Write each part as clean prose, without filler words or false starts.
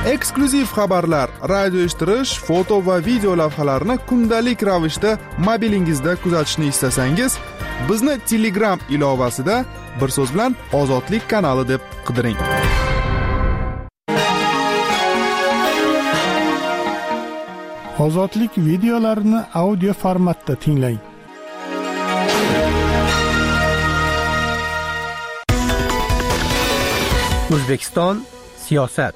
Eksklyuziv xabarlar, radio eshittirish, foto va video lavhalarni kundalik ravishda mobilingizda kuzatishni istasangiz, bizni Telegram ilovasida bir so'z bilan Ozodlik kanali deb qidiring. Ozodlik videolarini audio formatda tinglang. O'zbekiston siyosat.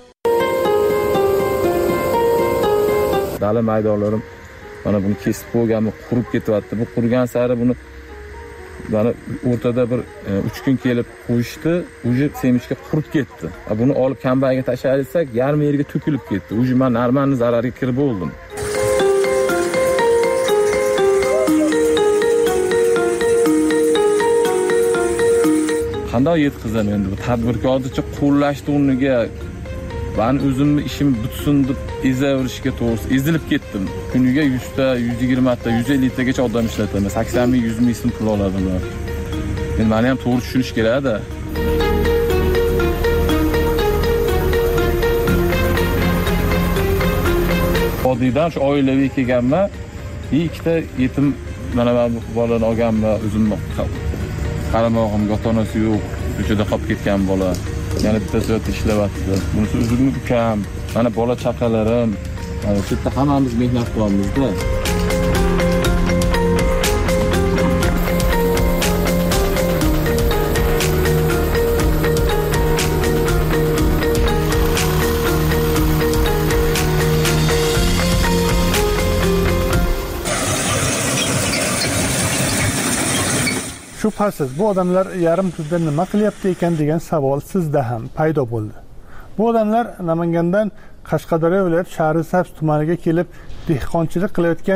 Dala maydonlarim mana buni kesib qo'yganmi, qurib ketyapti. Bu qurgan sari buni mana o'rtada bir 3 kun kelib qo'yishdi, uje semishga qurib ketdi. Buni olib kombaynga tashlasak, yarim yerga to'kilib ketdi. Uje men normalni zararga kirib bo'ldim. Qanday yetkazam endi bu tadbirkorlikcha qo'llashdi o'rniga men o'zimni ishim bitsin deb ezaverishga to'g'risi ezilib ketdim. Kuniga 100 ta, 120 ta, 150 tagacha odam ishlataman. 80 ming, 100 ming so'm pul oladilar. Men meni ham to'g'ri tushunish kerak-da. Odiydan shu oilaviy kelganman. Ikkita yetim mana bu bolani olganman o'zimni. Qaramog'im ota-onasi yo'q, ko'chada qolib ketgan bola. Yana bitta soat ishlayapti. Bunisi o'zimni ukam, mana bola chaqalarim. Mana shu yerda hammamiz mehnat qilamizda. Shubhasiz, bu odamlar yarim tunda nima qilyapti ekan degan savol sizda ham paydo bo'ldi. Bu odamlar Namangandan Qashqadaryo viloyat Shahrisabz tumaniga kelib dehqonchilik qilayotgan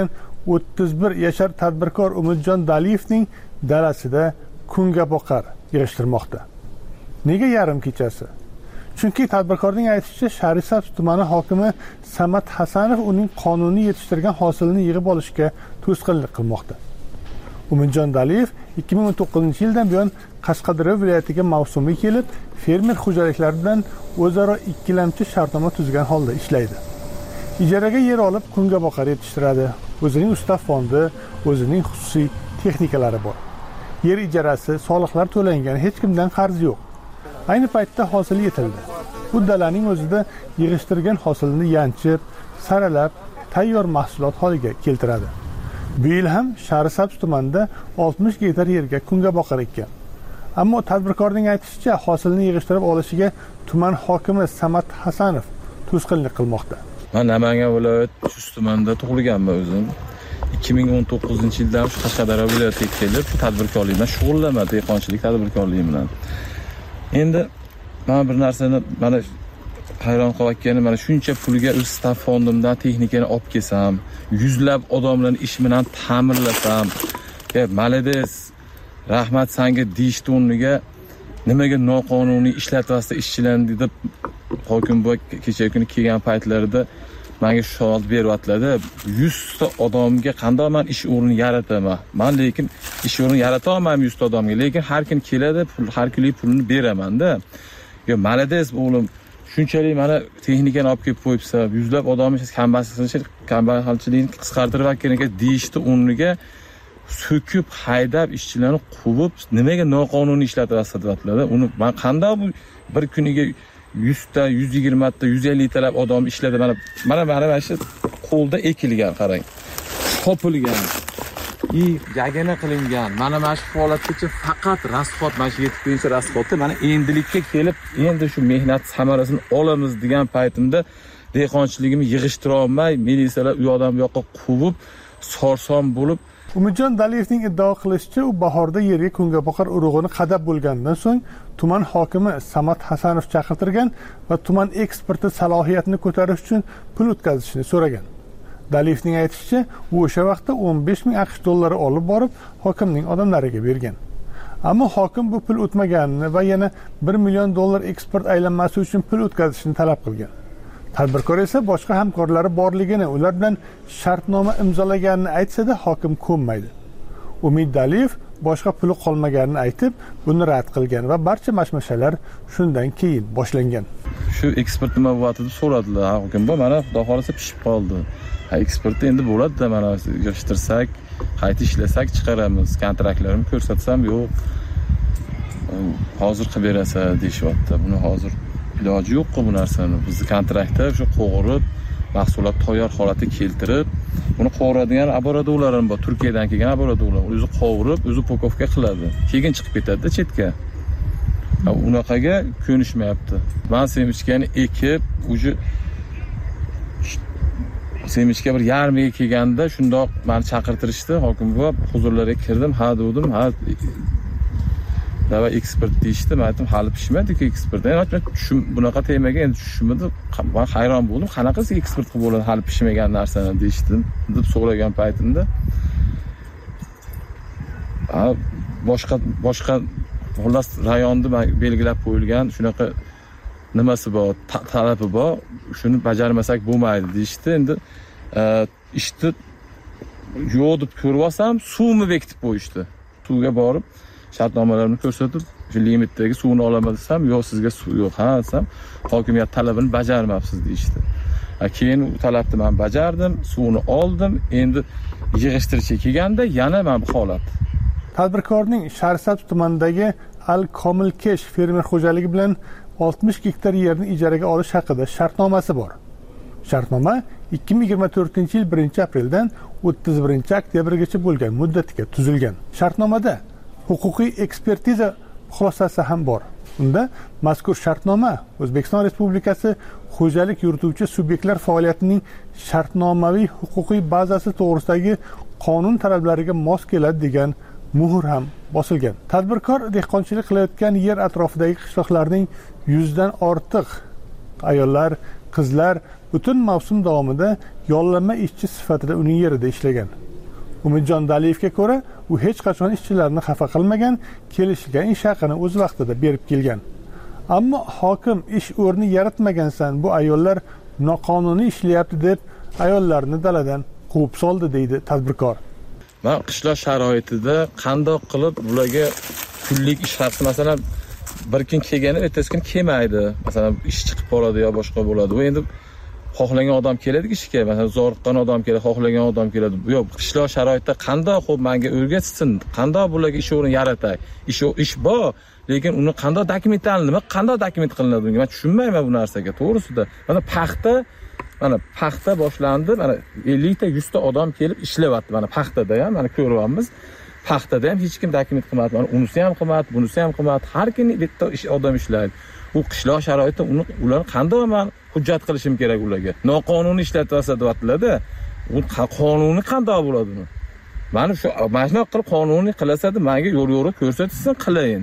31 yashar tadbirkor Umidjon Daliyevning dalasida kungaboqar yig'ishtirmoqda. Nega yarim kechasi? Chunki tadbirkorning aytishicha, Shahrisabz tumani hokimi Samat Hasanov uning qonuniy yetishtirgan hosilini yig'ib olishga to'sqinlik qilmoqda. Umidjon Daliyev 2019-yildan buyon Qashqadaryo viloyatiga mavsumiy kelib, fermer xo'jaliklari bilan o'zaro ikkilamchi shartnoma tuzgan holda ishlaydi. Ijaraga yer olib kungaboqar yetishtiradi. O'zining ustav fondi, o'zining xususiy texnikalari bor. Yer ijarasi, soliqlar to'langan, hech kimdan qarz yo'q. Ayni paytda hosil yetildi. Bu dalaning o'zida yig'ishtirgan hosilni yanchib, saralab, tayyor mahsulot holiga keltiradi. Bu yil ham Shahrisabz tumanida 60 gektar yerga kungaboqar ekkan. Ammo tadbirkorning aytishicha, hosilni yig'ishtirib olishiga tuman hokimi Samat Hasanov to'sqinlik qilmoqda. Men Namangan viloyat tumanida tug'ilganman o'zim. 2019-yildan Qashqadaryo viloyatiga kelib, tadbirkorlik bilan shug'ullanaman, dehqonchilik tadbirkorligi bilan. Endi men bir narsani mana hayron qolayotganim, mana shuncha pulga o'z staff fondimdan texnikani olib kelsam, yuzlab odamlarni ish bilan ta'minlasam, malades, rahmat senga deyishdi o'rniga nimaga noqonuniy ishlatyapsiz ishchilarni deb hokim bu kecha kuni kelgan paytlarida menga shu savol beryaptilar-da. 100 ta odamga qanday men ish o'rni yarataman? Men lekin ish o'rni yarata olmayman 100 ta odamga, lekin har kim keladi, har kunlik pulni beraman-da. Yo, malades o'g'lim, shunchalik mana texnikani olib kelib qo'yibsa, yuzlab odamni kambag'alchilikni qisqartirib kerak ekan deyishdi o'rniga so'kib, haydab, ishchilarni quvib, nimaga noqonuniy ishlatyapsiz deyaptilar. Uni men qanday bu bir kuniga 100 ta, 120 ta, 150 talab odam ishladi. Mana shu qo'lda ekilgan, qarang. Topilgan. Yagana qilingan. Mana shu holatgacha faqat rasxot, mana shu 7-chi rasxotda mana endilikka kelib, endi shu mehnat samarasini olamiz degan paytimda dehqonchiligimni yig'ishtira olmay, militsiyalar u yoqdan bu yoqqa quvib, sorson bo'lib. Umidjon Daliyevning iddao qilishicha, u bahorda yerga kungaboqar urug'ini qadab bo'lgandan so'ng tuman hokimi Samat Hasanov chaqirtirgan va tuman eksporti salohiyatini ko'tarish uchun pul o'tkazishni so'ragan. Daliyevning aytishicha, u o'sha vaqtda 15 ming AQSh dollari olib borib, hokimning odamlariga bergan. Ammo hokim bu pul o'tmaganini va yana 1 million dollar eksport aylanmasi uchun pul o'tkazishni talab qilgan. Tadbirkor esa boshqa hamkorlari borligini, ular bilan shartnoma imzolaganini aytsa-da, hokim ko'nmaydi. Umid Daliyev boshqa puli qolmaganini aytib, buni rad qilgan va barcha mashmashalar shundan keyin boshlangan. shu eksport nima bo'lyapti deb so'radilar. Hokim bu mana xudo xolasa pishib qoldi. Eksportda endi bo'ladi-da, mana yig'ishtirsak, qayta ishlasak chiqaramiz. Kontraktlarimni ko'rsatsam yo'q. Hozir qilib berasa deyishyapti. Buni hozir iloji yo'q-ku bu narsani. Bizning kontraktda shu qo'g'irib, mahsulot tayyor holatga keltirib, uni qovuradigan laboratoriyalar ham bor. Turkiyadan kelgan laboratoriyalar. O'zi qovurib, o'zi pokovka qiladi. Keyin chiqib ketadi-da chetga. Unaqaga ko'nishmayapti. Men semichkani ekib, uje semichka bir yarmiga kelganda shundoq meni chaqirtirishdi. Hokim buva huzurlariga kirdim, ha dedim, ha dava eksport deyishdi. Men aytdim, hali pishmadi-ku eksport. Men bunaqa temaga endi tushunmadi. Men hayron bo'ldim. Qanaqasi eksport qilib bo'ladi hali pishmagan narsani deyishdim deb so'ragan paytimda. Boshqa xullas rayonni belgilab qo'yilgan shunaqa nimasi bor, talabi bor, shuni bajarmasak bo'lmaydi deyishdi. Endi ishni yo'q deb ko'rib olsam, suvni bekitib qo'yishdi. Suvga borib, shartnomalarni ko'rsatib, shu limitdagi suvni olaman desam, yo'q, sizga suv yo'q, ha desam, hokimiyat talabini bajarmabsiz deyishdi. Keyin u talabni men bajardim, suvni oldim. Endi yig'ishtirishga kelganda yana mana bu holat. Tadbirkorning Sharsabz tumanidagi Al-Komilkesh fermer xo'jaligi bilan 60 gektar yerni ijaraga olish haqida shartnomasi bor. Shartnoma 2024-yil 1-apreldan 31-oktyabrgacha bo'lgan muddatga tuzilgan. Shartnomada huquqiy ekspertiza xulosasi ham bor. Unda mazkur shartnoma O'zbekiston Respublikasi xo'jalik yurituvchi subyektlar faoliyatining shartnomaviy huquqiy bazasi to'g'risidagi qonun talablariga mos keladi degan muhr ham bosilgan. Tadbirkor dehqonchilik qilayotgan yer atrofidagi qishloqlarning 100 dan ortiq ayollar, qizlar butun mavsum davomida yollanma ishchi sifatida uning yerida ishlagan. Umidjon Daliyevga ko'ra, u hech qachon ishchilarni xafa qilmagan, kelishilgan ish haqini o'z vaqtida berib kelgan. Ammo hokim ish o'rni yaratmagansan, bu ayollar noqonuniy ishlayapti deb ayollarni daladan quvib soldi deydi tadbirkor. Men qishloq sharoitida qandoq qilib ularga kunlik ish haqi, masalan, bir kun kelgani ertasi kun kelmaydi. Masalan, ish chiqib qoladi yo boshqa bo'ladi. Bu endi xohlagan odam keladi ishga, masalan, zo'riqqan odam keladi, xohlagan odam keladi. Yo'q, qishloq sharoitida qandoq xo'p menga o'rgatsin, qandoq bularga ish o'rni yaratay. Ish bor, lekin uni qandoq dokumentlanadi, qandoq dokument qilinadi bunga men tushunmayman bu narsaga, to'g'risida. Mana paxta boshlandi, mana 50 ta 100 ta odam kelib ishlayapti. Mana paxtada ham, mana ko'ryapmiz. Paxtada ham hech kim dokument qilmadi. Mana unisi ham qilmadi, bunisi ham qilmadi. Har kuni bitta odam ishlaydi. U qishloq sharoitida ular qanday men hujjat qilishim kerak ularga? Noqonuniy ishlatyapsa deyaptilar-da. U qonuni qanday bo'ladi uni? Mana shu majnun qilib qonuniy qilsa-da, menga yo'l ko'rsatsin, qilayin.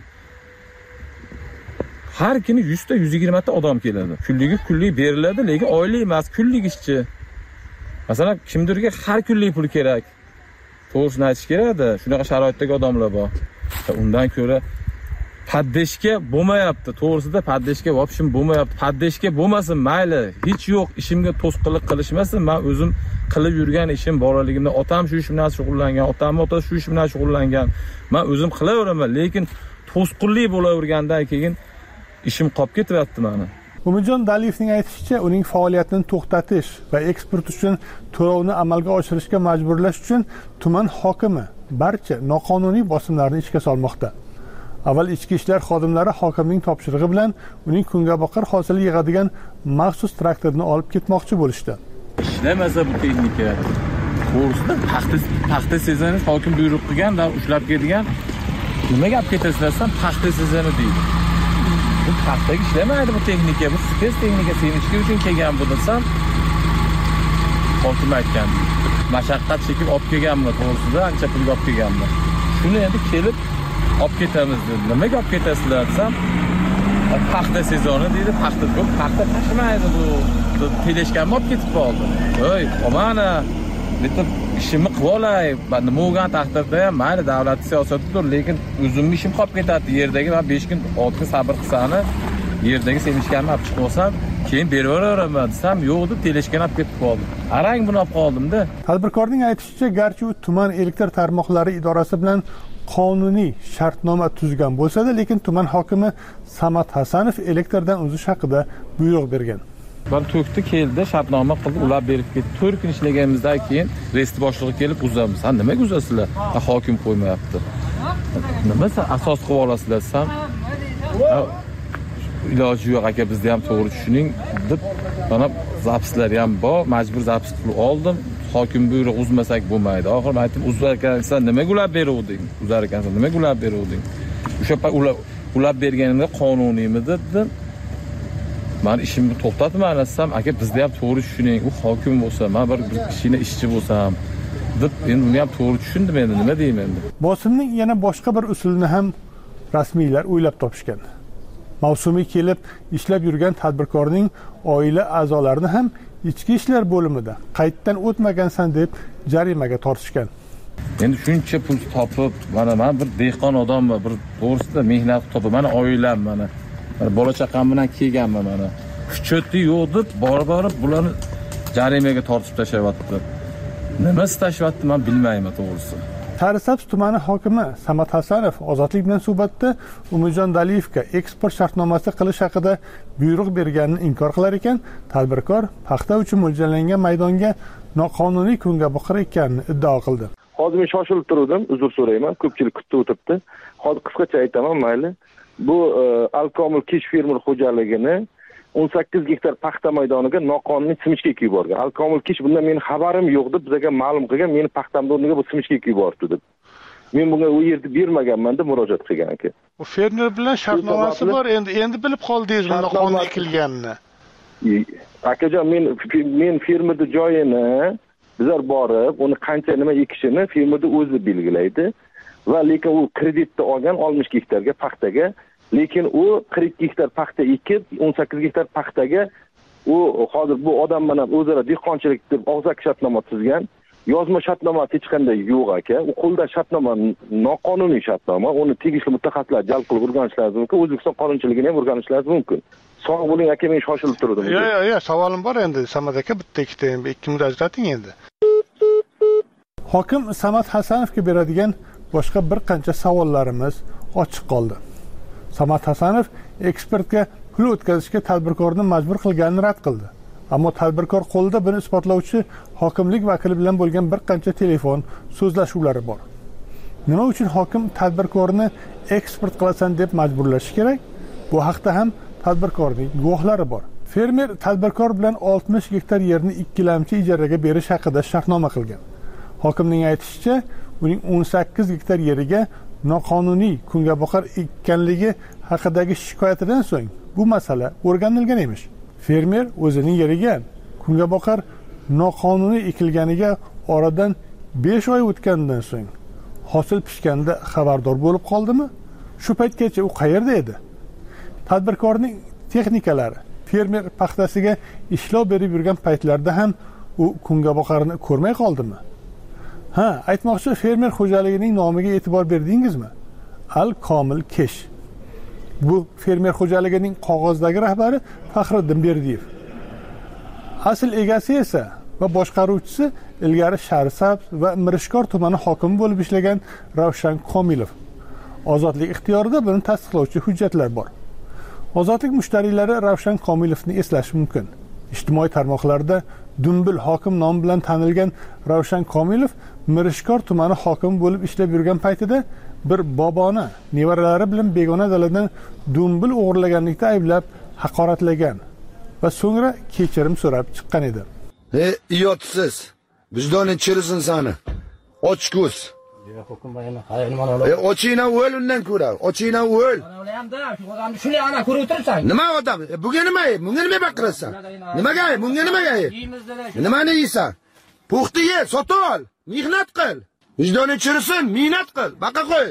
Har kuni 100 ta 120 ta odam keladi. Kunlik beriladi, lekin oylik emas, kunlik ishchi. Masalan, kimdirga har kunlik pul kerak. To'g'risini aytish kerak-da, shunaqa sharoitdagi odamlar bor. Undan ko'ra paddeshga bo'lmayapti. To'g'risida paddeshga vobshim bo'lmayapti. Paddeshga bo'lmasin, mayli, hech yo'q, ishimga to'sqinlik qilishmasin. Men o'zim qilib yurgan ishim bolaligimda otam shu ish bilan shug'ullangan, otamning otasi shu ish bilan shug'ullangan. Men o'zim qilaveraman, lekin to'sqinlik bo'lavergandan keyin ishim qolib ketyapti meni. Umidjon Daliyevning aytishicha, uning faoliyatini to'xtatish va eksport uchun to'lovni amalga oshirishga majburlash uchun tuman hokimi barcha noqonuniy bosimlarni ishga solmoqda. Avval ichki ishlar xodimlari hokimning topshirig'i bilan uning kungaboqar hosili yig'adigan maxsus traktorni olib ketmoqchi bo'lishdi. Ishlamasa bu texnika, to'g'risida paxta sezoni hokim buyruq qilgan va ushlab kelgan. Nima gap ketasizlar, paxta sezoni deydi. Bu paxtaga ishlamaydi bu texnika, bu spes texnika, semichka uchun kelgan bu desam, hokim aytgandek. Mashaqqat chekib olib kelganman, to'g'risida ancha pulga olib kelganman. Shuni endi kelib olib ketamiz dedi. Nimaga olib ketasizlar desam, paxta sezoni deydi, paxta ko'p, paxta tashmaydi bu. Teleshkanni olib ketib qoldi. Voy, omana, bitta ishimni qilib olay. Nima bo'lgan taqdirda ham mayli davlat siyosatidir, lekin o'zimning ishim qolib ketadi. Yerdagi men 5 kun, 6 kun sabr qilsani, yerdagi semichkanni olib chiqib olsam, Keyin berib yuboraman desam, yo'q deb teleshkani olib ketib qoldim. Arang buni olib qoldim-da. Tadbirkorning aytishicha, garchi u tuman elektr tarmoqlari idorasi bilan qonuniy shartnoma tuzgan bo'lsa-da, lekin tuman hokimi Samat Hasanov elektrdan uzish haqida buyruq bergan. Bana to'kdi keldi, shartnoma qildi, ular berib ketdi. 4 kun ishlaganimizdan keyin rest boshlig'i kelib uzamiz. Ha, nimaga uzasizlar? Hokim qo'ymayapti. Nima asos qilib olasizlar desam, iloji yo'q aka, bizda ham to'g'ri tushuning deb mana zapslar ham bor, majbur zaps qilib oldim. Hokim buyruq uzmasak bo'lmaydi. Oxir aytdim, uzar ekansan, nimaga ular beruvding? Uzar ekansan, nimaga ular beruvding? O'sha ular berganimda qonuniymi dedim. Men ishimni to'xtatman desam, aka bizda ham to'g'ri tushuning. U hokim bo'lsa, men bir kishini ishchi bo'lsam deb, endi uni ham to'g'ri tushundim, endi nima deyman endi. Bosimning yana boshqa bir usulini ham rasmiylar o'ylab topishgan. Mavsumiy kelib ishlab yurgan tadbirkorning oila a'zolarini ham ichki ishlar bo'limida qaytdan o'tmagansan deb jarimaga tortishgan. Endi shuncha pul topib, men bir dehqon odamman, bir to'g'risida mehnat topib, mana oilam mana bola chaqam bilan kelganman mana. Kuchoti yo'q deb borib bularni jarimaga tortib tashyapti. Nima tashyapti men bilmayman to'g'risi. Sarisabz tumani hokimi Samat Hasanov Ozodlik bilan suhbatda Umidjon Daliyevga eksport shartnomasi qilish haqida buyruq berganini inkor qilar ekan, tadbirkor paxta uchun mo'ljallangan maydonga noqonuniy kungaboqar ekanini iddao qildi. Hozir men shoshilib turdim, uzr so'rayman, ko'pchilik kutib o'tibdi. Hozir qisqacha aytaman, mayli. Bu Alkomil Kish fermer xo'jaligini 18 gektar paxta maydoniga noqonuniy simichka ekib yuborgan. Alkomil Kish bundan mening xabarim yo'q deb bizga ma'lum qilgan, meni paxtamda o'rniga bu simichka ekib yubordi deb. Men bunga u yerda bermaganman deb murojaat qilgan ekan. Bu fermer bilan shartnomasi bor, endi bilib qoldingiz buni noqonuniy ekilganini. Akajon, men fermerning joyini bizlar borib, uni qancha nima ekishini fermerning o'zi belgilaydi va lekin u kreditni olgan 60 gektarga paxtaga, lekin u 40 gektar paxta ekib 18 gektar paxtaga u hozir bu odam bilan o'zaro dehqonchilik deb og'zaki shartnoma tuzgan. Yozma shartnoma hech qanday yo'q aka. U qo'lda shartnoma noqonuniy shartnoma. Uni tegishli mutaxassislar jalb qilib o'rganishlari mumkin. O'zbekiston qonunchiligini ham o'rganishlari mumkin. Sog' bo'ling aka, men shoshilib turdim. Yo'q, savolim bor endi. Samat aka, bitta ikkita endi 2 minut ajrating endi. Hokim Samat Hasanovga beradigan boshqa bir qancha savollarimiz ochiq qoldi. Samat Hasanov ekspertga pul o'tkazishga tadbirkorni majbur qilganini rad qildi. Ammo tadbirkor qo'lida buni isbotlovchi hokimlik vakili bilan bo'lgan bir qancha telefon so'zlashuvlari bor. Nima uchun hokim tadbirkorni ekspert qilasan deb majburlashi kerak? Bu haqda ham tadbirkorning guvohlari bor. Fermer tadbirkor bilan 60 gektar yerni ikkilamchi ijaraga berish haqida shartnoma qilgan. Hokimning aytishicha, uning 18 gektar yeriga noqonuniy kungaboqar ekkanligi haqidagi shikoyatidan so'ng bu masala o'rganilgan emish. Fermer o'zining yeriga kungaboqar noqonuniy ekilganiga oradan 5 oy o'tgandan so'ng hosil pishganda xabardor bo'lib qoldimi? Shu paytgacha u qayerda edi? Tadbirkorning texnikalari fermer paxtasiga ishlov berib yurgan paytlarda ham u kungaboqarni ko'rmay qoldimi? Ha, aytmoqchi, fermer xo'jaligining nomiga e'tibor berdingizmi? Al-Komil Kish. Bu fermer xo'jaligining qog'ozdagi rahbari Faxriddin Berdiyev. Asl egasi esa va boshqaruvchisi ilgari Sarisabz va Mirishkor tumani hokimi bo'lib ishlagan Ravshan Komilov. Ozodlik ixtiyorida buni tasdiqlovchi hujjatlar bor. Ozodlik mushtariylari Ravshan Komilovni eslashi mumkin. Ijtimoiy tarmoqlarda Dumbil hokim nomi bilan tanilgan Ravshan Komilov Mirishkor tumani hokimi bo'lib ishlab yurgan paytida bir boboni nevaralari bilan begona daladan dumbil o'g'irlaganlikda ayblab haqoratlagan va so'ngra kechirim so'rab chiqqan edi. Iyotsiz, vijdoning chirisin sani. Och ko'z. Ochingdan o'l undan ko'ra. Ochingdan o'l. Shuni ana ko'rib o'tirsan. Nima odam? Bunga nima? Bunga nima baqirasan? Nimaga? Bunga nimaga? Nimani yeysan? Puxta ye, sotib ol. Mehnat qil. Vijdoning chirisin, mehnat qil. Baqa qo'y.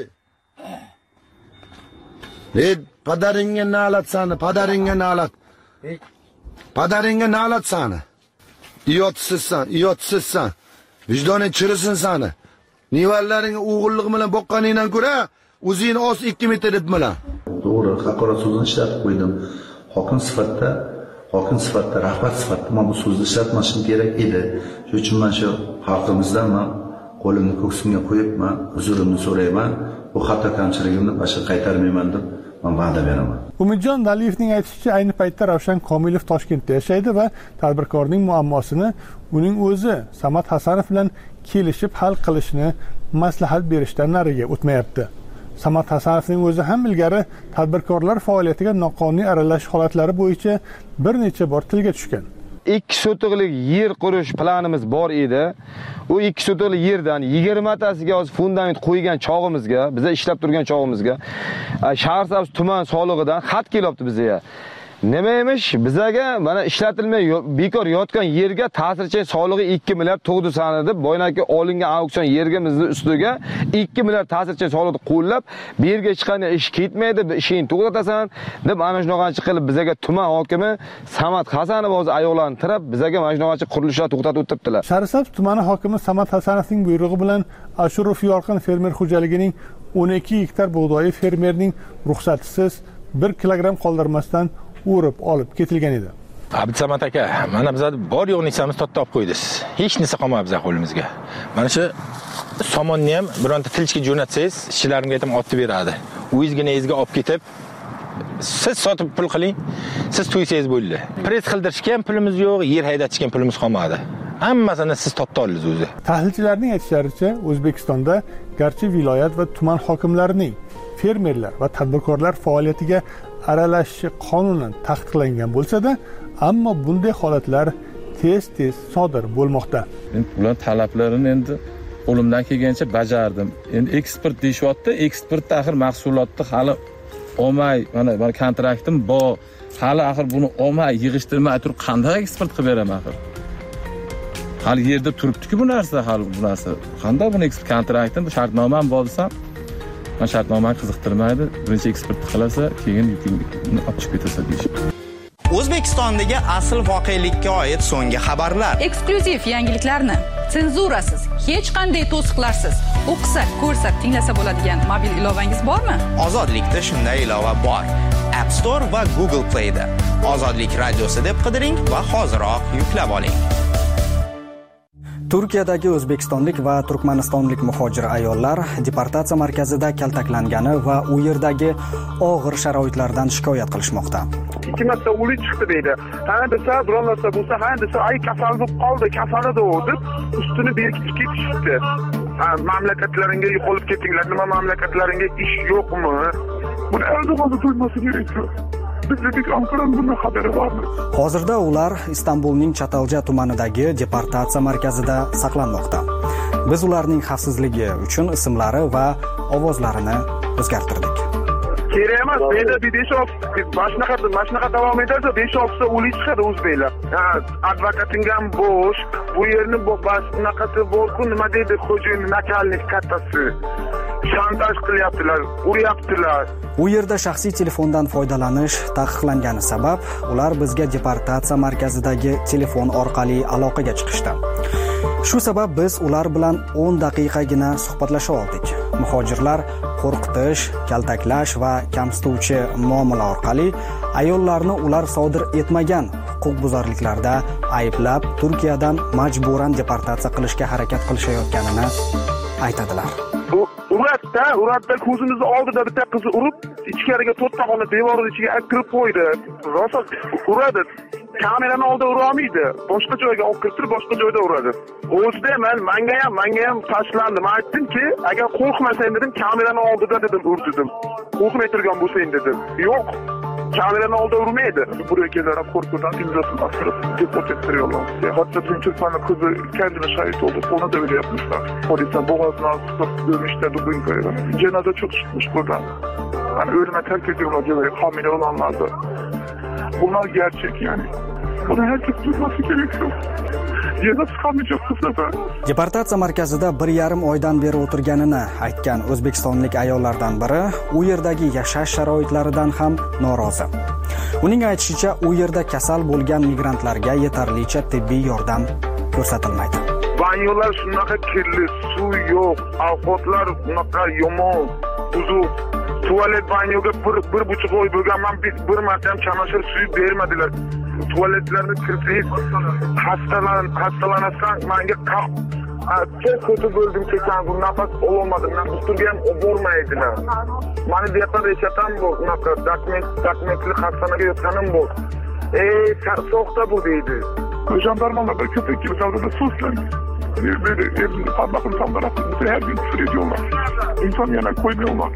Padaringga nalat sani, padaringga nalat. Padaringga nalat sani. Iyotsizsan. Vijdoning chirisin sani. Nevaralaringga o'g'illik bilan boqqaningdan ko'ra, o'zingni os 2 metr deb bilan. To'g'ri, haqorat so'zini ishlatib qo'ydim. Hokim sifatida hokim sifatida, rahbar sifatida men bu so'zni ishlatmashim kerak edi. Shuning uchun men shu xalqimizdan men qo'limni ko'ksimga qo'yib, men uzurimni so'rayman. Bu xato kamchiligimni boshqa qaytarmayman deb men va'da beraman. Umidjon Daliyevning aytishicha, ayni paytda Ravshan Komilov Toshkentda yashaydi va tadbirkorning muammosini uning o'zi Samad Hasanov bilan kelishib hal qilishni maslahat berishdan nariga o'tmayapti. Samad Hasanovning o'zi ham ilgari tadbirkorlar faoliyatiga noqonuniy aralashish holatlari bo'yicha bir necha bor tilga tushgan. 2 sotixlik yer qurish planimiz bor edi. U 2 sotixlik yerdan 20 tasiga fundament qo'ygan chog'imizga, biz ishlab turgan chog'imizga Shaharsabz tuman solig'idan xat kelyapti bizga. Nima emish? Bizaga mana ishlatilmay bekor yotgan yerga ta'sirchi solig'i 2 milliard tug'di sanadi. Boynaki olingan auksion yergimizni ustiga 2 milliard ta'sirchi solig'ini qo'llab, bu yerga hech qanday ish ketmaydi, ishingni to'xtatasan deb ana shunaqancha qilib bizaga tuman hokimi Samad Hasanov o'zi ayoqlarni tirab, bizaga mana shunaqancha qurilishlar to'xtatib o'tibdilar. Shaharsabz tumani hokimi Samad Hasanovning buyrug'i bilan Ashurov Yorqin fermer xo'jaligining 12 gektar bug'doyi fermerning ruxsatisiz 1 kilogramm qoldirmasdan o'rib olib ketilgan edi. Abdusamad aka, mana biz bor yo'q narsamizni totib qo'ydingiz. Hech narsa qolmadi biz qo'limizga. Mana shu somonni ham bironta tilchga jo'natsangiz, ishlarimga aytib otib beradi. O'zingizga olib ketib, siz sotib pul qiling, siz to'ysangiz bo'ldi. Press qildirishga ham pulimiz yo'q, yer haydatishga ham pulimiz qolmadi. Hammasini siz topib oldingiz o'zi. Tahlilchilarning aytishlaricha, O'zbekistonda garchi viloyat va tuman hokimlarining fermerlar va tadbirkorlar faoliyatiga aralashishi qonunan taqiqlangan bo'lsa-da, ammo bunday holatlar tez-tez sodir bo'lmoqda. Ular talablarini endi qo'limdan kelgancha bajardim. Endi eksport deyapti, eksportda axir mahsulotni hali olmay, mana kontraktim bor. Hali axir buni olmay, yig'ishtirmay turib qanday eksport qilib beraman axir? Hali yerda turibdi-ku bu narsa, hali bu narsa. Qanday buni eksport kontraktim, shartnomam bor desam, men shartnomani qiziqtirmaydi. Birinchi eksport qilasa, keyin yukingni olib chiqib ketasan deyishdi. O'zbekistondagi asl voqelikka oid so'nggi xabarlar. Eksklyuziv yangiliklarni senzurasiz, hech qanday to'siqlarsiz o'qisak, ko'rsak, tinglasa bo'ladigan mobil ilovangiz bormi? Ozodlikda shunday ilova bor. App Store va Google Play da. Ozodlik radiosi deb qidiring va hoziroq yuklab oling. Turkiyadagi o'zbekistonlik va turkmanistonlik muhojir ayollar deportatsiya markazida kaltaklangani va u yerdagi og'ir sharoitlardan shikoyat qilishmoqda. 2 marta o'lik chiqdi deydi. Ha desa, biron narsa bo'lsa, ha desa, ay kasal bo'lib qoldi, kasalida deb ustini berkitib ketishdi. Mamlakatlaringga yo'qolib ketinglar, nima mamlakatlaringga ish yo'qmi? Buni Erdo'g'on duyması kerak. Bizning Anqaraning bundan xabari bormi? Hozirda ular Istanbulning Chatalja tumanidagi deportatsiya markazida saqlanmoqda. Biz ularning xavfsizligi uchun ismlari va ovozlarini o'zgartirdik. Kerak emas, menda 5-6 mashnaqa davom etsa 5-6 o'lik chiqadi o'zbeklar. Advokating ham bo'sh, bu yerni bunaqasi bor-ku, nima deydi xo'jayin nakalnik kattasi. Shantaj qilyaptilar, uryaptilar. U yerda shaxsiy telefondan foydalanish taqiqlangani sabab ular bizga deportatsiya markazidagi telefon orqali aloqaga chiqishdi. Shu sabab biz ular bilan 10 daqiqagina suhbatlasha oldik. Muhojirlar qo'rqitish, kaltaklash va kamsituvchi muomala orqali ayollarni ular sodir etmagan huquqbuzarliklarda ayblab, Turkiyadan majburan deportatsiya qilishga harakat qilishayotganini aytadilar. Uratda ko'zimizni oldida bitta qizni urib, ichkariga to'rttag'ona devorning ichiga kirib qo'ydi. Rosa uradi. Kamerani oldida ura olmaydi. Boshqa joyga olib kirib, boshqa joyda uradi. O'zida menga ham tashlandi. Men aytdimki, agar qo'rqmasang dedim, kamerani oldida dedim, urdim. Qo'rqmay turgan bo'lsang dedim. Yo'q. Kamerani oldida urmaydi. Buraya kelib qo'rquvdan imzosini bostirib, deport ettiriyorlar. Hatta Türkmenli kızı kendine şahit oldu. Ona da öyle yapmışlar. Polise boğazına sıkıp dövmüşler Dubinko'ya. Cenaze çok çıkmış buradan. Yani ölüme terk ediyorlar diyorlar. Hamile olanlarda. Bunlar gerçek yani. Bunu herkes duyması gerekiyor. Deportatsiya markazida 1,5 oydan beri o'tirganini aytgan o'zbekistonlik ayollardan biri u yerdagi yashash sharoitlaridan ham norozi. Uning aytishicha, u yerda kasal bo'lgan migrantlarga yetarlicha tibbiy yordam ko'rsatilmaydi. Banyolar shunaqa kirli, suv yo'q, ovqatlar bunaqa yomon, buzuq. Tualet banyoga bir buçuk oy bo'lgan, men bir marta ham chamashir suvi bermadilar. tualetlarni kirsangiz xastalanasang, menga çok kötü bo'ldim kesan, bu nafas olmadım. Ben usturga ham bormaydilar. Mani deyapman, rechatam bor, unaqa dokumentli xastanaga yotganim bor. Sarsoqda bu deydi. Jandarmalarda köpek gibi saldırıda suslar. Böyle elini parmakını saldırarak bize her gün küfür ediyorlar. İnsan yana koymuyorlar.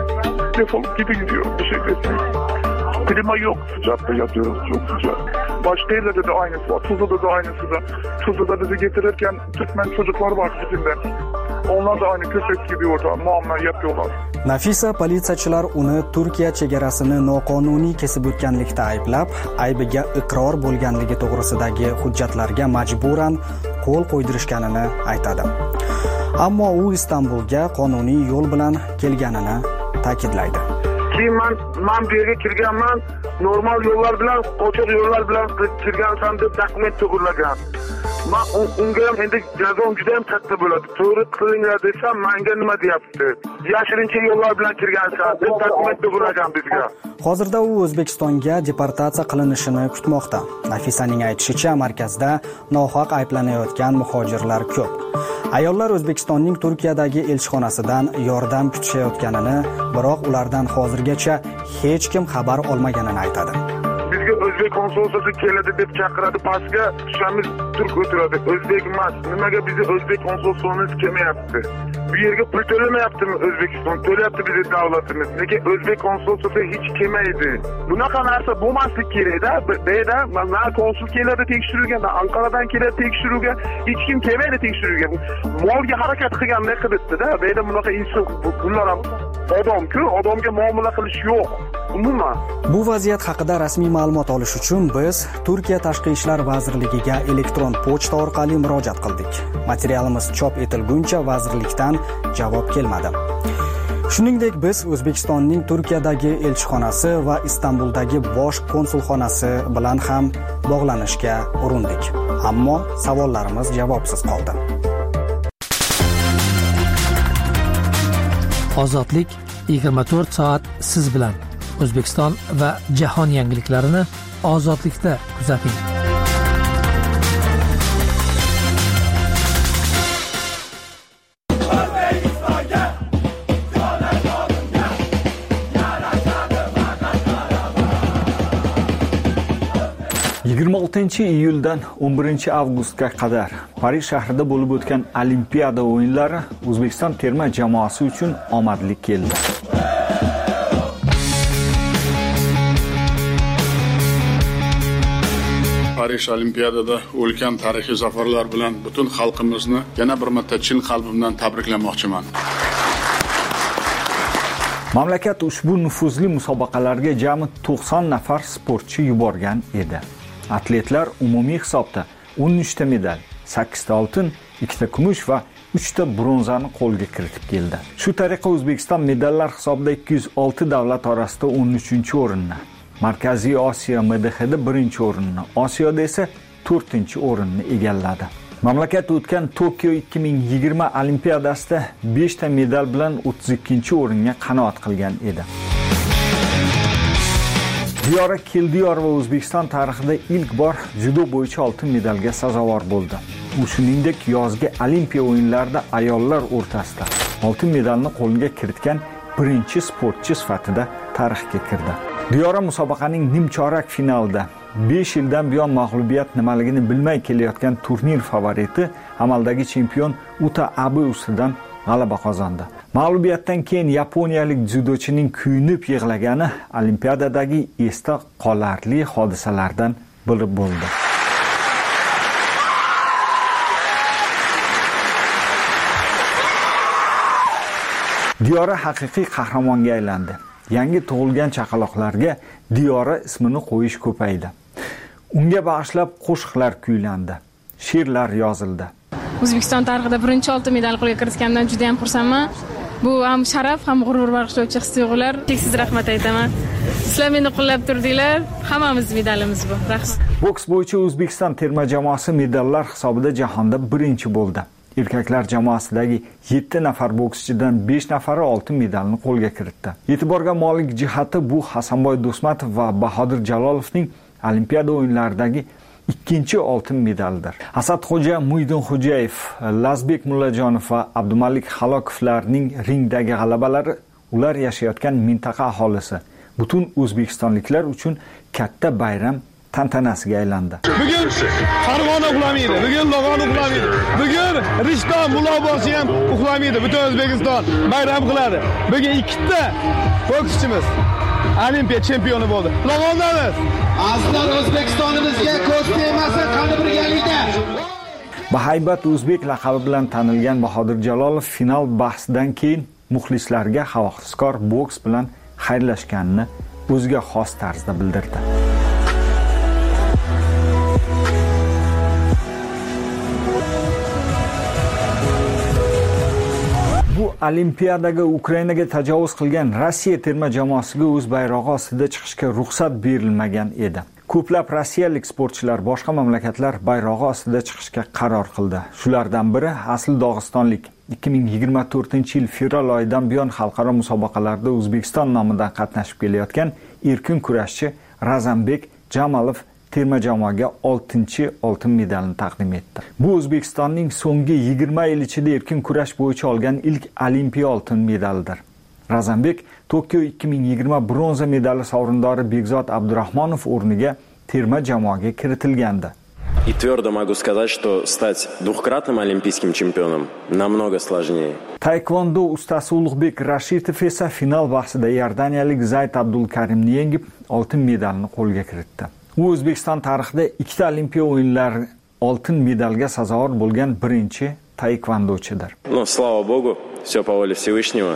Defolup gidin diyor, bir şey desin. Klima yok, sıcakta yatıyoruz, çok sıcak. Başkehir'de de aynısı var, Tuzla'da da aynısı da. Tuzla'da bizi getirirken Türkmen çocuklar var bizimle. Onlar da aynı köpek gibi orada muamele yapıyorlar. Nafisa politsiyachilar uni Turkiya chegarasini noqonuniy kesib o'tganlikda ayblab, aybiga iqror bo'lganligi to'g'risidagi hujjatlarga majburan qo'l qo'ydirishganini aytadi. Ammo u Istanbulga qonuniy yo'l bilan kelganini ta'kidlaydi. Keyin men bu yerga kirganman, normal yo'llar bilan, qochoq yo'llar bilan kirgansan deb dokument to'g'irlagan. Men unga ham endi jazom juda ham katta bo'ladi. To'g'ri qilinglar desam, menga nima deyapti? Yashirincha yo'llar bilan kirgansan deb dokument to'g'irlagan bizga. Hozirda u O'zbekistonga deportatsiya qilinishini kutmoqda. Nafisaning aytishicha, markazda nohaq ayblanayotgan muhojirlar ko'p. Ayollar O'zbekistonning Turkiyadagi elchixonasidan yordam kutishayotganini, biroq ulardan hozirgacha hech kim xabar olmaganini aytadi. Bizga O'zbek konsulxonasi keladi deb chaqiradi, pastga tushamiz, turk o'tiradi. O'zbek emas. Nimaga bizni O'zbek konsulxonasi kelmayapti? Bu yerga pul to'lamayaptimi O'zbekiston? To'layapti bizni davlatimiz. Nega O'zbek konsulxonasi hech kelmaydi? Bunaqa narsa bo'lmaslik kerak-da. Beda mana konsul keladi tekshiruvga, Anqaradan keladi tekshiruvga, hech kim kelmaydi tekshiruvga. Molga harakat qilganday qilibdi-da. Beda bunaqa inson, bunlar ham odam-ku, odamga muomala qilish yo'q. Umuman. Bu vaziyat haqida rasmiy ma'lumot olish uchun biz Turkiya Tashqi ishlar vazirligiga elektron pochta orqali murojaat qildik. Materialimiz chop etilguncha vazirlikdan javob kelmadi. Shuningdek, biz O'zbekistonning Turkiyadagi elchixonasi va Istanbuldagi bosh konsulxonasi bilan ham bog'lanishga urindik. Ammo savollarimiz javobsiz qoldi. Ozodlik 24 soat siz bilan. O'zbekiston va jahon yangiliklarini ozodlikda kuzating. iyuldan 11 avgustga qadar Parij shahrida bo'lib o'tgan Olimpiada o'yinlari O'zbekiston terma jamoasi uchun omadli keldi. Parij Olimpiadada ulkan tarixiy zafarlar bilan butun xalqimizni yana bir marta chin qalbimdan tabriklamoqchiman. Mamlakat ushbu nufuzli musobaqalarga jami 90 nafar sportchi yuborgan edi. Atletlar umumiy hisobda 13 ta medal, 8 ta oltin, 2 ta kumush va 3 ta bronzani qo'lga kiritib keldi. Shu tariqa O'zbekiston medallar hisobida 206 davlat orasida 13-o'rinni, Markaziy Osiyo MDHda 1-o'rinni, Osiyoda esa 4-o'rinni egalladi. Mamlakat o'tgan Tokio 2020 Olimpiadasida 5 ta medal bilan 32-o'ringa qanoat qilgan edi. Diyora Keldiyor va O'zbekiston tarixida ilk bor judo bo'yicha oltin medalga sazovor bo'ldi. U shuningdek yozgi Olimpiya o'yinlarida ayollar o'rtasida oltin medalni qo'lga kiritgan birinchi sportchi sifatida tarixga kirdi. Diyora musobaqaning nimchorak finalida 5 yildan buyon mag'lubiyat nimaligini bilmay kelayotgan turnir favoriti amaldagi chempion Uta Abe ustidan g'alaba qozondi. Mag'lubiyatdan keyin yaponiyalik dzyudochining kuyunib yig'lagani Olimpiadadagi esda qolarli hodisalardan biri bo'ldi. Diyora haqiqiy qahramonga aylandi. Yangi tug'ilgan chaqaloqlarga Diyora ismini qo'yish ko'paydi. Unga bag'ishlab qo'shiqlar kuylandi, she'rlar yozildi. O'zbekiston tarixida birinchi oltin medal qo'lga kiritgandan juda ham xursandman. Bu ham sharaf, ham g'urur bag'ishlovchi his-tuyg'ular. Cheksiz rahmat aytaman. Sizlar meni qo'llab turdinglar. Hammamiz medalimiz bu. Rahmat. Boks bo'yicha O'zbekiston terma jamoasi medallar hisobida jahonda birinchi bo'ldi. Erkaklar jamoasidagi 7 nafar bokschidan 5 nafari oltin medalni qo'lga kiritdi. E'tiborga molik jihati bu Hasanboy Do'smatov va Bahodir Jalolovning Olimpiada o'yinlaridagi ikkinchi oltin medaldir. Asadxo'ja Muydinxo'jayev, Lazbek Mullajonov va Abdumalik Halokovlarning ringdagi g'alabalari ular yashayotgan mintaqa aholisi, butun o'zbekistonliklar uchun katta bayram tantanasiga aylandi. Bugun Farg'ona uxlamaydi, bugun Log'on uxlamaydi, bugun Rishton Muloboshi ham uxlamaydi. Butun O'zbekiston bayram qiladi. Bugun ikkita bokschimiz Olimpiya chempioni bo'ldi. Log'ondamiz. Azizlar, O'zbekistonimizga ko'z tegmasin, qani birgalikda. Bahaybat o'zbek laqabi bilan tanilgan Bahodir Jalolov final bahsidan keyin muxlislarga havaskor boks bilan xayrlashganini o'ziga xos tarzda bildirdi. Bu Olimpiadaga Ukrainaga tajovuz qilgan Rossiya terma jamoasiga o'z bayrog'i ostida chiqishga ruxsat berilmagan edi. Ko'plab rossiyalik sportchilar boshqa mamlakatlar bayrog'i ostida chiqishga qaror qildi. Shulardan biri asl Dog'istonlik. 2024-yil fevral oyidan buyon xalqaro musobaqalarda O'zbekiston nomidan qatnashib kelayotgan erkin kurashchi Razanbek Jamalov terma jamoaga 6-oltin medalni taqdim etdi. Bu O'zbekistonning so'nggi 20 yil ichida erkin kurash bo'yicha olgan ilk olimpiya oltin medalidir. Razanbek Tokio 2020 bronza medali sovrindori Bekzod Abdurahmonov o'rniga terma jamoaga kiritilgandi. И твердо могу сказать, что стать двухкратным олимпийским чемпионом намного сложнее. Taekwondo ustasi Ulug'bek Rashidov esa final bahsida Iordaniyalik Zayd Abdulkarimni yengib, oltin medalni qo'lga kiritdi. U O'zbekiston tarixida ikkita olimpiya o'yinlari oltin medalga sazovor bo'lgan birinchi taekvondochidir. Но слава богу, все по воле Всевышнего.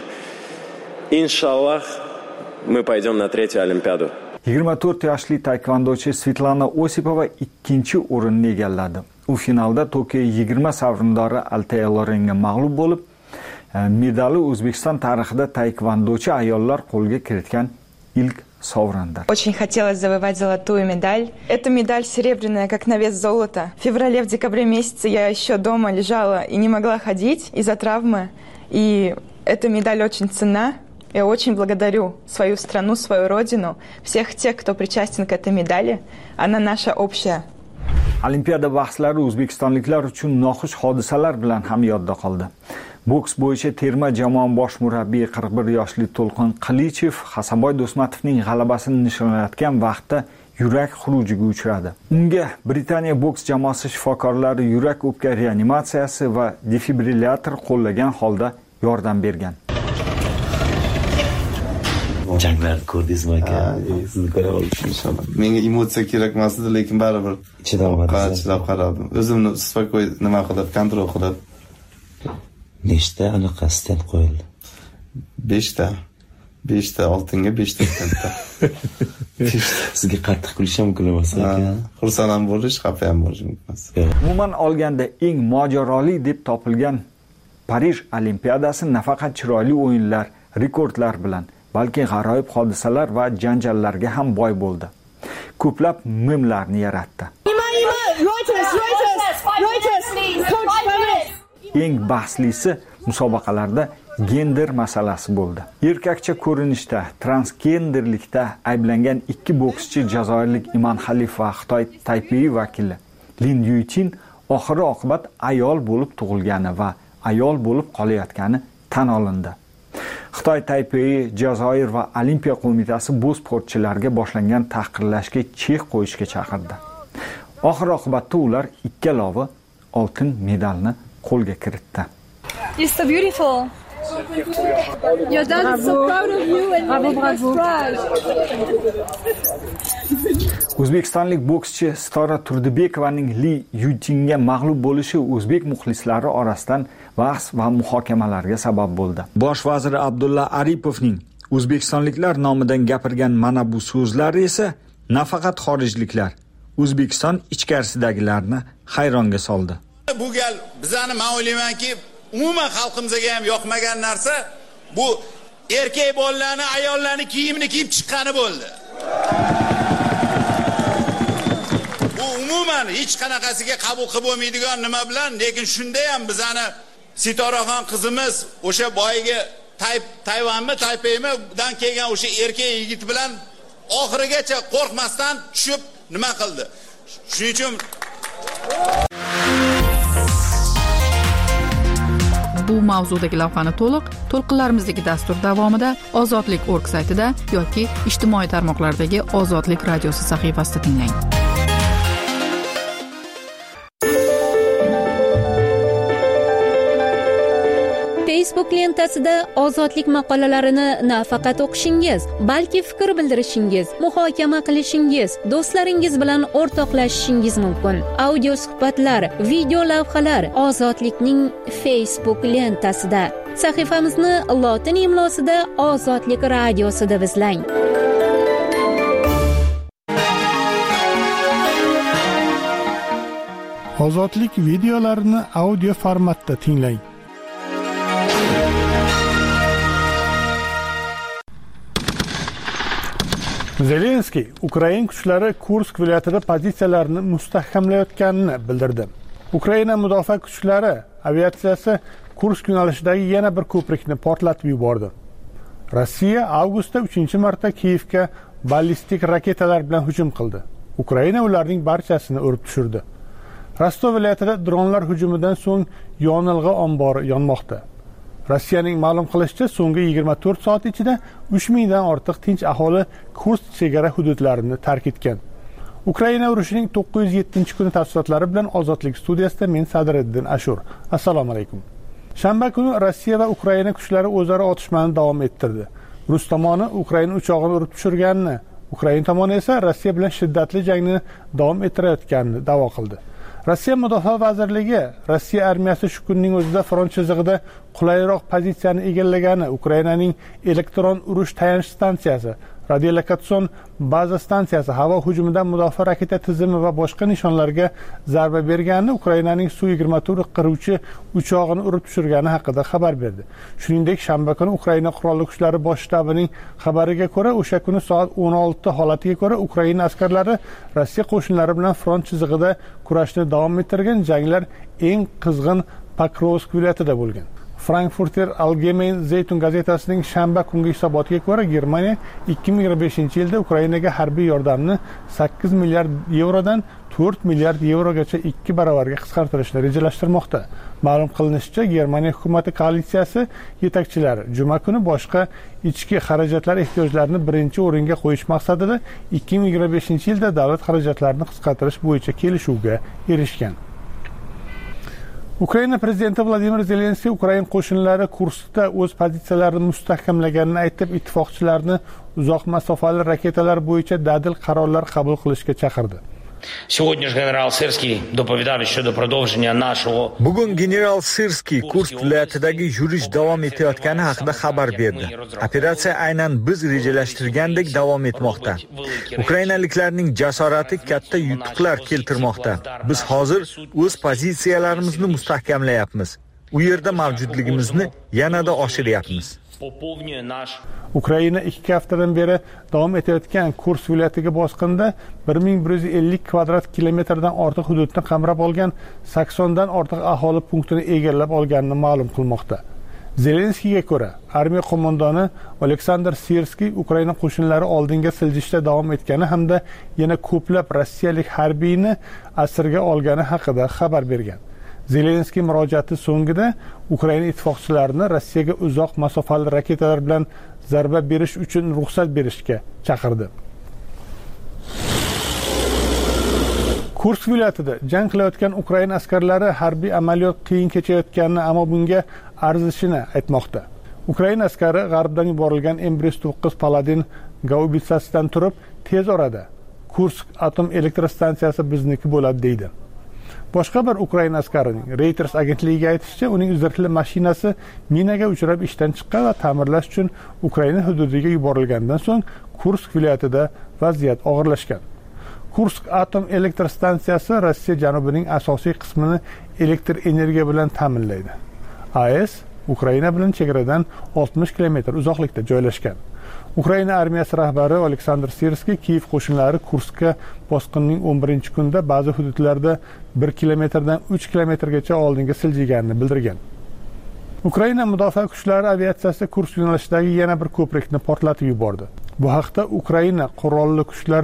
Иншаллах, мы пойдем на третью олимпиаду. 24 yoshli taekvondochi Svetlana Osipova ikkinchi o'rinni egalladi. U finalda Tokio 20 sovrindori Altay Lorenga mag'lub bo'lib, medali O'zbekiston tarixida taekvondochi ayollar qo'lga kiritgan ilk sovrindir. Очень хотелось завоевать золотую медаль. Эта медаль серебряная, как на вес золота. В феврале, в декабре месяце я еще дома лежала и не могла ходить из-за травмы. И эта медаль очень ценна. Я очень благодарю свою страну, свою родину, всех тех, кто причастен к этой медали. Она наша общая. Olimpiada bahslari o'zbekistonliklar uchun noxush hodisalar bilan ham yodda qoldi. Boks bo'yicha terma jamoa bosh murabbiyi 41 yoshli To'lqin Qilichev Hasanboy Do'smatovning g'alabasini nishonlayotgan vaqtda yurak xurujiga uchradi. Unga Britaniya boks jamoasi shifokorlari yurak o'pka reanimatsiyasi va defibrillator qo'llagan holda yordam bergan. Janglar ko'rdingizmi aka? Sizni ko'ra olishim inshaalloh. Menga emotsiya kerak emas edi, lekin baribir chidab qaradim. O'zimni spok'oy nima qilib, kontrol qilib. Nechta anaqa stent qo'yildi? 5 ta. 5 ta oltinga 5 ta stentda. Sizga qattiq kulish ham mumkin emas aka. Xursand ham bo'lish, xafa ham bo'lish mumkin emas. Umuman olganda eng mojaroli deb topilgan Parij Olimpiadasi nafaqat chiroyli o'yinlar, rekordlar bilan balki g'aroyib hodisalar va janjallarga ham boy bo'ldi. Ko'plab memlarni yaratdi. Eng bahslisi musobaqalarda gender masalasi bo'ldi. Erkakcha ko'rinishda, transgenderlikda ayblangan ikki bokschi jazoirlik Iman Xalif va Xitoy Taipei vakili Lin Yutin oxiri oqibat ayol bo'lib tug'ilgani va ayol bo'lib qolayotgani tan olindi. Xitoy Taipei, Jazoir va Olimpiya qo'mitasi bu sportchilarga boshlangan tahqirlashga chek qo'yishga chaqirdi. Oxir oqibatda ular ikkalovi oltin medalni qo'lga kiritdi. It's so beautiful. Your dad is so proud of you and you're proud. O'zbekistonlik bokschi Sitora Turdibekovaning Li Yutinga mag'lub bo'lishi o'zbek muxlislari orasidan bahs va muhokamalarga sabab bo'ldi. Bosh vazir Abdulla Aripovning o'zbekistonliklar nomidan gapirgan mana bu so'zlari esa nafaqat xorijliklar, O'zbekiston ichkarisidagilarni hayronga soldi. Bu gal bizani men o'ylaymanki, umuman xalqimizga ham yoqmagan narsa bu erkak bolalarni, ayollarni kiyimini kiyib chiqqani bo'ldi. Bu umuman hech qanaqasiga qabul qilib bo'lmaydigan nima bilan, lekin shunda ham bizani Sitoraxon qizimiz o'sha boyiga Tayvanmi, Taipeymi dan kelgan o'sha erkak yigit bilan oxirigacha qo'rqmasdan tushib nima qildi? Shuning uchun bu mavzudagi lavhani to'lqinlarimizdagi dastur davomida Ozodlik.org saytida yoki ijtimoiy tarmoqlardagi Ozodlik radiosi sahifasida tinglang. Facebook lentasida Ozodlik maqolalarini nafaqat o'qishingiz, balki fikr bildirishingiz, muhokama qilishingiz, do'stlaringiz bilan o'rtoqlashishingiz mumkin. Audio suhbatlar, video lavhalar Ozodlikning Facebook lentasida. Sahifamizni lotin imlosida Ozodlik radiosi deb izlang. Ozodlik videolarini audio formatda tinglang. Zelenskiy Ukraina kuchlari Kursk viloyatida pozitsiyalarini mustahkamlayotganini bildirdi. Ukraina mudofaa kuchlari aviatsiyasi Kursk yo'nalishidagi yana bir ko'prikni portlatib yubordi. Rossiya avgustda 3-marta Kiyevga ballistik raketalar bilan hujum qildi. Ukraina ularning barchasini urib tushirdi. Rostov viloyatida dronlar hujumidan so'ng yonilg'i ombori yonmoqda. Rossiyaning ma'lum qilishicha, so'nggi 24 soat ichida 3000 dan ortiq tinch aholi Kursk chegara hududlarini tark etgan. Ukraina urushining 907-kuni tafsilotlari bilan Ozodlik studiyasida men Sadriddin Ashur. Assalomu alaykum. Shanba kuni Rossiya va Ukraina kuchlari o'zaro otishmani davom ettirdi. Rus tomoni Ukraina uchog'ini urib tushirganini, Ukraina tomoni esa Rossiya bilan shiddatli jangni davom ettirayotganini da'vo qildi. Rossiya Mudofaa vazirligi Rossiya armiyasi shu kunning o'zida front chizig'ida qulayroq pozitsiyani egallagani, Ukrainaning elektron urush tayanch stansiyasi, radiolokatsion baza stansiyasi havo hujumidan mudofaa raketa tizimi va boshqa nishonlarga zarba berganini, Ukrainaning Su-24 qiruvchi uchog'ini urib tushirgani haqida xabar berdi. Shuningdek, shanba kuni Ukraina qurolli kuchlari bosh shtabining xabariga ko'ra, o'sha kuni soat 16 holatiga ko'ra Ukraina askarlari Rossiya qo'shinlari bilan front chizig'ida kurashni davom ettirgan. Janglar eng qizg'in Pokrovsk viloyatida bo'lgan. Frankfurter Allgemeine Zeitung gazetasining shanba kungi hisobotiga ko'ra, Germaniya 2025-yilda Ukrainaga harbiy yordamni 8 milliard yevrodan 4 milliard yevrogacha 2 barobarga qisqartirishni rejalashtirmoqda. Ma'lum qilinishicha, Germaniya hukumati koalitsiyasi yetakchilari juma kuni boshqa ichki xarajatlar ehtiyojlarini birinchi o'ringa qo'yish maqsadida 2025-yilda davlat xarajatlarini qisqartirish bo'yicha kelishuvga erishgan. Ukraina prezidenti Vladimir Zelenskiy Ukraina qo'shinlari Kurskda o'z pozitsiyalarini mustahkamlaganini aytib, ittifoqchilarni uzoq masofali raketalar bo'yicha dadil qarorlar qabul qilishga chaqirdi. Bugun general Sirskiy Kursk viloyatidagi yurish davom etayotgani haqida xabar berdi. Operatsiya aynan biz rejalashtirgandek davom etmoqda. Ukrainaliklarning jasorati katta yutuqlar keltirmoqda. Biz hozir o'z pozitsiyalarimizni mustahkamlayapmiz. U yerda mavjudligimizni yanada oshiryapmiz. Ukraina 2 haftadan beri davom etayotgan Kursk viloyatiga bosqinda 1150 kvadrat kilometrdan ortiq hududni qamrab olgan, 80 dan ortiq aholi punktini egallab olganini ma'lum qilmoqda. Zelenskiyga ko'ra, armiya qo'mondoni Oleksandr Sirskiy Ukraina qo'shinlari oldinga siljishda davom etgani hamda yana ko'plab rossiyalik harbiyni asirga olgani haqida xabar bergan. Zelenskiy murojaati so'ngida Ukraina ittifoqchilarini Rossiyaga uzoq masofali raketalar bilan zarba berish uchun ruxsat berishga chaqirdi. Kursk viloyatida jang qilayotgan Ukraina askarlari harbiy amaliyot qiyin kechayotganini, ammo bunga arzishini aytmoqda. Ukraina askari g'arbdan yuborilgan M-9 Paladin gaubitsasidan turib, tez orada Kursk atom elektr stansiyasi bizniki bo'ladi deydi. Boshqa bir Ukraina askarining Reuters agentligiga aytishicha, uning zirhli mashinasi minaga uchrab ishdan chiqqan va ta'mirlash uchun Ukraina hududiga yuborilgandan so'ng Kursk viloyatida vaziyat og'irlashgan. Kursk atom elektr stansiyasi Rossiya janubining asosiy qismini elektr energiya bilan ta'minlaydi. AES Ukraina bilan chegaradan 60 kilometr uzoqlikda joylashgan. Ukraina armiyasi rahbari Oleksandr Sirskiy Kiyev qo'shinlari Kurskka bosqinning 11-kunida ba'zi hududlarda 1 kilometrdan 3 kilometrgacha oldinga siljiganini bildirgan. Ukraina mudofaa kuchlari aviatsiyasi Kursk yo'nalishidagi yana bir ko'prikni portlatib yubordi. Bu haqda Ukraina qurolli kuchlari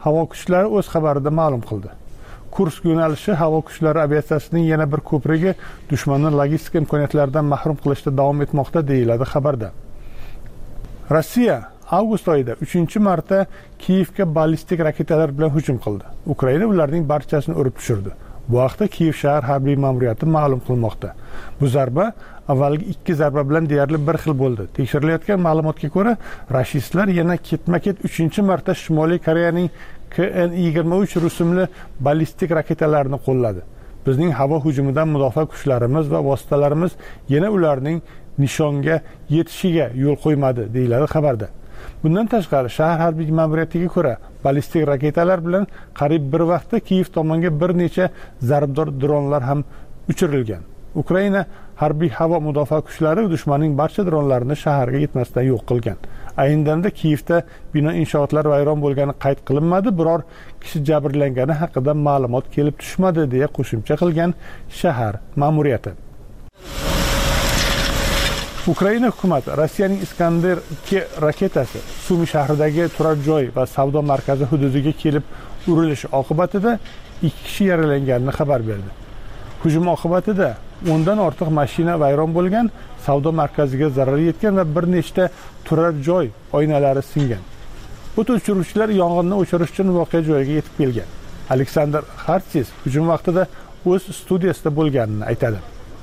havo kuchlari o'z xabarida ma'lum qildi. Kursk yo'nalishi havo kuchlari aviatsiyasining yana bir ko'prigi dushmanni logistika imkoniyatlaridan mahrum qilishda davom etmoqda deyiladi xabarda. Rossiya avgust oyida 3-marta Kiyevga ballistik raketalar bilan hujum qildi. Ukraina ularning barchasini urib tushirdi. Bu haqda Kiyev shahar harbiy ma'muriyati ma'lum qilmoqda. Bu zarba avvalgi 2 zarba bilan deyarli bir xil bo'ldi. Tekshirilayotgan ma'lumotga ko'ra, rashistlar yana ketma-ket 3-marta Shimoliy Koreyaning KN-23 rusumli ballistik raketalarini qo'lladi. Bizning havo hujumidan mudofaa kuchlarimiz va vositalarimiz yana ularning nishonga yetishiga yo'l qo'ymadi, deyiladi xabarda. Bundan tashqari, shahar harbiy ma'muriyatiga ko'ra, ballistik raketalar bilan qariyb bir vaqtda Kiyev tomonga bir necha zarbdor dronlar ham uchirilgan. Ukraina harbiy havo mudofaa kuchlari dushmanning barcha dronlarini shaharga yetmasdan yo'q qilgan. Ayni damda Kiyevda bino inshootlari vayron bo'lgani qayd qilinmadi, biror kishi jabrlangani haqida ma'lumot kelib tushmadi, deya qo'shimcha qilgan shahar ma'muriyati. Ukraina hukumati Rossiyaning Iskander 2 raketasi Sumi shahridagi turar joy va savdo markazi hududiga kelib urilishi oqibatida 2 kishi yaralanganini xabar berdi. Hujum oqibatida 10 dan ortiq mashina vayron bo'lgan, savdo markaziga zarar yetgan va bir nechta turar joy oynalari singan. O't o'chiruvchilar yong'inni o'chirish uchun voqea joyiga yetib kelgan. Aleksandr Xartsis hujum vaqtida o'z studiyasida bo'lganini aytadi.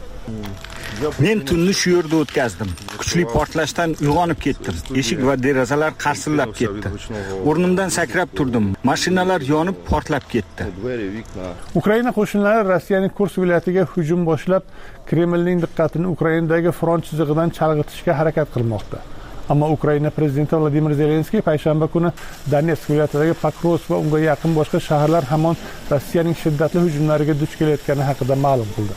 Men tunni shu yerda o'tkazdim. Kuchli portlashdan uyg'onib ketdim. Eshik va derazalar qarsillab ketdi. O'rnimdan sakrab turdim. Mashinalar yonib portlab ketdi. Ukraina qo'shinlari Rossiyaning Kursk viloyatiga hujum boshlab, Kremlning diqqatini Ukrainadagi front chizig'idan chalg'itishga harakat qilmoqda. Ammo Ukraina prezidenti Vladimir Zelenskiy payshanba kuni Donetsk viloyatidagi Pokrovsk va unga yaqin boshqa shaharlar hamon Rossiyaning shiddatli hujumlariga duch kelayotgani haqida ma'lum qildi.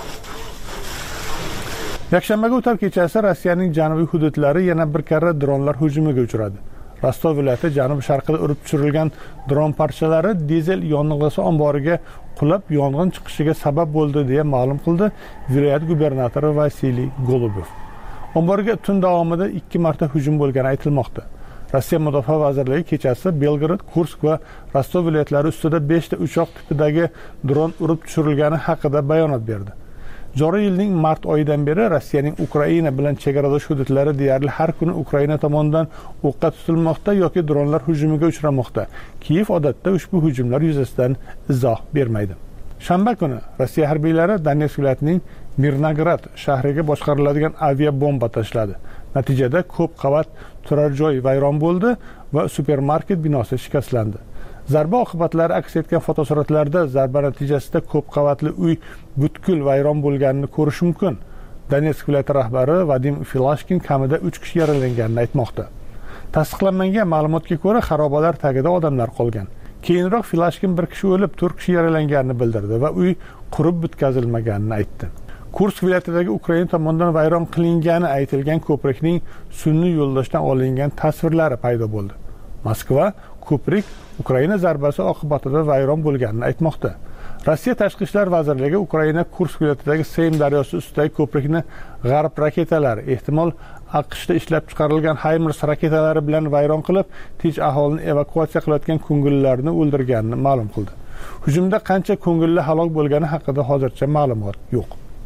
Yakshanbaga o'tar kechasi Rossiyaning janubiy hududlari yana bir karra dronlar hujumiga uchradi. Rostov viloyati janubi-sharqida urib tushirilgan dron parchalari dizel yonilg'isi omboriga qulab yong'in chiqishiga sabab bo'ldi, deya ma'lum qildi viloyat gubernatori Vasiliy Golubov. Omborga tun davomida 2 marta hujum bo'lgani aytilmoqda. Rossiya mudofaa vazirligi kechasi Belgorod, Kursk va Rostov viloyatlari ustida 5 ta uchoq tipidagi dron urib tushirilgani haqida bayonot berdi. Joriy yilning mart oyidan beri Rossiyaning Ukraina bilan chegaradosh hududlari deyarli har kuni Ukraina tomonidan o'qqa tutilmoqda yoki dronlar hujumiga uchramoqda. Kiyev odatda ushbu hujumlar yuzasidan izoh bermaydi. Shanba kuni Rossiya harbiylari Donetsk viloyatining Mirnograd shahriga boshqariladigan avia bomba tashladi. Natijada ko'p qavat turar joy vayron bo'ldi va supermarket binosi shikastlandi. Zarba oqibatlari aks etgan fotosuratlarda zarba natijasida ko'p qavatli uy butkul vayron bo'lganini ko'rish mumkin. Donetsk viloyati rahbari Vadim Filashkin kamida 3 kishi yaralanganini aytmoqda. Tasdiqlanmagan ma'lumotga ko'ra, xarobalar tagida odamlar qolgan. Keyinroq Filashkin bir kishi o'lib, 4 kishi yaralanganini bildirdi va uy qurib bitkazilmaganini aytdi. Kursk viloyatidagi Ukraina tomonidan vayron qilingani aytilgan ko'prikning sun'iy yo'ldoshdan olingan tasvirlari paydo bo'ldi. Moskva ko'prik Ukraina zarbasi oqibatida vayron bo'lganini aytmoqda. Rossiya tashqi ishlar vazirligi Ukraina Kursk viloyatidagi Seym daryosi ustidagi ko'prikni g'arb raketalari, ehtimol AQShda ishlab chiqarilgan HIMARS raketalari bilan vayron qilib, tinch aholini evakuatsiya qilayotgan ko'ngillilarni o'ldirganini ma'lum qildi. Hujumda qancha ko'ngilli halok bo'lgani haqida hozircha ma'lumot yo'q.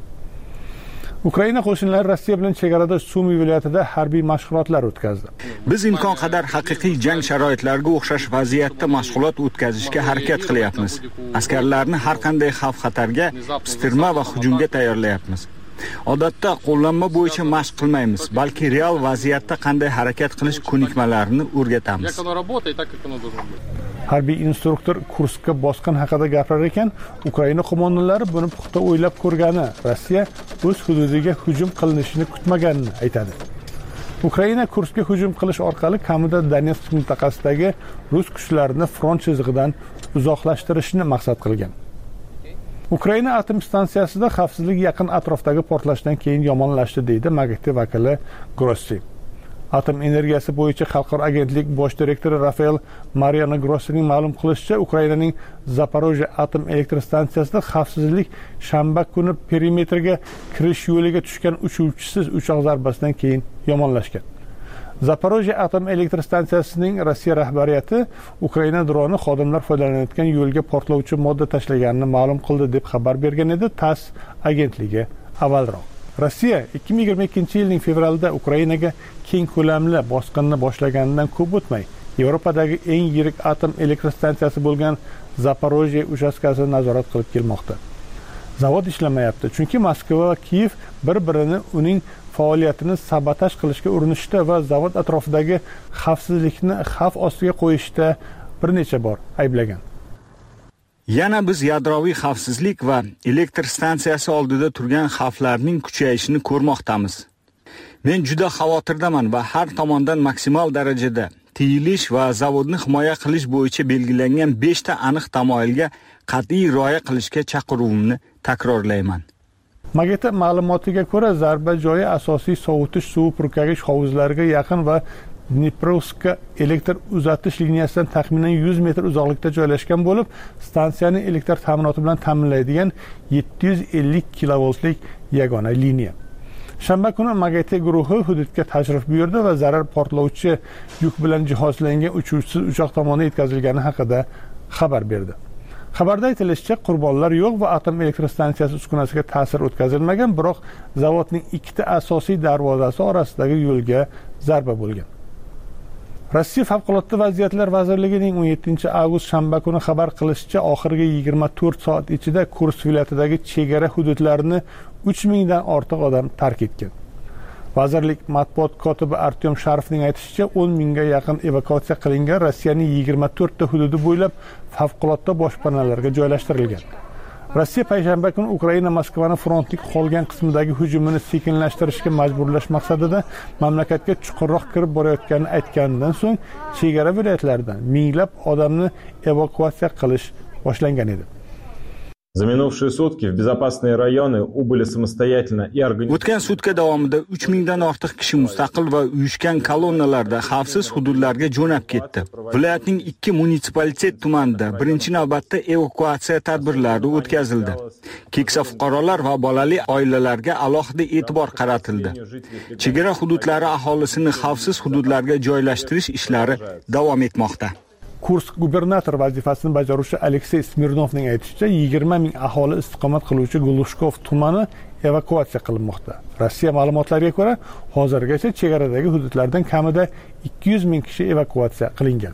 Ukraina qo'shinlari Rossiya bilan chegarada Sumi viloyatida harbiy mashg'ulotlar o'tkazdi. Biz imkon qadar haqiqiy jang sharoitlariga o'xshash vaziyatda mashg'ulot o'tkazishga harakat qilyapmiz. Askarlarni har qanday xavf-xatarga, pistirma va hujumga tayyorlayapmiz. Odatda qo'llanma bo'yicha mashq qilmaymiz, balki real vaziyatda qanday harakat qilish ko'nikmalarini o'rgatamiz. Harbiy instruktor Kurskka bosqin haqida gapirar ekan, Ukraina qo'mondonlari buni puxta o'ylab ko'rgani, Rossiya o'z hududiga hujum qilinishini kutmaganini aytadi. Ukraina Kurskka hujum qilish orqali kamida Donetsk mintaqasidagi rus kuchlarini front chizig'idan uzoqlashtirishni maqsad qilgan. Ukraina atom stansiyasida xavfsizlik yaqin atrofdagi portlashdan keyin yomonlashdi, deydi MAGATE vakili Grossi. Atom energiyasi bo'yicha xalqaro agentlik bosh direktori Rafael Mariano Grossining ma'lum qilishicha, Ukrainaning Zaporojye atom elektr stansiyasida xavfsizlik shanba kuni perimetrga kirish yo'liga tushgan uchuvchisiz uchoq zarbasidan keyin yomonlashgan. Zaporojye atom elektr stansiyasining Rossiya rahbariyati Ukraina droni xodimlar foydalanayotgan yo'lga portlovchi modda tashlaganini ma'lum qildi deb xabar bergan edi TASS agentligi avvalroq. Rossiya 2022-yilning fevralida Ukrainaga keng ko'lamli bosqinni boshlaganidan ko'p o'tmay Yevropadagi eng yirik atom elektr stansiyasi bo'lgan Zaporojye uchastkasini nazorat qilib kelmoqda. Zavod ishlamayapti, chunki Moskva va Kiyev bir-birini uning faoliyatini sabotaj qilishga urinishda va zavod atrofidagi xavfsizlikni xavf ostiga qo'yishda bir necha bor ayblagan. Yana biz yadroviy xavfsizlik va elektr stansiyasi oldida turgan xavflarning kuchayishini ko'rmoqdamiz. Men juda xavotirdaman va har tomondan maksimal darajada tiyilish va zavodni himoya qilish bo'yicha belgilangan 5 ta aniq tamoyilga qat'iy rioya qilishga chaqiruvimni takrorlayman. Mageta ma'lumotiga ko'ra, zarba joyi asosiy sovutish suvi purkagich hovuzlariga yaqin va Dniprovska elektr uzatish liniyasidan taxminan 100 metr uzoqlikda joylashgan bo'lib, stansiyani elektr ta'minoti bilan ta'minlaydigan 750 kilovoltlik yagona liniya. Shanba kuni Mageta guruhi hududga tashrif buyurdi va zarar portlovchi yuk bilan jihozlangan uchuvchisiz uchoq tomonidan yetkazilgani haqida xabar berdi. Xabarda aytilishicha, qurbonlar yo'q va atom elektr stansiyasi uskunasiga ta'sir o'tkazilmagan, biroq zavodning 2 ta asosiy darvozasi orasidagi yo'lga zarba bo'lgan. Rossiya Favqulodda vaziyatlar vazirligining 17-avgust shanba kuni xabar qilishicha, oxirgi 24 soat ichida Kursk viloyatidagi chegara hududlarini 3000 dan ortiq odam tark etgan. Vazirlik matbuot kotibi Artyom Sharifning aytishicha, 10 mingga yaqin evakuatsiya qilingan Rossiyaning 24 ta hududi bo'ylab favqulodda boshpanalarga joylashtirilgan. Rossiya payshanba kuni Ukraina Moskvani frontning qolgan qismidagi hujumini sekinlashtirishga majburlash maqsadida mamlakatga chuqurroq kirib borayotganini aytganidan so'ng chegara viloyatlaridan minglab odamni evakuatsiya qilish boshlangan edi. За минувшие сутки в безопасные районы убыли самостоятельно и организованно. O'tgan sutka davomida 3000 dan ortiq kishi mustaqil va uyushgan kolonnalarda xavfsiz hududlarga jo'nab ketdi. Viloyatning 2 munitsipalitet tumanida birinchi navbatda evakuatsiya tadbirlari o'tkazildi. Keksa fuqarolar va bolali oilalarga alohida e'tibor qaratildi. Chegara hududlari aholisini xavfsiz hududlarga joylashtirish ishlari davom etmoqda. Kursk gubernator vazifasini bajaruvchi Aleksey Smirnovning aytishicha, 20 ming aholi istiqomat qiluvchi Glushkov tumani evakuatsiya qilinmoqda. Rossiya ma'lumotlariga ko'ra, hozirgacha chegaradagi hududlardan kamida 200 ming kishi evakuatsiya qilingan.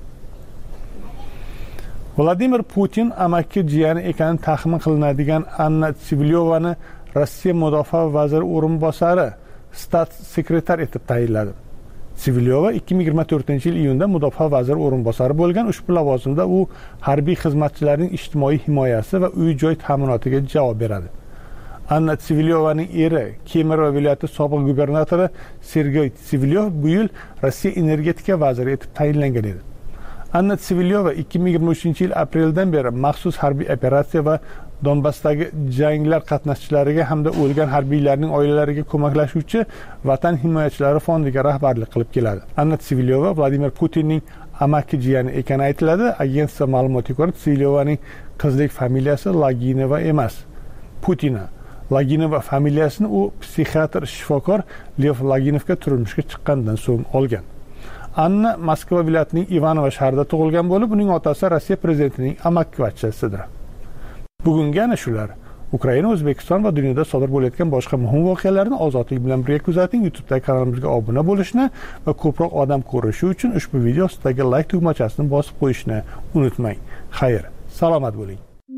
Vladimir Putin amakki jiyani ekani taxmin qilinadigan Anna Tsivilyovani Rossiya mudofaa vaziri o'rinbosari statssekretar etib tayinladi. Tsivilyova 2024-yil iyunda mudofaa vaziri o'rinbosari bo'lgan. Ushbu lavozimda u harbiy xizmatchilarning ijtimoiy himoyasi va uy-joy ta'minotiga javob beradi. Anna Tsivilyovaning eri Kemerovo viloyati sobiq gubernatori Sergey Tsivilyov bu yil Rossiya energetika vaziri etib tayinlangan edi. Anna Tsivilyova 2023-yil apreldan beri maxsus harbiy operatsiya va Donbassdagi janglar qatnashchilariga hamda o'lgan harbiylarning oilalariga ko'maklashuvchi Vatan himoyachilari fondiga rahbarlik qilib keladi. Anna Tsivilyova Vladimir Putinning amakki jiyani ekani aytiladi. Agentlik ma'lumotiga ko'ra, Tsivilyovaning qizlik familiyasi Laginova emas, Putina. Laginova familiyasini u psixiatr shifokor Lev Laginovga turmushga chiqqandan so'ng olgan. Anna Moskva viloyatining Ivanovo shahrida tug'ilgan bo'lib, uning otasi Rossiya prezidentining amakkivachchasidir. Bugungi ana shular. Ukraina, O'zbekiston va dunyoda sodir bo'layotgan boshqa muhim voqealarni Ozodlik bilan birga kuzating. YouTube'dagi kanalimizga obuna bo'lishni va ko'proq odam ko'rishi uchun ushbu video ostidagi like tugmachasini bosib qo'yishni unutmang. Xayr, salomat bo'ling.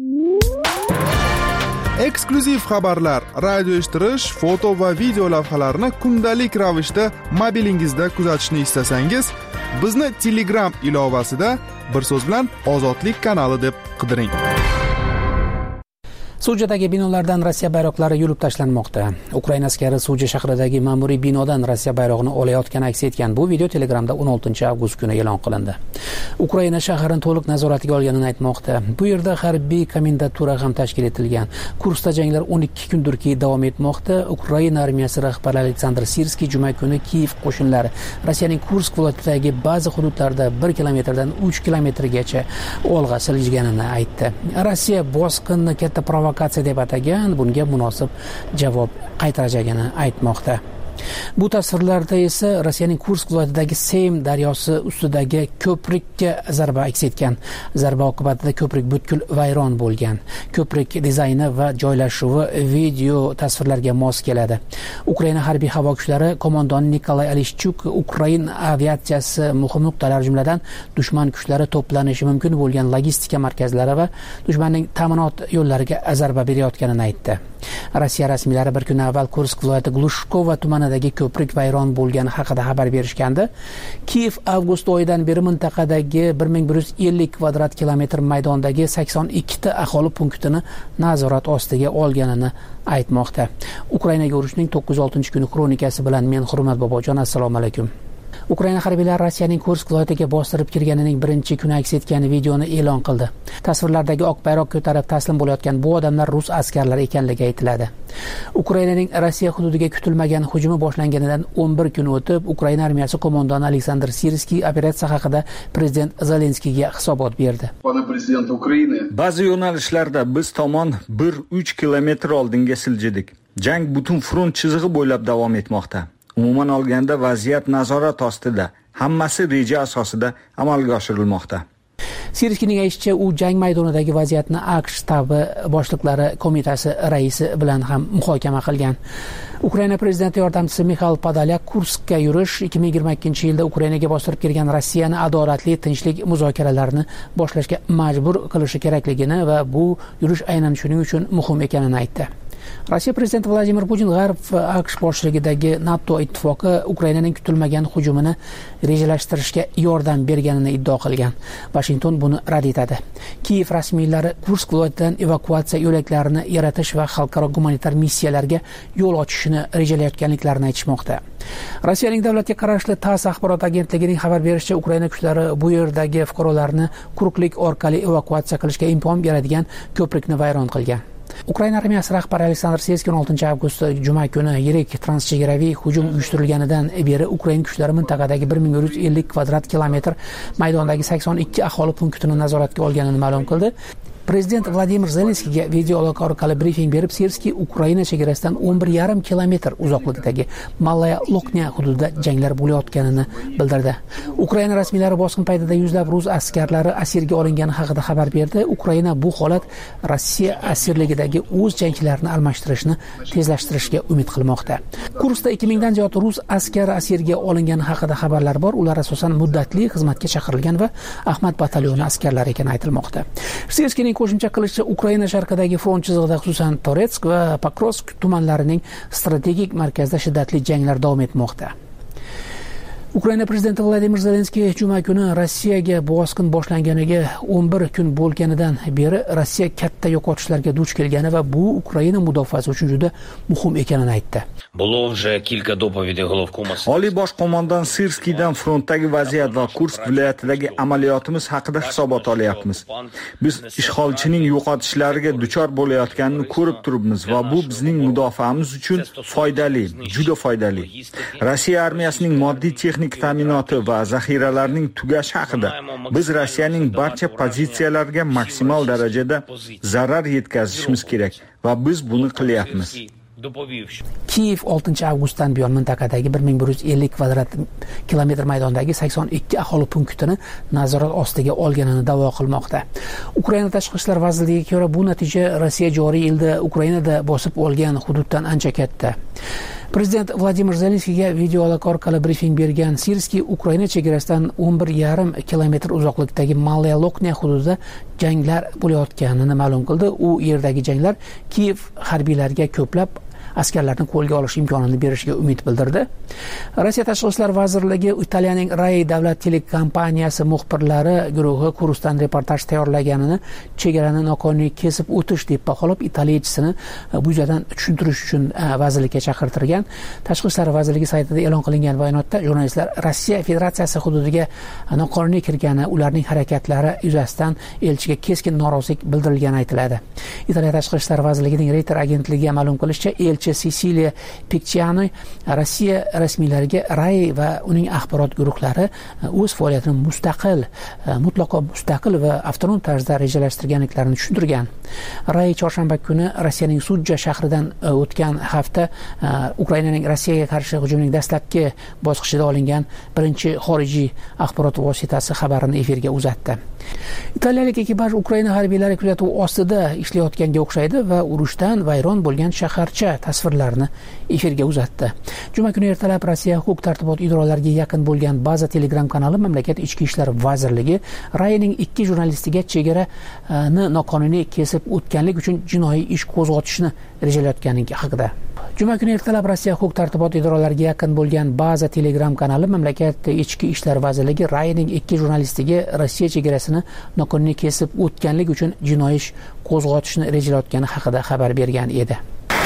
Eksklyuziv xabarlar, radio eshittirish, foto va video lavhalarni kundalik ravishda mobilingizda kuzatishni istasangiz, bizni Telegram ilovasida bir so'z bilan Ozodlik kanali deb qidiring. Sujadagi binolardan Rossiya bayroqlari yulib tashlanmoqda. Ukraina askari Suja shahridagi ma'muriy binodan Rossiya bayrog'ini olayotgani aks etgan bu video Telegramda 16-avgust kuni e'lon qilindi. Ukraina shahrini to'liq nazoratiga olganini aytmoqda. Bu yerda harbiy komendatura ham tashkil etilgan. Kurskda janglar 12 kundirki davom etmoqda. Ukraina armiyasi rahbari Aleksandr Sirskiy juma kuni Kiyev qo'shinlari Rossiyaning Kursk viloyatidagi ba'zi hududlarda 1 kilometrdan 3 kilometrgacha olg'a siljganini aytdi. Rossiya bosqinni katta provokatsiya deb atagan, bunga munosib javob qaytarajagini aytmoqda. Bu tasvirlarda esa Rossiyaning Kursk viloyatidagi Seym daryosi ustidagi ko'prikka zarba aks etgan. Zarba oqibatida ko'prik butkul vayron bo'lgan. Ko'prik dizayni va joylashuvi video tasvirlarga mos keladi. Ukraina harbiy havo kuchlari qo'mondoni Nikolay Alishchuk Ukrain aviatsiyasi muhim nuqtalar jumladan dushman kuchlari to'planishi mumkin bo'lgan logistika markazlari va dushmanning ta'minot yo'llariga zarba berayotganini aytdi. Rossiya rasmiylari bir kun avval Kursk viloyati Glushkova tumanidagi ko'prik vayron bo'lgani haqida xabar berishgandi. Kiev avgust oyidan beri mintaqadagi 1150 kvadrat kilometr maydondagi 82 ta aholi punktini nazorat ostiga olganini aytmoqda. Ukrainaga urushning 906-kuni kronikasi bilan men Hurmat Bobojon, assalomu alaykum. Ukraina harbiylari Rossiyaning Kursk viloyatiga bostirib kirganining birinchi kuni aks etgan videoni e'lon qildi. Tasvirlardagi oq bayroq ko'tarib taslim bo'layotgan bu odamlar rus askarlari ekanligi aytiladi. Ukrainaning Rossiya hududiga kutilmagan hujumi boshlanganidan 11 kun o'tib, Ukraina armiyasi qo'mondoni Aleksandr Sirskiy operatsiya haqida prezident Zelenskiyga hisobot berdi. Ba'zi yo'nalishlarda biz tomon 1-3 kilometr oldinga siljidik. Jang butun front chizig'i bo'ylab davom etmoqda. Umuman olganda vaziyat nazorat ostida, hammasi reja asosida amalga oshirilmoqda. Sirskiyning aytishicha, u jang maydonidagi vaziyatni AQSh shtabi boshliqlari qo'mitasi raisi bilan ham muhokama qilgan. Ukraina prezidenti yordamchisi Mikhail Podolyak Kurskka yurish 2022-yilda Ukrainaga bostirib kirgan Rossiyani adolatli tinchlik muzokaralarini boshlashga majbur qilishi kerakligini va bu yurish aynan shuning uchun muhim ekanini aytdi. Rossiya prezidenti Vladimir Putin G'arb va AQSh boshchiligidagi NATO ittifoqi Ukrainaning kutilmagan hujumini rejalashtirishga yordam berganini iddao qilgan. Washington buni rad etadi. Kiev rasmiylari Kursk viloyatidan evakuatsiya yo'laklarini yaratish va xalqaro gumanitar missiyalarga yo'l ochishni rejalayotganliklarini aytishmoqda. Rossiyaning davlatga qarashli TASS axborot agentligining xabar berishicha, Ukraina kuchlari bu yerdagi fuqarolarni quruqlik orqali evakuatsiya qilishga imkon beradigan ko'prikni vayron qilgan. Ukraina armiyasi rahbari Aleksandr Sirskiy 16 avgust juma kuni yirik transchegaraviy hujum uyushtirilganidan beri Ukraina kuchlari mintaqadagi 1150 kvadrat kilometr maydondagi 82 aholi punktini nazoratga olganini ma'lum qildi. Prezident Vladimir Zelenskiyga video aloqa orqali brifing berib, Sirskiy Ukraina chegarasidan 11,5 kilometr uzoqlikdagi Malaya Loknya hududida janglar bo'layotganini bildirdi. Ukraina rasmiylari bosqin paytida yuzlab rus askarlari asirga olingani haqida xabar berdi. Ukraina bu holat Rossiya asirligidagi o'z jangchilarini almashtirishni tezlashtirishga umid qilmoqda. Kurskda 2000 dan ziyod rus askari asirga olingani haqida xabarlar bor. Ular asosan muddatli xizmatga chaqirilgan va Ahmad batalyoni askarlari ekani aytilmoqda. Sirskiyning qo'shimcha qilishicha, Ukraina sharqidagi front chizig'ida, xususan Toretsk va Pokrovsk tumanlarining strategik markazida shiddatli janglar davom etmoqda. Ukraina prezidenti Vladimir Zelenskiy juma kuni Rossiyaga bosqin boshlanganiga 11 kun bo'lganidan beri Rossiya katta yo'qotishlarga duch kelgani va bu Ukraina mudofaasi uchun juda muhim ekanini aytdi. Oliy bosh qo'mondon Sirskiydan frontdagi vaziyat va Kursk viloyatidagi amaliyotimiz haqida hisobot olyapmiz. Biz ishg'olchining yo'qotishlariga duchor bo'layotganini ko'rib turibmiz va bu bizning mudofaamiz uchun foydali, juda foydali. Rossiya armiyasining moddiy texnik ta'minoti va zaxiralarning tugashi haqida biz Rossiyaning barcha pozitsiyalariga maksimal darajada zarar yetkazishimiz kerak va biz buni qilyapmiz. Kiev 6 avgustdan buyon mintaqadagi 1150 kvadrat kilometr maydondagi 82 aholi punktini nazorat ostiga olganini da'vo qilmoqda. Ukraina tashqi ishlar vazirligiga ko'ra, bu natija Rossiya joriy yilda Ukrainada bosib olgan hududdan ancha katta. Prezident Vladimir Zelenskiyga video aloqa orqali brifing bergan Sirskiy Ukraina chegarasidan 11,5 kilometr uzoqlikdagi Malaya Loknya hududida janglar bo'layotganini ma'lum qildi. U yerdagi janglar Kiev harbiylariga ko'plab askarlarni qo'lga olish imkonini berishiga umid bildirdi. Rossiya Tashqi ishlar vazirligi Italiyaning Rai davlat telekompaniyasi muxbirlari guruhi Kurskdan reportaj tayyorlaganini chegarani noqonuniy kesib o'tish deb baholab, italiyachisini bu yerdan tushuntirish uchun vazirlikka chaqirtirgan. Tashqi ishlar vazirligi saytida e'lon qilingan bayonotda jurnalistlar Rossiya Federatsiyasi hududiga noqonuniy kirgani, ularning harakatlari yuzasidan elchiga keskin norozilik bildirilgani aytiladi. Italiya tashqi ishlar vazirligining Reuters agentligiga ma'lum qilishicha, elchi Sicilia Picciano Rossiya rasmiylariga RAI va uning axborot guruhlari o'z faoliyatini mutlaqo mustaqil va avtonom tarzda rejalashtirganliklarini tushuntirgan. RAI chorshanba kuni Rossiyaning Sudja shahridan o'tgan hafta Ukrainaning Rossiyaga qarshi hujumining dastlabki bosqichida olingan birinchi xorijiy axborot vositasi xabarini efirga uzatdi. Italiyalik ekipaj Ukraina harbiylari kuzatuvi ostida ishlayotganga o'xshaydi va urushdan vayron bo'lgan shaharcha tasvirlarini efirga uzatdi. Juma kuni ertalab Rossiya huquq-tartibot idoralariga yaqin bo'lgan baza Telegram kanali mamlakat ichki ishlar vazirligi RAIning 2 jurnalistiga chegarani noqonuniy kesib o'tganlik uchun jinoiy ish qo'zg'atishni rejalayotganligi haqida. Juma kuni ertalab Rossiya huquq-tartibot idoralariga yaqin bo'lgan baza Telegram kanali mamlakat ichki ishlar vazirligi RAIning 2 jurnalistiga Rossiya chegarasini noqonuniy kesib o'tganlik uchun jinoiy ish qo'zg'atishni rejalayotgani haqida xabar bergan edi.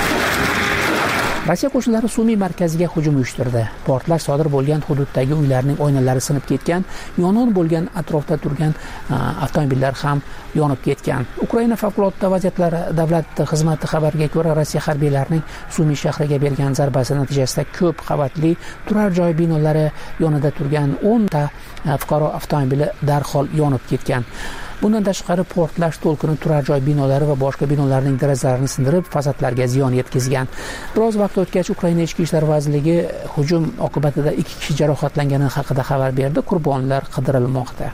Rossiya qo'shinlari Sumi markaziga hujum uyushtirdi. Portlash sodir bo'lgan hududdagi uylarning oynalari sinib ketgan, yong'in bo'lgan atrofda turgan avtomobillar ham yonib ketgan. Ukraina favqulodda vaziyatlar davlat xizmati xabariga ko'ra, Rossiya harbiylarining Sumi shahriga bergan zarbasi natijasida ko'p qavatli turar joy binolari yonida turgan 10 ta fuqaro avtomobili darhol yonib ketgan. Bundan tashqari portlash to'lqini turar joy binolari va boshqa binolarning derazalarini sindirib, fasadlarga ziyon yetkazgan. Biroz vaqt o'tgach, Ukraina ichki ishlar vazirligi hujum oqibatida 2 kishi jarohatlangani haqida xabar berdi. Qurbonlar qidirilmoqda.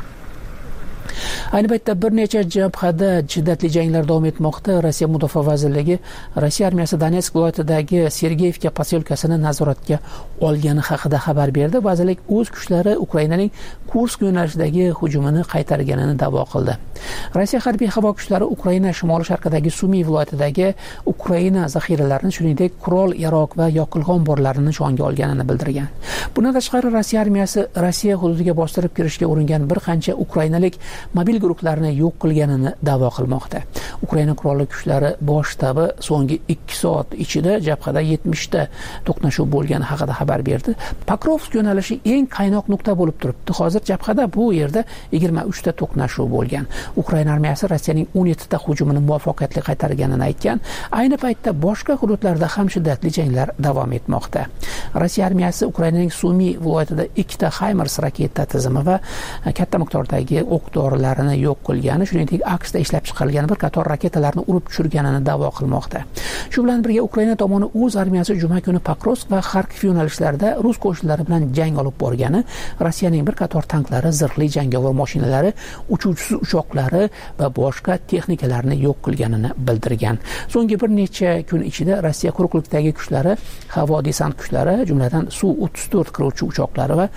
Ayni paytda bir necha jabhada shiddatli janglar davom etmoqda. Rossiya Mudofaa vazirligi Rossiya armiyasi Donetsk viloyatidagi Sergeyevka posyolkasini nazoratga olgani haqida xabar berdi. Vazirlik o'z kuchlari Ukrainaning Kursk yo'nalishidagi hujumini qaytarganini da'vo qildi. Rossiya harbiy havo kuchlari Ukraina shimoli-sharqidagi Sumi viloyatidagi Ukraina zaxiralarini, shuningdek qurol-yarog' va yoqilg'i omborlarini nishonga olganini bildirgan. Bundan tashqari Rossiya armiyasi Rossiya hududiga bostirib kirishga uringan bir qancha ukrainalik mobil guruhlarni yo'q qilganini da'vo qilmoqda. Ukraina qurolli kuchlari bosh shtabi so'nggi 2 soat ichida jabhada 70 ta to'qnashuv bo'lgani haqida xabar berdi. Pokrovsk yo'nalishi eng qaynoq nuqta bo'lib turibdi. Hozir jabhada bu yerda 23 ta to'qnashuv bo'lgan. Ukraina armiyasi Rossiyaning 17 ta hujumini muvaffaqiyatli qaytarganini aytgan. Ayni paytda boshqa hududlarda ham shiddatli janglar davom etmoqda. Rossiya armiyasi Ukrainaning Sumi viloyatida 2 ta HIMARS raketa tizimi va katta miqdordagi o'q dorilarini yo'q qilgani, shuningdek AQShda ishlab chiqarilgan bir qator raketalarni urib tushirganini da'vo qilmoqda. Shu bilan birga Ukraina tomoni o'z armiyasi juma kuni Pokrovsk va Kharkiv yo'nalishlarida rus qo'shinlari bilan jang olib borgani, Rossiyaning bir qator tanklari, zirhli jangovar mashinalari, uchuvchisiz uchoqlari va boshqa texnikalarni yo'q qilganini bildirgan. So'nggi bir necha kun ichida Rossiya quruqlikdagi kuchlari, havo desant kuchlari, jumladan Su-34 qiruvchi uchoqlari va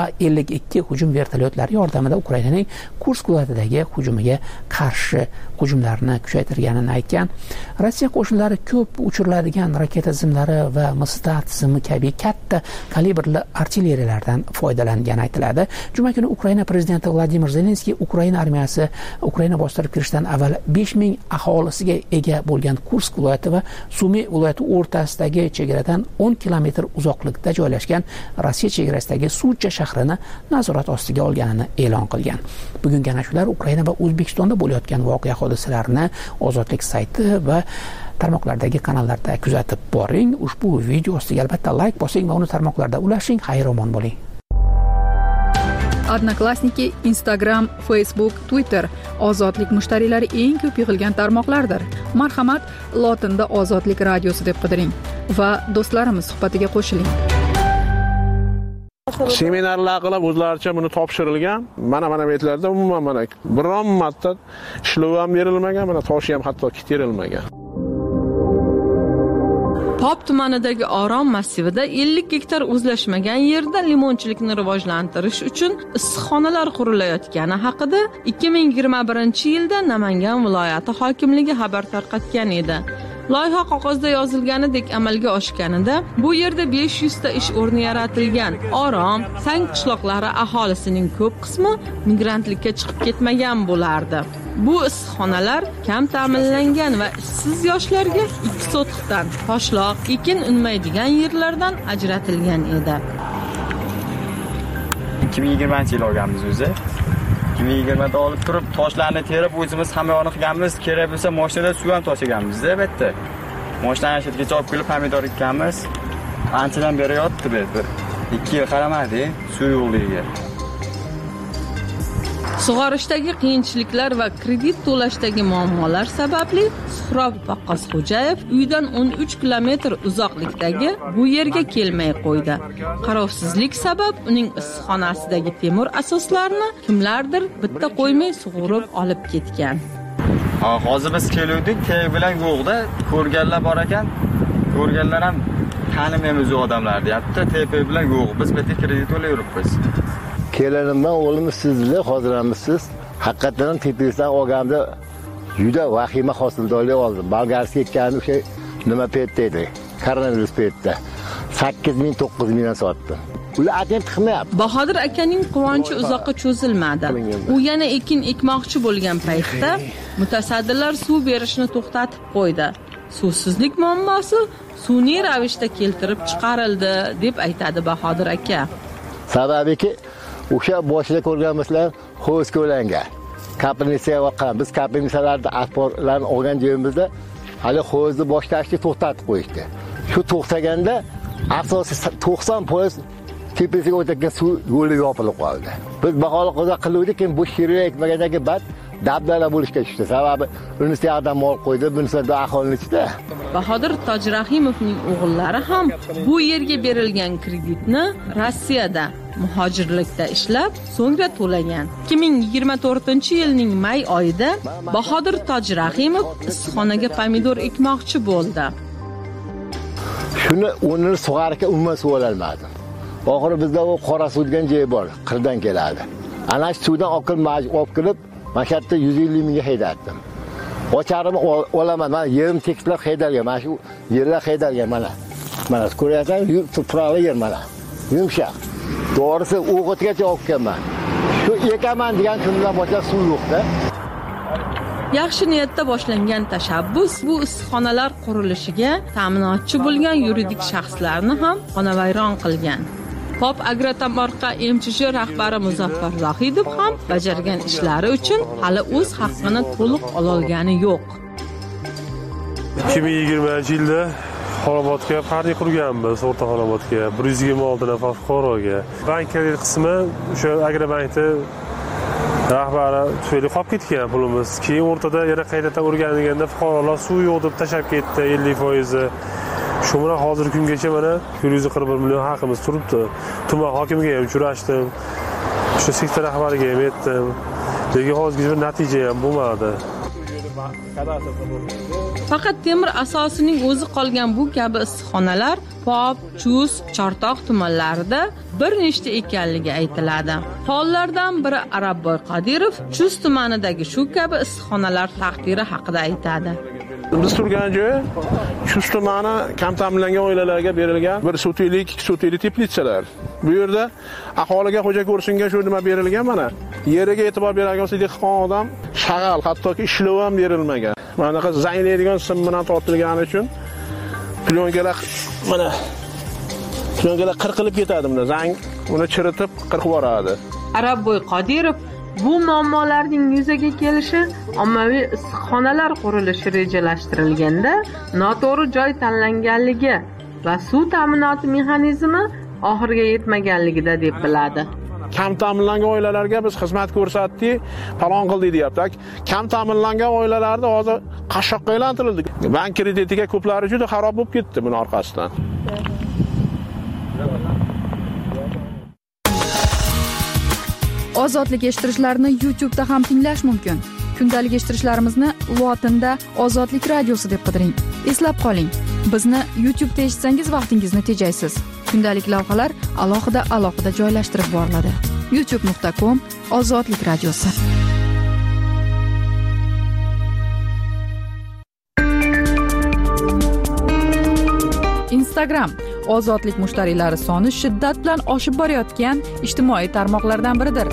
K-52 hujum vertolyotlari yordamida Ukrainaning Kursk viloyatidagi hujumiga qarshi hujumlarni kuchaytirganini aytgan. Rossiya qo'shinlari ko'p uchiriladigan raketa tizimlari va Mstat tizimi kabi katta kalibrli artilleriyalardan foydalangani aytiladi. Juma kuni Ukraina prezidenti Vladimir Zelenskiy Ukraina armiyasi Ukraina bostirib kirishdan avval 5000 aholisiga ega bo'lgan Kursk viloyati va Sumi viloyati o'rtasidagi chegaradan 10 kilometr uzoqlikda joylashgan Rossiya chegarasidagi Sudja shahrini nazorat ostiga olganini e'lon qilgan. Bugungi ana shular Ukraina va O'zbekistonda bo'layotgan voqea hodisalarini Ozodlik sayti va tarmoqlardagi kanallarda kuzatib boring. Ushbu video ostiga albatta like bosing va uni tarmoqlarda ulashing. Xayr-omon bo'ling. Odnoklassniki, Instagram, Facebook, Twitter Ozodlik mushtariylari eng ko'p yig'ilgan tarmoqlardir. Marhamat, lotinda Ozodlik radiosi deb qidiring va do'stlarimiz suhbatiga qo'shiling. Seminarlar qilib o'zlaricha buni topshirilgan. Mana metlarda umuman mana biron marta ishlov ham berilmagan, mana toshi ham hatto kiterilmagan. Pop tumanidagi Orom massivida 50 gektar o'zlashmagan yerda limonchilikni rivojlantirish uchun issiqxonalar qurilayotgani haqida 2021-yilda Namangan viloyati hokimligi xabar tarqatgan edi. Loyiha qog'ozda yozilganidek amalga oshganida bu yerda 500 ta ish o'rni yaratilgan. Orom, Sang qishloqlari aholisining ko'p qismi migrantlikka chiqib ketmagan bo'lardi. Bu issiqxonalar kam ta'minlangan va ishsiz yoshlarga 2 sotixdan toshloq, ekin unmaydigan yerlardan ajratilgan edi. 2020-yil olganmiz o'zi. 2020da olib turib, toshlarni terib o'zimiz hamma yoqni qilganmiz. Kerak bo'lsa mashinada suv ham tashiganmiz-da, albatta. Mashinani shirkatga olib kelib pomidor ekkanmiz. Anchadan beri yotdi bir 2 yil qaramadi suv yo'qligiga. Sug'orishdagi qiyinchiliklar va kredit to'lashdagi muammolar sababli Suhrob Vaqqosxo'jayev uydan 13 kilometr uzoqlikdagi bu yerga kelmay qo'ydi. Qarovsizlik sabab uning issiqxonasidagi temir asoslarni kimlardir bitta qo'ymay sug'urib olib ketgan. Hozir biz keluvdik, teg bilan yo'qda, ko'rganlar bor ekan. Ko'rganlar ham tanimaymiz u odamlarni, deyapti, tepa bilan yo'q. Biz bitta kredit to'layapmiz. Kelinimdan o'g'limiz sizlar hozirlamisiz. Haqiqatan tepasidan olganda juda vahima hosildorlik oldim. Bolgarskiy ketgan o'sha nima paytda edi? Koronavirus paytida 8.000-9.000 dan sotdim. Ular atent qilmayapti. Bahodir akaning quvonchi uzoqqa cho'zilmadi. U yana ekin ekmoqchi bo'lgan paytda mutasaddilar suv berishni to'xtatib qo'ydi. Suvsizlik muammosi sun'iy ravishda keltirib chiqarildi deb aytadi Bahodir aka. Sababiki o'sha boshida ko'rganimizlar hovuz ko'langan. Kapinitsiya vaqan biz kapinitsiyalarda asborlarni olgan joyimizda hali hovuzni boshlashni to'xtatib qo'yishdi. Shu to'xtaganda asosiy 90% tepasiga o'tgan suv yo'li yopilib qoldi. Biz baholi qo'za qiluvdik, keyin bu shirlik ekmagandagi bad dabdala bo'lishga tushdi. Sababi unisi yoqdan mol qo'ydi, bunisi aholini ichida. Bahodir Tojrahimovning o'g'illari ham bu yerga berilgan kreditni Rossiyada muhojirlikda ishlab, so'ngra to'lagan. 2024-yilning may oyida Bahodir Tojrahimov issiqxonaga pomidor ekmoqchi bo'ldi. Shuni o'rnini sug'arga umuman suv ololmadim. Oxiri bizda u qora suv degan joy bor, qirdan keladi. Ana shu suvdan olib kelib, mana shu yerda 150 mingga haydatdim. Ocharimni olaman, mana yerim tekislab haydalgan, mana shu yerlar haydalgan mana. Mana ko'ryapsan, tuproqli yer mana. Yumshoq. To'g'risi o'g'itgacha olib kelman. Shu ekaman degan kundan boshlab suv yo'qda. Yaxshi niyatda boshlangan tashabbus bu issiqxonalar qurilishiga ta'minotchi bo'lgan yuridik shaxslarni ham xonavayron qilgan. Pop Agrotomorqa MChJ rahbari Muzaffar Zohidov ham bajargan ishlari uchun hali o'z haqqini to'liq ololgani yo'q. 2020-yilda Xonobodga parni qurganmiz, o'rta Xonobodga 126 nafar fuqaroga. Bank kredit qismi o'sha Agrobankda rahbari tufayli qolib ketgan pulimiz. Keyin o'rtada yana qaytadan o'rganilganda fuqarolar suv yo'q deb tashab ketdi 50%. Shu bilan hozirgi kungacha mana 141 million haqimiz turibdi. Tuman hokimiga ham uchrashdim. Shu sektor rahbariga ham aytdim. Lekin hozirgacha bir natija ham bo'lmadi. Faqat temir asosining o'zi qolgan bu kabi issiqxonalar Pop, Chus, Chortoq tumanlarida bir nechta ekanligi aytiladi. Faollardan biri Arabboy Qodirov Chus tumanidagi shu kabi issiqxonalar taqdiri haqida aytadi. Biz turgan joy Chus tumani kam ta'minlangan oilalarga berilgan bir sotiylik, 2 sotiylik teplitsalar. Bu yerda aholiga xo'ja ko'rsinga shu nima berilgan mana. Yeriga e'tibor beradigan dehqon odam shag'al, hattoki ishlov ham berilmagan. Mana bunaqa zanglaydigan sim bilan tortilgani uchun plyonkalar mana plyonkalar qirqilib ketadi bunda. Zang uni chiritib qirqib yuboradi. Arabboy Qodirov bu muammolarning yuzaga kelishi ommaviy issiqxonalar qurilishi rejalashtirilganda noto'g'ri joy tanlanganligi va suv ta'minoti mexanizmi oxiriga yetmaganligida deb biladi. Kam ta'minlangan oilalarga biz xizmat ko'rsatdik, falon qildik deyapti. Kam ta'minlangan oilalarda hozir qashshoqqa aylantirildi. Bank kreditiga ko'plari juda xarob bo'lib ketdi buning orqasidan. Ozodlik eshittirishlarni YouTube'da ham tinglash mumkin. Kundalik eshittirishlarimizni lotinda Ozodlik radiosi deb qidiring. Eslab qoling, bizni YouTube'da eshitsangiz vaqtingizni tejaysiz. Kundalik lavhalar alohida joylashtirib boriladi. youtube.com/Ozodlik radiosi. Instagram ozodlik mushtariylari soni shiddat bilan oshib borayotgan ijtimoiy tarmoqlardan biridir.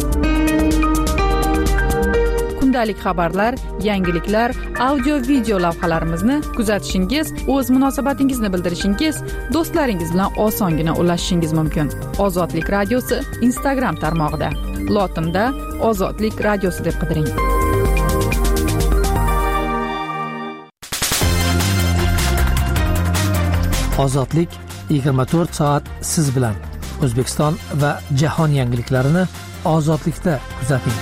Kundalik xabarlar, yangiliklar, audio-video lavhalarimizni kuzatishingiz, o'z munosabatingizni bildirishingiz, do'stlaringiz bilan osongina ulashishingiz mumkin. Ozodlik radiosi Instagram tarmog'ida. lotinda ozodlik radiosi deb qidiring. Ozodlik 24 soat siz bilan. O'zbekiston va jahon yangiliklarini ozodlikda kuzating.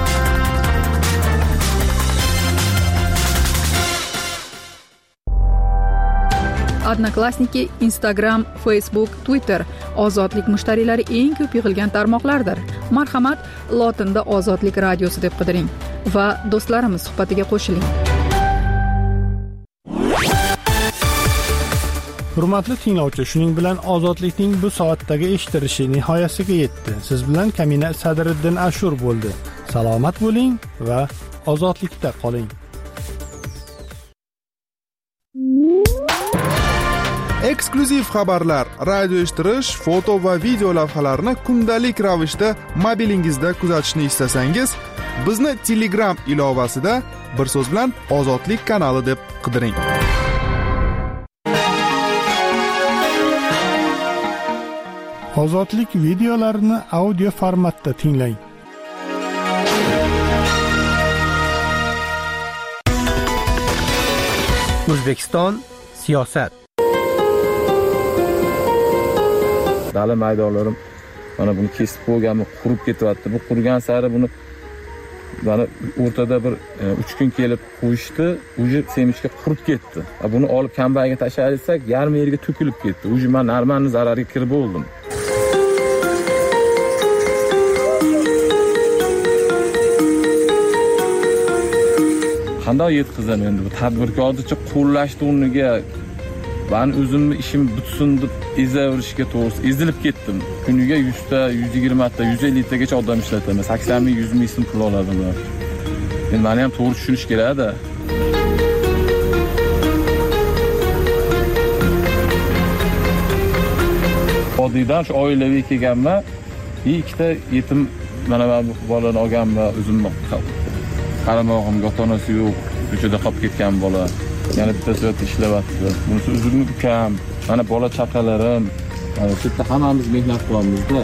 Odnoklassniki, Instagram, Facebook, Twitter ozodlik mushtariylari eng ko'p yig'ilgan tarmoqlardir. Marhamat, lotinda ozodlik radiosi deb qidiring va do'stlarimiz suhbatiga qo'shiling. Hurmatli tinglovchi, shuning bilan ozodlikning bu soatdagi eshittirishi nihoyasiga yetdi. Siz bilan Kamina Sadriddin Ashur bo'ldi. Salomat bo'ling va ozodlikda qoling. Eksklyuziv xabarlar, radio eshittirish, foto va video lavhalarni kundalik ravishda mobilingizda kuzatishni istasangiz, bizni Telegram ilovasida bir so'z bilan Ozodlik kanali deb qidiring. Ozodlik videolarini audio formatda tinglang. O'zbekiston siyosat. Dala maydonlarim mana buni kesib qo'yganmi, qurib ketyapti. Bu qurgan sari buni mana o'rtada bir 3 kun kelib qo'yishdi, uje semichga qurib ketdi. Buni olib kambaga tashlasak, yarmi yerga to'kilib ketdi. Uje men normalni zararga kirib bo'ldim. Qanday yetkazam endi bu tadbirkorchicha qo'llashdi o'rniga ben o'zimni ishim bitsin deb ezaverishga to'g'risi ezilib ketdim. Kuniga 100 ta, 120 ta, 150 tagacha odam ishlataman. 80 ming, 100 ming so'm pul oladim. Endi meni ham to'g'ri tushunish kerak-da. Odiydan shu oilaviy kelganman. Ikkita yetim mana bu bolani olganman, o'zimni qaramog'imga ota-onasi yo'q, ko'chada qolib ketgan bola. Yana bittasi ishlayapti. Bunisi o'zimni ukam, mana bola chaqalarim. Mana shu yerda hammamiz mehnat qilamizda.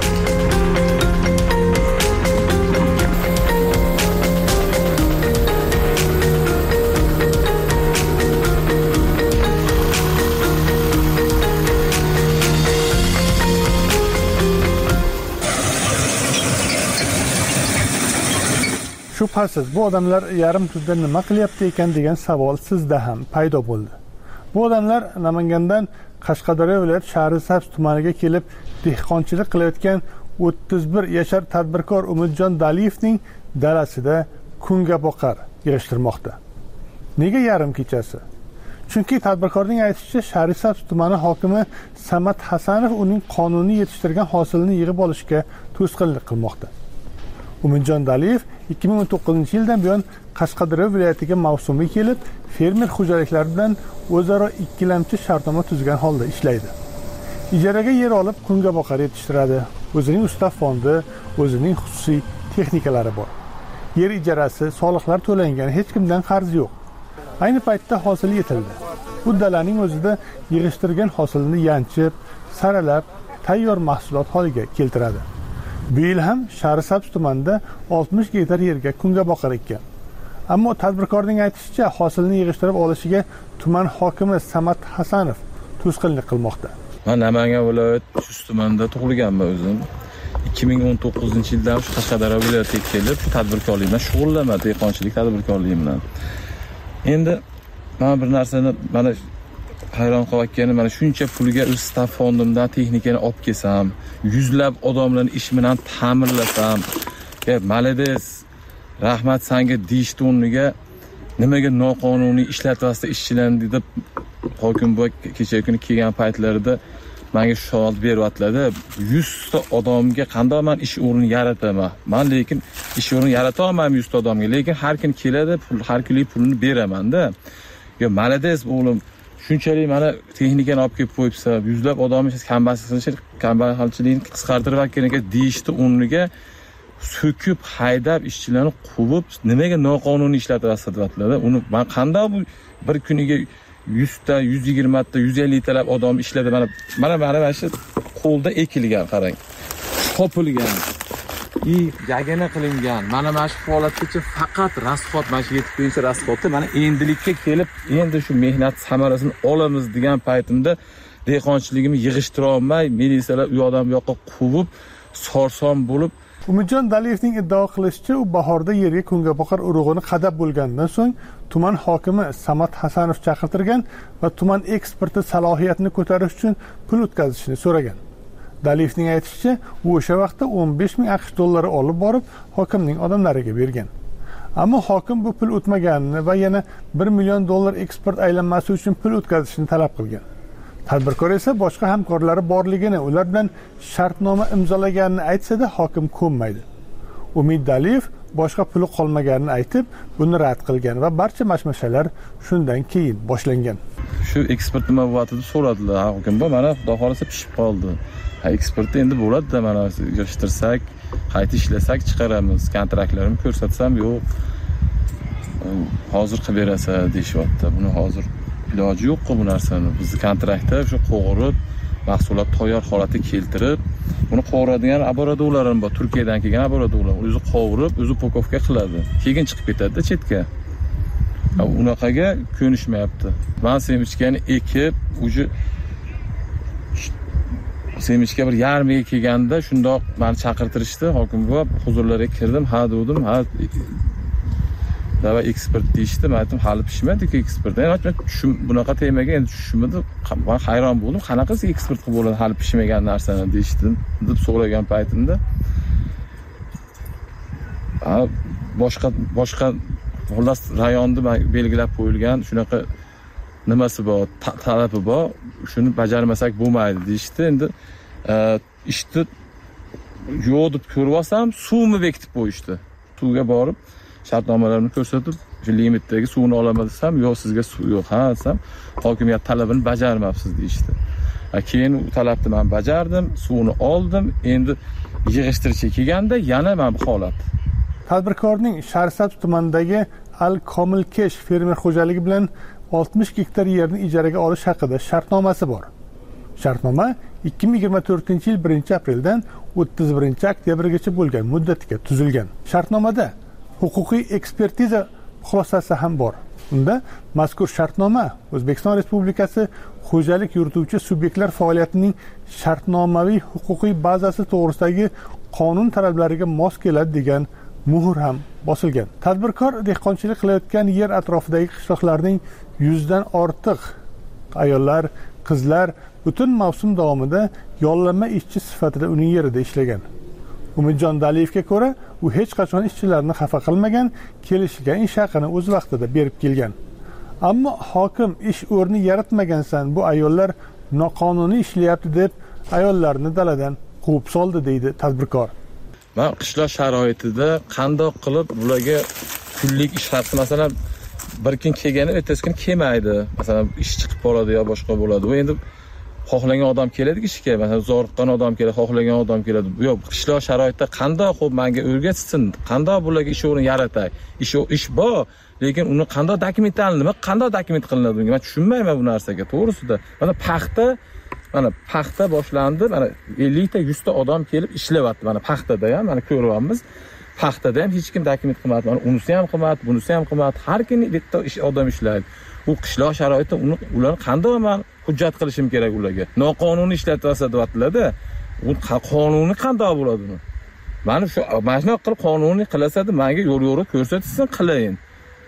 Shubhasiz, bu odamlar yarim tunda nima qilyapti ekan degan savol sizda ham paydo bo'ldi. Bu odamlar Namangandan Qashqadaryo viloyat Shahrisabz tumaniga kelib dehqonchilik qilayotgan 31 yashar tadbirkor Umidjon Daliyevning dalasida kungaboqar yig'ishtirmoqda. Nega yarim kechasi? Chunki tadbirkorning aytishicha, Shahrisabz tumani hokimi Samat Hasanov uning qonuniy yetishtirgan hosilini yig'ib olishga to'sqinlik qilmoqda. Umidjon Daliyev 2019-yildan buyon Qashqadaryo viloyatiga mavsumiy kelib, fermer xo'jaliklari bilan o'zaro ikkilamchi shartnoma tuzgan holda ishlaydi. Ijaraga yer olib, kungaboqar yetishtiradi. O'zining ustav fondi, o'zining xususiy texnikalari bor. Yer ijarasi, soliqlar to'langan, hech kimdan qarz yo'q. Ayni paytda hosil yetildi. Bu dalaning o'zida yig'ishtirgan hosilni yanchib, saralab, tayyor mahsulot holiga keltiradi. Bu yil ham Shahrisabz tumanida 60 gektar yerga kungaboqar ekkan. Ammo tadbirkorning aytishicha, hosilni yig'ishtirib olishiga tuman hokimi Samat Hasanov to'sqinlik qilmoqda. Men Namangan viloyat Chust tumanida tug'ilganman o'zim. 2019-yildan shu Qashqadaryo viloyatiga kelib, tadbirkorlik bilan shug'ullanaman, dehqonchilik tadbirkorligi bilan. Endi men bir narsani mana hayron qolganim, mana shuncha pulga o'z staff fondimdan texnikani olib kelsam, yuzlab odamlarni ish bilan ta'minlasam, malades, rahmat senga deyishdi o'rniga nimaga noqonuniy ishlatyapsiz ishchilarni deb hokim bu kecha kuni kelgan paytlarida menga shu savol beryaptilar-da. 100 ta odamga qanday men ish o'rni yarataman? Men lekin ish o'rni yarata olmayman 100 ta odamga, lekin har kun keladi, har kunlik pulni beraman-da. Yo, malades o'g'lim, shunchalik mana texnikani olib kelib qo'yibsa, yuzlab odamni kambag'alchilikni qisqartirib akaniga deyishdi o'rniga so'kib, haydab, ishchilarni quvib, nimaga noqonuniy ishlatyapsiz deyaptilar-da. Uni men qanday bu bir kuniga 100 ta, 120 ta, 150 talab odam ishladi. Mana shu qo'lda ekilgan, qarang. Topilgan. yagona qilingan. Mana shu holatgacha faqat rasxod, mana shu 7 kuncha rasxodda mana endilikka kelib, endi shu mehnat samarasini olamiz degan paytimda dehqonchiligimni yig'ishtira olmay, militsiyalar u yoqdan bu yoqqa quvib, sorson bo'lib. Umidjon Daliyevning iddao qilishicha, u bahorda yerga kungaboqar urug'ini qadab bo'lgandan so'ng tuman hokimi Samad Hasanov chaqirtirgan va tuman eksporti salohiyatini ko'tarish uchun pul o'tkazishni so'ragan. Daliyevning aytishicha, u o'sha vaqtda 15 ming AQSh dollari olib borib, hokimning odamlariga bergan. Ammo hokim bu pul o'tmaganini va yana 1 million dollar eksport aylanmasi uchun pul o'tkazishni talab qilgan. Tadbirkor esa boshqa hamkorlari borligini, ular bilan shartnoma imzolaganini aytsa-da, hokim ko'nmaydi. Umid Daliyev boshqa puli qolmaganini aytib, buni rad qilgan va barcha mashmashalar shundan keyin boshlangan. Shu eksport nima bo'latini so'radilar hokim. Bu mana xudo xolasa pishib qoldi. Eksportda endi bo'ladi-da, mana yig'ishtirsak, qayta ishlasak chiqaramiz. Kontraktlarimni ko'rsatsam, yo'q. Hozir qilib berasa deyapti. Buni hozir iloji yo'q-ku bu narsani. Bizning kontraktda shu qo'g'irib, mahsulot tayyor holatga keltirib, buni qovuradigan laboratoriyalar bor. Turkiyadan kelgan laboratoriyalar. O'zi qovurib, o'zi upakovka qiladi. Keyin chiqib ketadi-da chetga. Unaqaga ko'nishmayapti. Men semichkani ekib, o'zi semichka bir yarmiga kelganda shundoq meni chaqirtirishdi. Hokim buva huzurlariga kirdim, ha dedim, ha dava eksport deyishdi. Men aytdim, hali pishmadi-ku eksport. Tushum bunaqa temaga endi tushunmadim. Men hayron bo'ldim. Qanaqasi eksport qilib bo'ladi hali pishmagan narsani deyishdi deb so'ragan paytimda boshqa xullas rayonni belgilab qo'yilgan shunaqa nimasi bor, talabi bor, shuni bajarmasak bo'lmaydi deyishdi. Endi ishni yo'q deb ko'rib olsam, suvni bekitib qo'yishdi. Suvga borib, shartnomalarni ko'rsatib, shu limitdagi suvni olaman desam, yo'q, sizga suv yo'q, ha desam, hokimiyat talabini bajarmabsiz deyishdi. Keyin u talabni men bajardim, suvni oldim. Endi yig'ishtirishga kelganda yana mana bu holat. Tadbirkorning Sharsabz tumanidagi Al-Komilkesh fermer xo'jaligi bilan 60 gektar yerni ijaraga olish haqida shartnomasi bor. Shartnoma 2024-yil 1-apreldan 31-oktyabrgacha bo'lgan muddatga tuzilgan. Shartnomada huquqiy ekspertiza xulosasi ham bor. Unda mazkur shartnoma O'zbekiston Respublikasi xo'jalik yurituvchi subyektlar faoliyatining shartnomaviy huquqiy bazasi to'g'risidagi qonun talablariga mos keladi degan muhr ham bosilgan. Tadbirkor dehqonchilik qilayotgan yer atrofidagi qishloqlarning 100 dan ortiq ayollar, qizlar butun mavsum davomida yollanma ishchi sifatida uning yerida ishlagan. Umidjon Daliyevga ko'ra, u hech qachon ishchilarni xafa qilmagan, kelishilgan ish haqini o'z vaqtida berib kelgan. Ammo hokim ish o'rni yaratmagansan, bu ayollar noqonuniy ishlayapti deb ayollarni daladan quvib soldi deydi tadbirkor. Men qishloq sharoitida qandoq qilib bularga kunlik ish haqi, masalan, bir kun kelgani ertasi kun kelmaydi. Masalan, ish chiqib qoladi yo boshqa bo'ladi. Bu endi xohlagan odam keladi ishga, masalan, zo'riqqan odam keladi, xohlagan odam keladi. Yo'q, qishloq sharoitida qandoq qilib menga o'rgatsin, qandoq bularga ish o'rni yaratay. Ish bor, lekin uni qandoq dokumentlanadi, nima qandoq dokument qilinadi bunga? Men tushunmayman bu narsaga, to'g'risida. Mana paxta boshlandi, mana 50 ta 100 ta odam kelib ishlayapti. Mana paxtada ham, mana ko'ryapmiz. Paxtada ham hech kim dokument qilmadi. Mana unisi ham qilmadi, bunisi ham qilmadi. Har kuni bitta odam ishlaydi. Bu qishloq sharoitida ularni qanday men hujjat qilishim kerak ularga? Noqonuniy ishlatyapsa deyaptilar-da. U qonuni qanday bo'ladi uni? Mana shu shunaqa qilib qonuniy qilsa-da, menga yo'l-yo'riq ko'rsatsin, qilayin.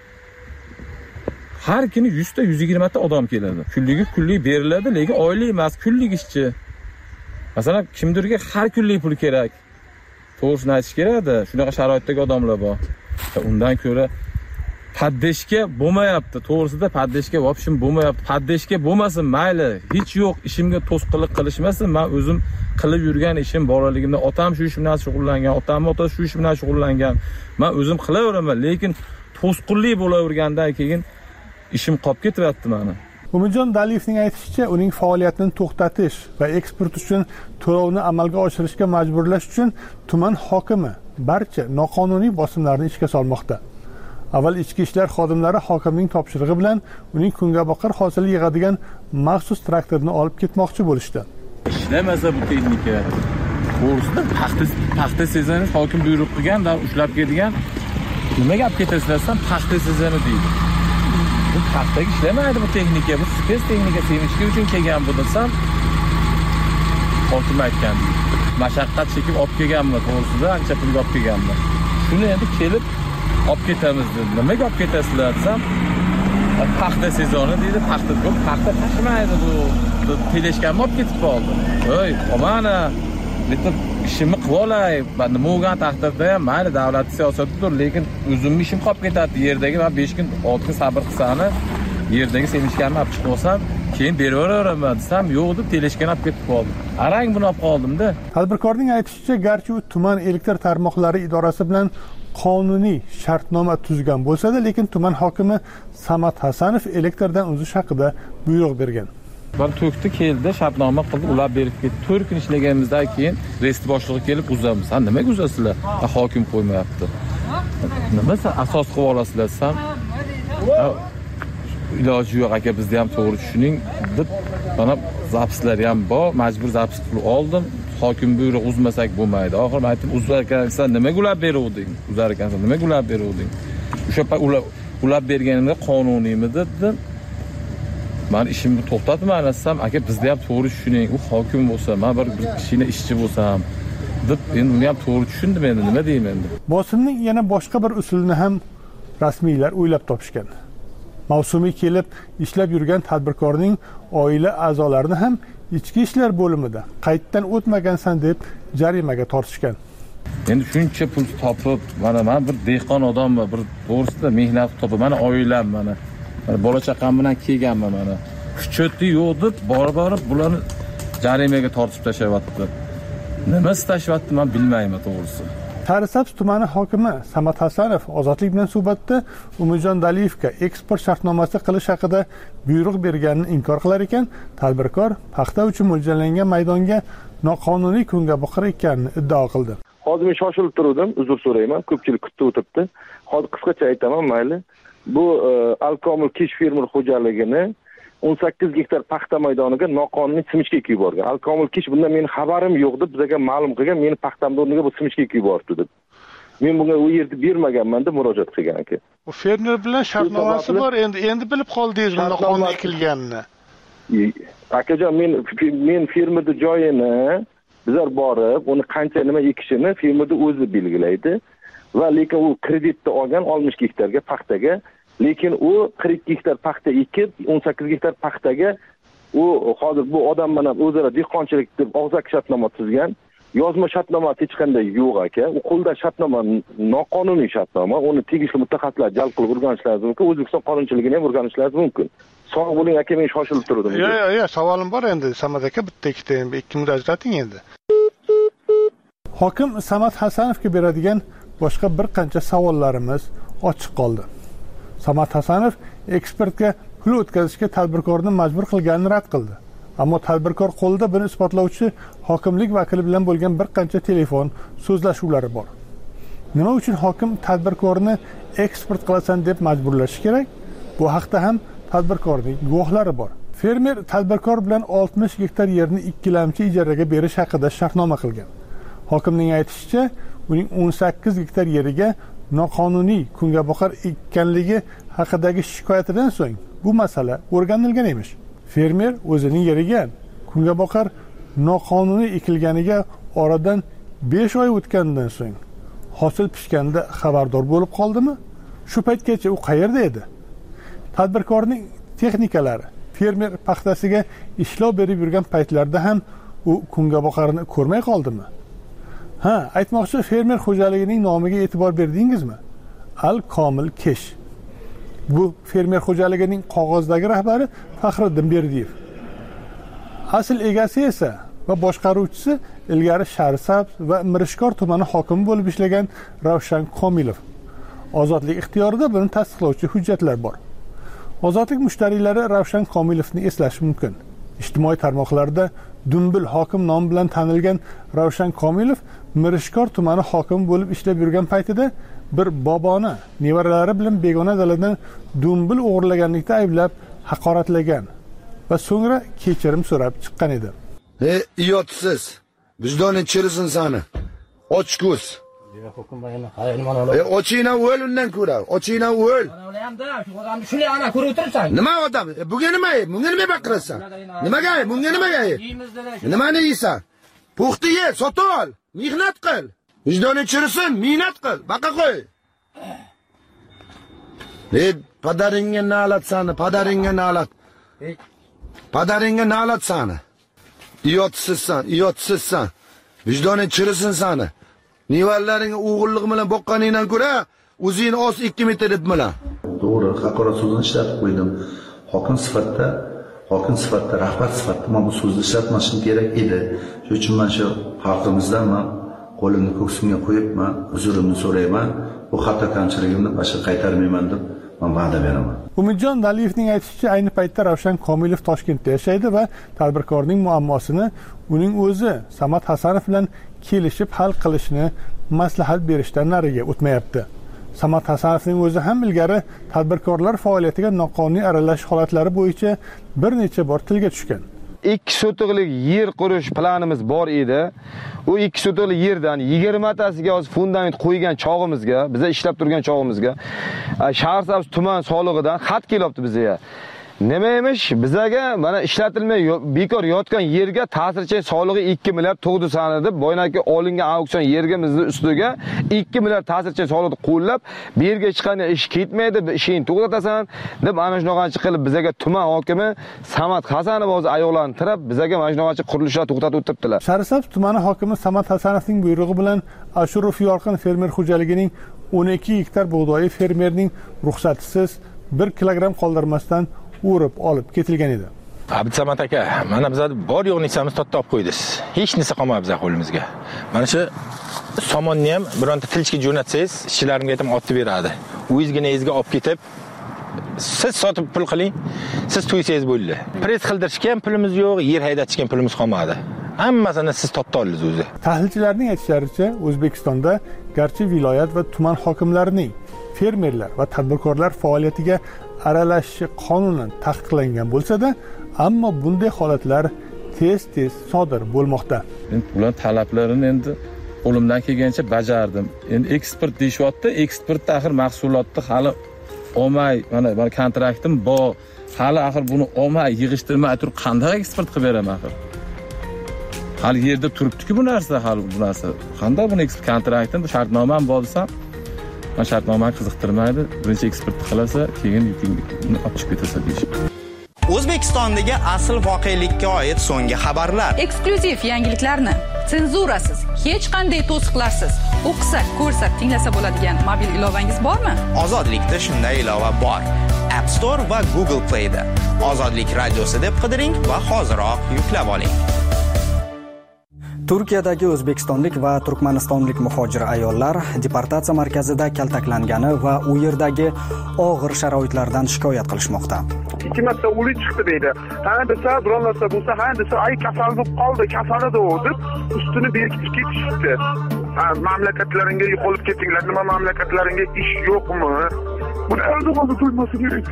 Har kuni 100 ta 120 ta odam keladi. Kunlik beriladi, lekin oylik emas, kunlik ishchi. Masalan, kimdirga har kunlik pul kerak. To'g'risini aytish kerak-da, shunaqa sharoitdagi odamlar bor. Undan ko'ra paddeshga bo'lmayapti. To'g'risida paddeshga option bo'lmayapti. Paddeshga bo'lmasin, mayli, hech yo'q, ishimga to'sqinlik qilishmasin. Men o'zim qilib yurgan ishim bolaligimda otam shu ish bilan shug'ullangan, otamning otasi shu ish bilan shug'ullangan. Men o'zim qilaveraman, lekin to'sqinlik bo'lavergandan keyin ishim qolib ketyapti meni. Umidjon Daliyevning aytishicha, uning faoliyatini to'xtatish va eksport uchun to'lovni amalga oshirishga majburlash uchun tuman hokimi barcha noqonuniy bosimlarni ishga solmoqda. Avval ichki ishlar xodimlari hokimning topshirig'i bilan uning kungaboqar hosili yig'adigan maxsus traktorni olib ketmoqchi bo'lishdi. Ishlamasa bu texnika to'g'risida paxta sezoni hokim buyruq qilgan, ushlab kelgan. Nima gap ketasizlar desam, paxta sezoni deydi. Bu paxtaga ishlamaydi bu texnika, bu spes texnika sevinchga uchun kelgan bu desam, hokim aytgan. Mashaqqat chekib olib kelganman to'g'risida, ancha pulga olib kelganman. Shuni endi kelib olib ketamiz dedi. Nimaga olib ketasizlar desam, paxta sezoni deydi. Paxta tashimaydi bu. Teleshkanni olib ketib qoldi. Voy, omana, bitta ishimni qilib olay. Men nima bo'lgan taqdirda ham mayli davlat siyosatidir, lekin o'zimning ishim qolib ketadi. Yerdagi men 5 kun 6 kun sabr qilsam, yerdagi sevinchganni olib chiqib olsam, keyin beraveraman desam, yo'q deb teleshkanni olib ketib qoldi. Arang buni olib qoldim-da. Tadbirkorning aytishicha, garchi u tuman elektr tarmoqlari idorasi bilan qonuniy shartnoma tuzgan bo'lsa-da, lekin tuman hokimi Samat Hasanov elektrdan uzish haqida buyruq bergan. Ben to'kdi keldi, shartnoma qildi, ular berib ketdi. 4 kun ishlaganimizdan keyin rest boshlig'i kelib uzamiz. Sen nimaga uzasizlar? Hokim qo'ymayapti. Nima asos qilib olasizlar desam, iloji yo'q aka, bizda ham to'g'ri tushuning deb, mana zapslar ham bor, majbur zaps qilib oldim. Hokim buyruq uzmasak bo'lmaydi. Oxir men aytdim, uzar ekansan, nimaga ular beruvding? Uzar ekansan, nimaga ular beruvding? O'sha ular berganimda qonuniymi dedim. Men ishimni to'xtatman desam, aka bizda ham to'g'ri tushuning, u hokim bo'lsa, men bir kishina ishchi bo'lsam deb, endi uni ham to'g'ri tushundim, endi nima deyman endi. Bosimning yana boshqa bir usulini ham rasmiylar o'ylab topishgan. Mavsumiy kelib ishlab yurgan tadbirkorning oila a'zolarini ham ichki ishlar bo'limida qaytdan o'tmagansan deb jarimaga tortishgan. Endi shuncha pul topib, mana men bir dehqon odamman, bir to'g'risida mehnat topib, mana oilam mana bola chaqam bilan kelganman mana. Kuchoti yo'q deb borib bularni jarimaga tortib tashyapti. Nima tashyapti men bilmayman to'g'risi. Sarısabz tumani hokimi Samat Hasanov Ozodlik bilan suhbatda Umidjon Daliyevga eksport shartnomasi qilish haqida buyruq berganini inkor qilar ekan, tadbirkor paxta uchun mo'ljallangan maydonga noqonuniy kungaboqar ekanini iddao qildi. Hozir men shoshilib turdim, uzr so'rayman, ko'pchilik kutib o'tiribdi. Hozir qisqacha aytaman, mayli. Bu Alkomil Kish fermer xo'jaligini 18 gektar paxta maydoniga noqonuniy simishga ekib yuborgan. Alkomil Kish bundan meni xabarim yo'q deb bizga ma'lum qilgan, meni paxtamni o'rniga bu simishga ekib yubordi deb. Men bunga u yerda bermaganman deb murojaat qilgan ekan. Bu fermer bilan shartnomasi bor, endi bilib qoldingiz noqonuniy ekilganini. Akajon, men fermerning joyini bizlar borib, uni qancha nima ekishini fermerda o'zi belgilaydi va lekin u kreditni olgan 60 gektarga paxtaga, lekin u 40 gektar paxta ekib 18 gektar paxtaga u hozir bu odam bilan o'zaro dehqonchilik deb og'zaki shartnoma tuzgan. Yozma shartnoma hech qanday yo'q aka. U qo'lda shartnoma noqonuniy shartnoma. Uni tegishli mutaxassislar jalb qilib o'rganishlari mumkin. O'zbekiston qonunchiligini ham o'rganishlari mumkin. Sog' bo'ling aka, men shoshilib turdim. Yo'q, savolim bor endi. Samat aka, bitta ikkita 2 minut ajrating endi. Hokim Samat Hasanovga beradigan boshqa bir qancha savollarimiz ochiq qoldi. Samat Hasanov ekspertga pul o'tkazishga tadbirkorni majbur qilganini rad qildi. Ammo tadbirkor qo'lida buni isbotlovchi hokimlik vakili bilan bo'lgan bir qancha telefon so'zlashuvlari bor. Nima uchun hokim tadbirkorni eksport qilasan deb majburlashi kerak? Bu haqda ham tadbirkorning guvohlari bor. Fermer tadbirkor bilan 60 gektar yerni ikkilamchi ijaraga berish haqida shartnoma qilgan. Hokimning aytishicha, uning 18 gektar yeriga noqonuniy kungaboqar ekkanligi haqidagi shikoyatidan so'ng bu masala o'rganilgan emish. Fermer o'zining yeriga kungaboqar noqonuniy ekilganiga oradan 5 oy o'tgandan so'ng hosil pishganda xabardor bo'lib qoldimi? Shu paytgacha u qayerda edi? Tadbirkorning texnikalari fermer paxtasiga ishlov berib yurgan paytlarda ham u kungaboqarni ko'rmay qoldimi? Aytmoqchi, fermer xo'jaligining nomiga e'tibor berdingizmi? Al-Komil Kish. Bu fermer xo'jaligining qog'ozdagi rahbari Faxriddin Berdiyev. Asl egasi esa va boshqaruvchisi ilgari Sarısabz va Mirishkor tumani hokimi bo'lib ishlagan Ravshan Komilov. Ozodlik ixtiyorida buni tasdiqlovchi hujjatlar bor. Ozodlik mushtariylari Ravshan Komilovni eslashi mumkin. Ijtimoiy tarmoqlarda Dumbil hokim nomi bilan tanilgan Ravshan Komilov Mirishkor tumani hokimi bo'lib ishlab yurgan paytida bir boboni nevaralari bilan begona daladan dumbil o'g'irlaganlikda ayblab haqoratlagan va so'ngra kechirim so'rab chiqqan edi. Iyotsiz. Vijdoning chirisin sani. Och ko'z. Ochingdan o'l undan ko'ra. Ochingdan o'l. Shuni ana ko'rib o'tirsan. Nima odam? Bunga nima? Bunga nima baqirasan? Nimaga? Bunga nimaga? Nimani yeysan? Puxta ye, sotib ol. Mehnat qil. Vijdoning chirisin, mehnat qil. Baqa qo'y. Padaringga nalat sani, padaringga nalat. Padaringga nalat sani. Iyotsizsan. Vijdoning chirisin sani. Nevaralaringga o'g'illik bilan boqqaningdan ko'ra, o'zingni os 2 metr deb bilan. To'g'ri, haqorat so'zini ishlatib qo'ydim. Hokim sifatida, rahbar sifatida men bu so'zni ishlatmashim kerak edi. Shuning uchun men shu xalqimizdan men qo'limni ko'ksimga qo'yib, men uzurimni so'rayman. Bu xato kamchiligimni boshqa qaytarmayman deb men va'da beraman. Umidjon Daliyevning aytishicha, ayni paytda Ravshan Komilov Toshkentda yashaydi va tadbirkorning muammosini uning o'zi Samad Hasanov bilan kelishib hal qilishni maslahat berishdan nariga o'tmayapti. Samad Hasanovning o'zi ham ilgari tadbirkorlar faoliyatiga noqonuniy aralashish holatlari bo'yicha bir necha bor tilga tushgan. 2 sotiqlik yer qurish planimiz bor edi. U 2 sotiqlik yerdan 20 tasiga hozir fundament qo'ygan chog'imizga, biza ishlab turgan chog'imizga Shaharsabz tuman solig'idan xat kelyapti bizga. Nima emish? Bizaga mana ishlatilmay bekor yotgan yerga ta'sirchi solig'i 2 milliard tug'di sani deb boynaki olingan auksion yergimizni ustiga 2 milliard ta'sirchi solig'ini qo'llab, bu yerga hech qanday ish ketmaydi, ishingni to'xtatasan deb ana shunaqancha qilib bizaga tuman hokimi Samad Hasanov o'zi ayoqlarini tirab, bizaga mana shunaqancha qurilishlar to'xtatib o'tiribdilar. Shaharsabz tumani hokimi Samad Hasanovning buyrug'i bilan Ashurov Yorqin fermer xo'jaligining 12 gektar bug'doyi fermerning ruxsatisiz 1 kilogramm qoldirmasdan o'rib olib ketilgan edi. Abdusamad aka, mana bizlar bor yo'q narsamizni totib qo'ydik. Hech narsa qolmadi bizlar qo'limizga. Mana shu somonni ham bironta tilchga jo'natsangiz, ischilarimga aytib otib beradi. O'zingizga ezga olib ketib, siz sotib pul qiling, siz to'ysangiz bo'ldi. Press qildirishga ham pulimiz yo'q, yer haydatishga ham pulimiz qolmadi. Hammasini siz totib oldingiz o'zi. Tahlilchilarning aytishlaricha, O'zbekistonda garchi viloyat va tuman hokimlarining fermerlar va tadbirkorlar faoliyatiga aralashishi qonunan taqiqlangan bo'lsa-da, ammo bunday holatlar tez-tez sodir bo'lmoqda. Men ular talablarini endi qo'limdan kelgancha bajardim. Endi eksport deyapti, eksportda axir mahsulotni hali olmay, mana kontraktim bor. Hali axir buni olmay, yig'ishtirmay turib qanday eksport qilib beraman axir? Hali yerda turibdi-ku bu narsa, hali bu narsa. Qanday buni eksport kontraktim, shartnomam bor desam, men shartnomani qiziqtirmaydi. Birinchi eksport qilasa, keyin uni olib chiqib ketasan deyishdi. O'zbekistondagi asl voqelikka oid so'nggi xabarlar. Eksklyuziv yangiliklarni senzurasiz, hech qanday to'siqlarsiz o'qisa, ko'rsa, tinglasa bo'ladigan mobil ilovangiz bormi? Ozodlikda shunday ilova bor. App Store va Google Play da. Ozodlik radiosi deb qidiring va hoziroq yuklab oling. Turkiyadagi o'zbekistonlik va turkmanistonlik muhojir ayollar deportatsiya markazida kaltaklangani va u yerdagi og'ir sharoitlardan shikoyat qilishmoqda. 2 marta o'lik chiqdi deydi. Ha desa, biron narsa bo'lsa, ha desa, ay kasal bo'lib qoldi, kasalida deb ustini berkitib ketishdi. Mamlakatlaringga yo'qolib ketinglar, nima mamlakatlaringga ish yo'qmi? Buni Erdo'g'on to'ymasi kerak.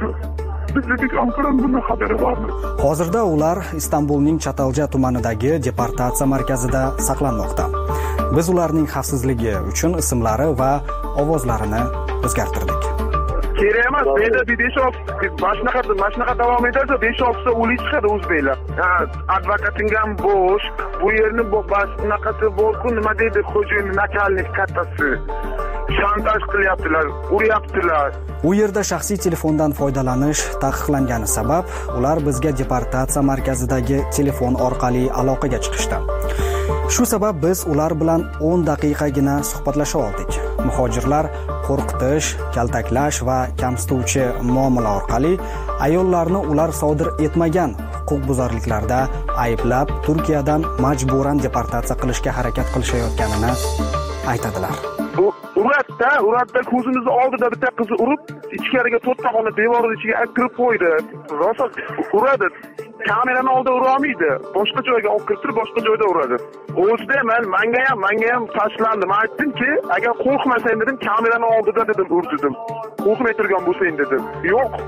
Hozirda ular Istanbulning Chatalja tumanidagi deportatsiya markazida saqlanmoqda. Biz ularning xavfsizligi uchun ismlari va ovozlarini o'zgartirdik. Kerak emas, menda 5-6 mashnaqa davom etadi, 5-6 o'lik chiqadi o'zbeklar. Advokating ham bo'sh, bu yerni bunaqasi bor-ku, nima deydi xo'jayin nakallik kattasi. Shantaj qilyaptilar, uryaptilar. U yerda shaxsiy telefondan foydalanish taqiqlangani sabab ular bizga deportatsiya markazidagi telefon orqali aloqaga chiqishdi. Shu sabab biz ular bilan 10 daqiqagina suhbatlasha oldik. Muhojirlar qo'rqitish, kaltaklash va kamsituvchi muomala orqali ayollarni ular sodir etmagan huquqbuzarliklarda ayblab, Turkiyadan majburan deportatsiya qilishga harakat qilishayotganini aytadilar. Uratda ko'zimizni oldida bitta qizni urib, ichkariga 4 tag'oni devorning ichiga kirib qo'ydi. Rosa uradi. Kamerani oldida ura olmaydi. Boshqa joyga olib kirib, boshqa joyda uradi. O'zida menga ham tashlandi. Men aytdimki, agar qo'rqmasang dedim, kamerani oldida dedim, ur dedim. Qo'rqmay turgan bo'lsang dedim. Yo'q.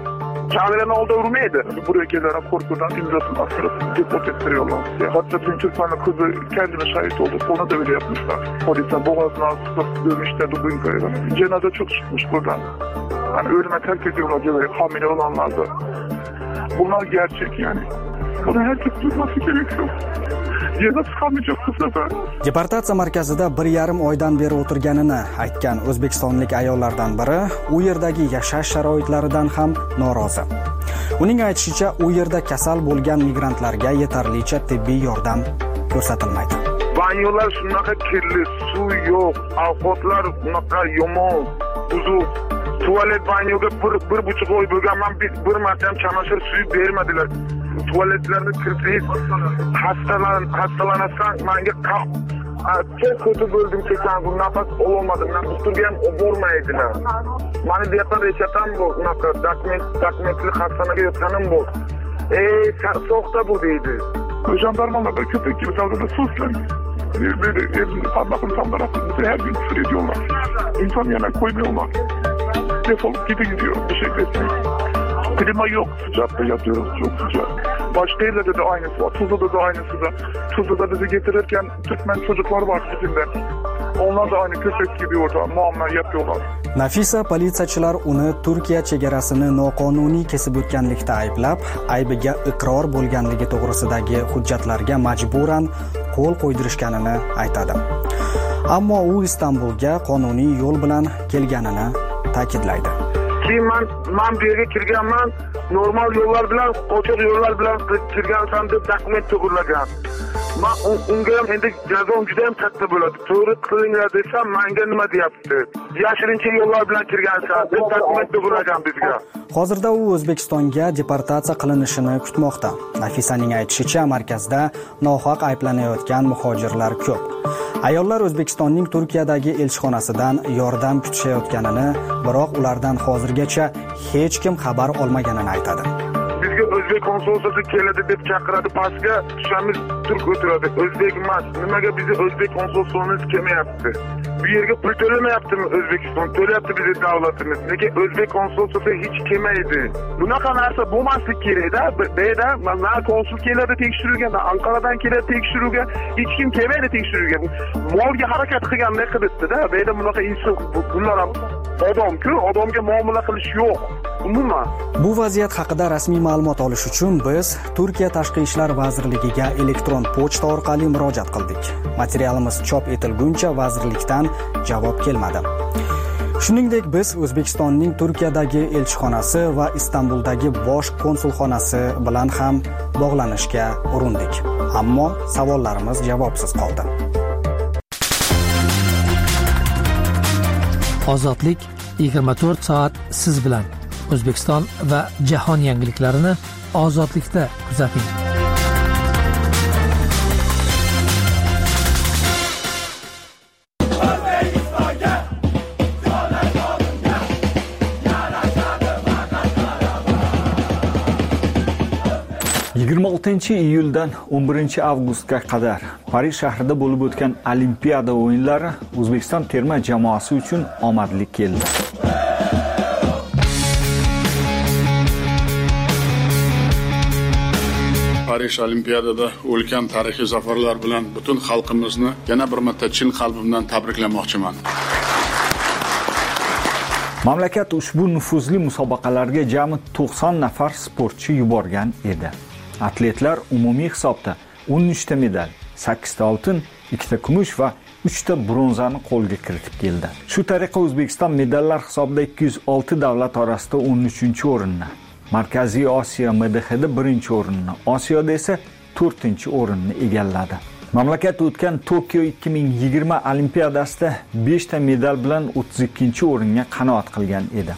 Çağlayan oldu urmaydı. Buraya gelen korkudan imzasını astırıp deport ettiriyorlar. Hatta tüm Türkmenli kızı kendine şahit oldu. Onu da öyle yapmışlar. Polise boğazına asıp dövmüşler bugün kayıda. Cenaze çok çıkmış buradan. Hani ölüme terk ediyorlar cenaze hamile olanlar da. Bunlar gerçek yani. Bunu herkes duyması gerekiyor. Yerda chiqolmayacak bu safar. Deportatsiya markazida 1,5 oydan beri o'tirganini aytgan o'zbekistonlik ayollardan biri u yerdagi yashash sharoitlaridan ham norozi. Uning aytishicha, u yerda kasal bo'lgan migrantlarga yetarlicha tibbiy yordam ko'rsatilmaydi. Banyolar shunaqa kirli, suv yo'q, ovqatlar unaqa yomon, buzuq. Tuvalet banyoga 1,5 oy bo'lganman, bir marta ham chamashir suvi bermadilar. Tuvaletlarni kirsangiz hastalanasan, menga çok kötü böldüm geçen gün, nefes olamadım. Ben usturgan bormaydilar. Mani deyapman rechatam bu, dokumentli hastanega yotganim bu. Soxta bu deydi. Jandarmalarda köpek gibi dalgada suslar. Böyle elimde parmakını sallarak bize her gün küfür ediyorlar. İnsan yerine koymuyorlar. Defolup gidin diyor, bir şey etmeyin. Klima yok, sıcakta yatıyoruz, çok sıcak. Başka yerlerde de aynısı var, Tuzla'da da aynısı da. Tuzla'da bizi getirirken Türkmen çocuklar var bizimle. Onlar da aynı köpek gibi orada muamele yapıyorlar. Nafisa politsiyachilar uni Turkiya chegarasini noqonuniy kesib o'tganlikda ayblab, aybiga iqror bo'lganligi to'g'risidagi hujjatlarga majburan qo'l qo'ydirishganini aytadi. Ammo u Istanbulga qonuniy yo'l bilan kelganini ta'kidlaydi. Men bu yerga kirganman, normal yo'llar bilan, qochoq yo'llar bilan kirgansan deb dokument to'g'irlagan. Men unga ham endi jazom juda ham katta bo'ladi. To'g'ri qilinglar desam, menga nima deyapti? Yashirincha yo'llar bilan kirgansan deb dokument to'g'irlagan bizga. Hozirda u O'zbekistonga deportatsiya qilinishini kutmoqda. Nafisaning aytishicha, markazda nohaq ayblanayotgan muhojirlar ko'p. Ayollar O'zbekistonning Turkiyadagi elchixonasidan yordam kutishayotganini, biroq ulardan hozirgacha hech kim xabar olmaganini aytadi. Bizga O'zbek konsulxonasi keladi deb chaqiradi, pastga tushamiz, turk o'tiradi. O'zbek emas. Nimaga bizni O'zbek konsulxonasi kelmayapti? Bu yerga pul to'lamayaptimi O'zbekiston? To'layapti bizni davlatimiz. Nega O'zbek konsulxonasi hech kelmaydi? Bunaqa narsa bo'lmaslik kerak-da. Beda mana konsul keladi tekshiruvga, Anqaradan keladi tekshiruvga, hech kim kelmaydi tekshiruvga. Molga harakat qilganday qilibdi-da. Beda bunaqa inson, bunlar ham odam-ku, odamga muomala qilish yo'q. Umuman. Bu vaziyat haqida rasmiy ma'lumot olish uchun biz Turkiya Tashqi ishlar vazirligiga elektron pochta orqali murojaat qildik. Materialimiz chop etilguncha vazirlikdan javob kelmadi. Shuningdek, biz O'zbekistonning Turkiyadagi elchixonasi va Istanbuldagi bosh konsulxonasi bilan ham bog'lanishga urindik. Ammo savollarimiz javobsiz qoldi. Ozodlik 24 soat siz bilan. O'zbekiston va jahon yangiliklarini ozodlikda kuzating. iyuldan 11 avgustga qadar Parij shahrida bo'lib o'tgan Olimpiada o'yinlari O'zbekiston terma jamoasi uchun omadli keldi. Parij Olimpiadada ulkan tarixiy zafarlar bilan butun xalqimizni yana bir marta chin qalbimdan tabriklamoqchiman. Mamlakat ushbu nufuzli musobaqalarga jami 90 nafar sportchi yuborgan edi. Atletlar umumiy hisobda 13 ta medal, 8 ta oltin, 2 ta kumush va 3 ta bronzani qo'lga kiritib keldi. Shu tariqa O'zbekiston medallar hisobida 206 davlat orasida 13-o'rinni, Markaziy Osiyo MDHda 1-o'rinni, Osiyoda esa 4-o'rinni egalladi. Mamlakat o'tgan Tokio 2020 Olimpiadasida 5 ta medal bilan 32-o'ringa qanoat qilgan edi.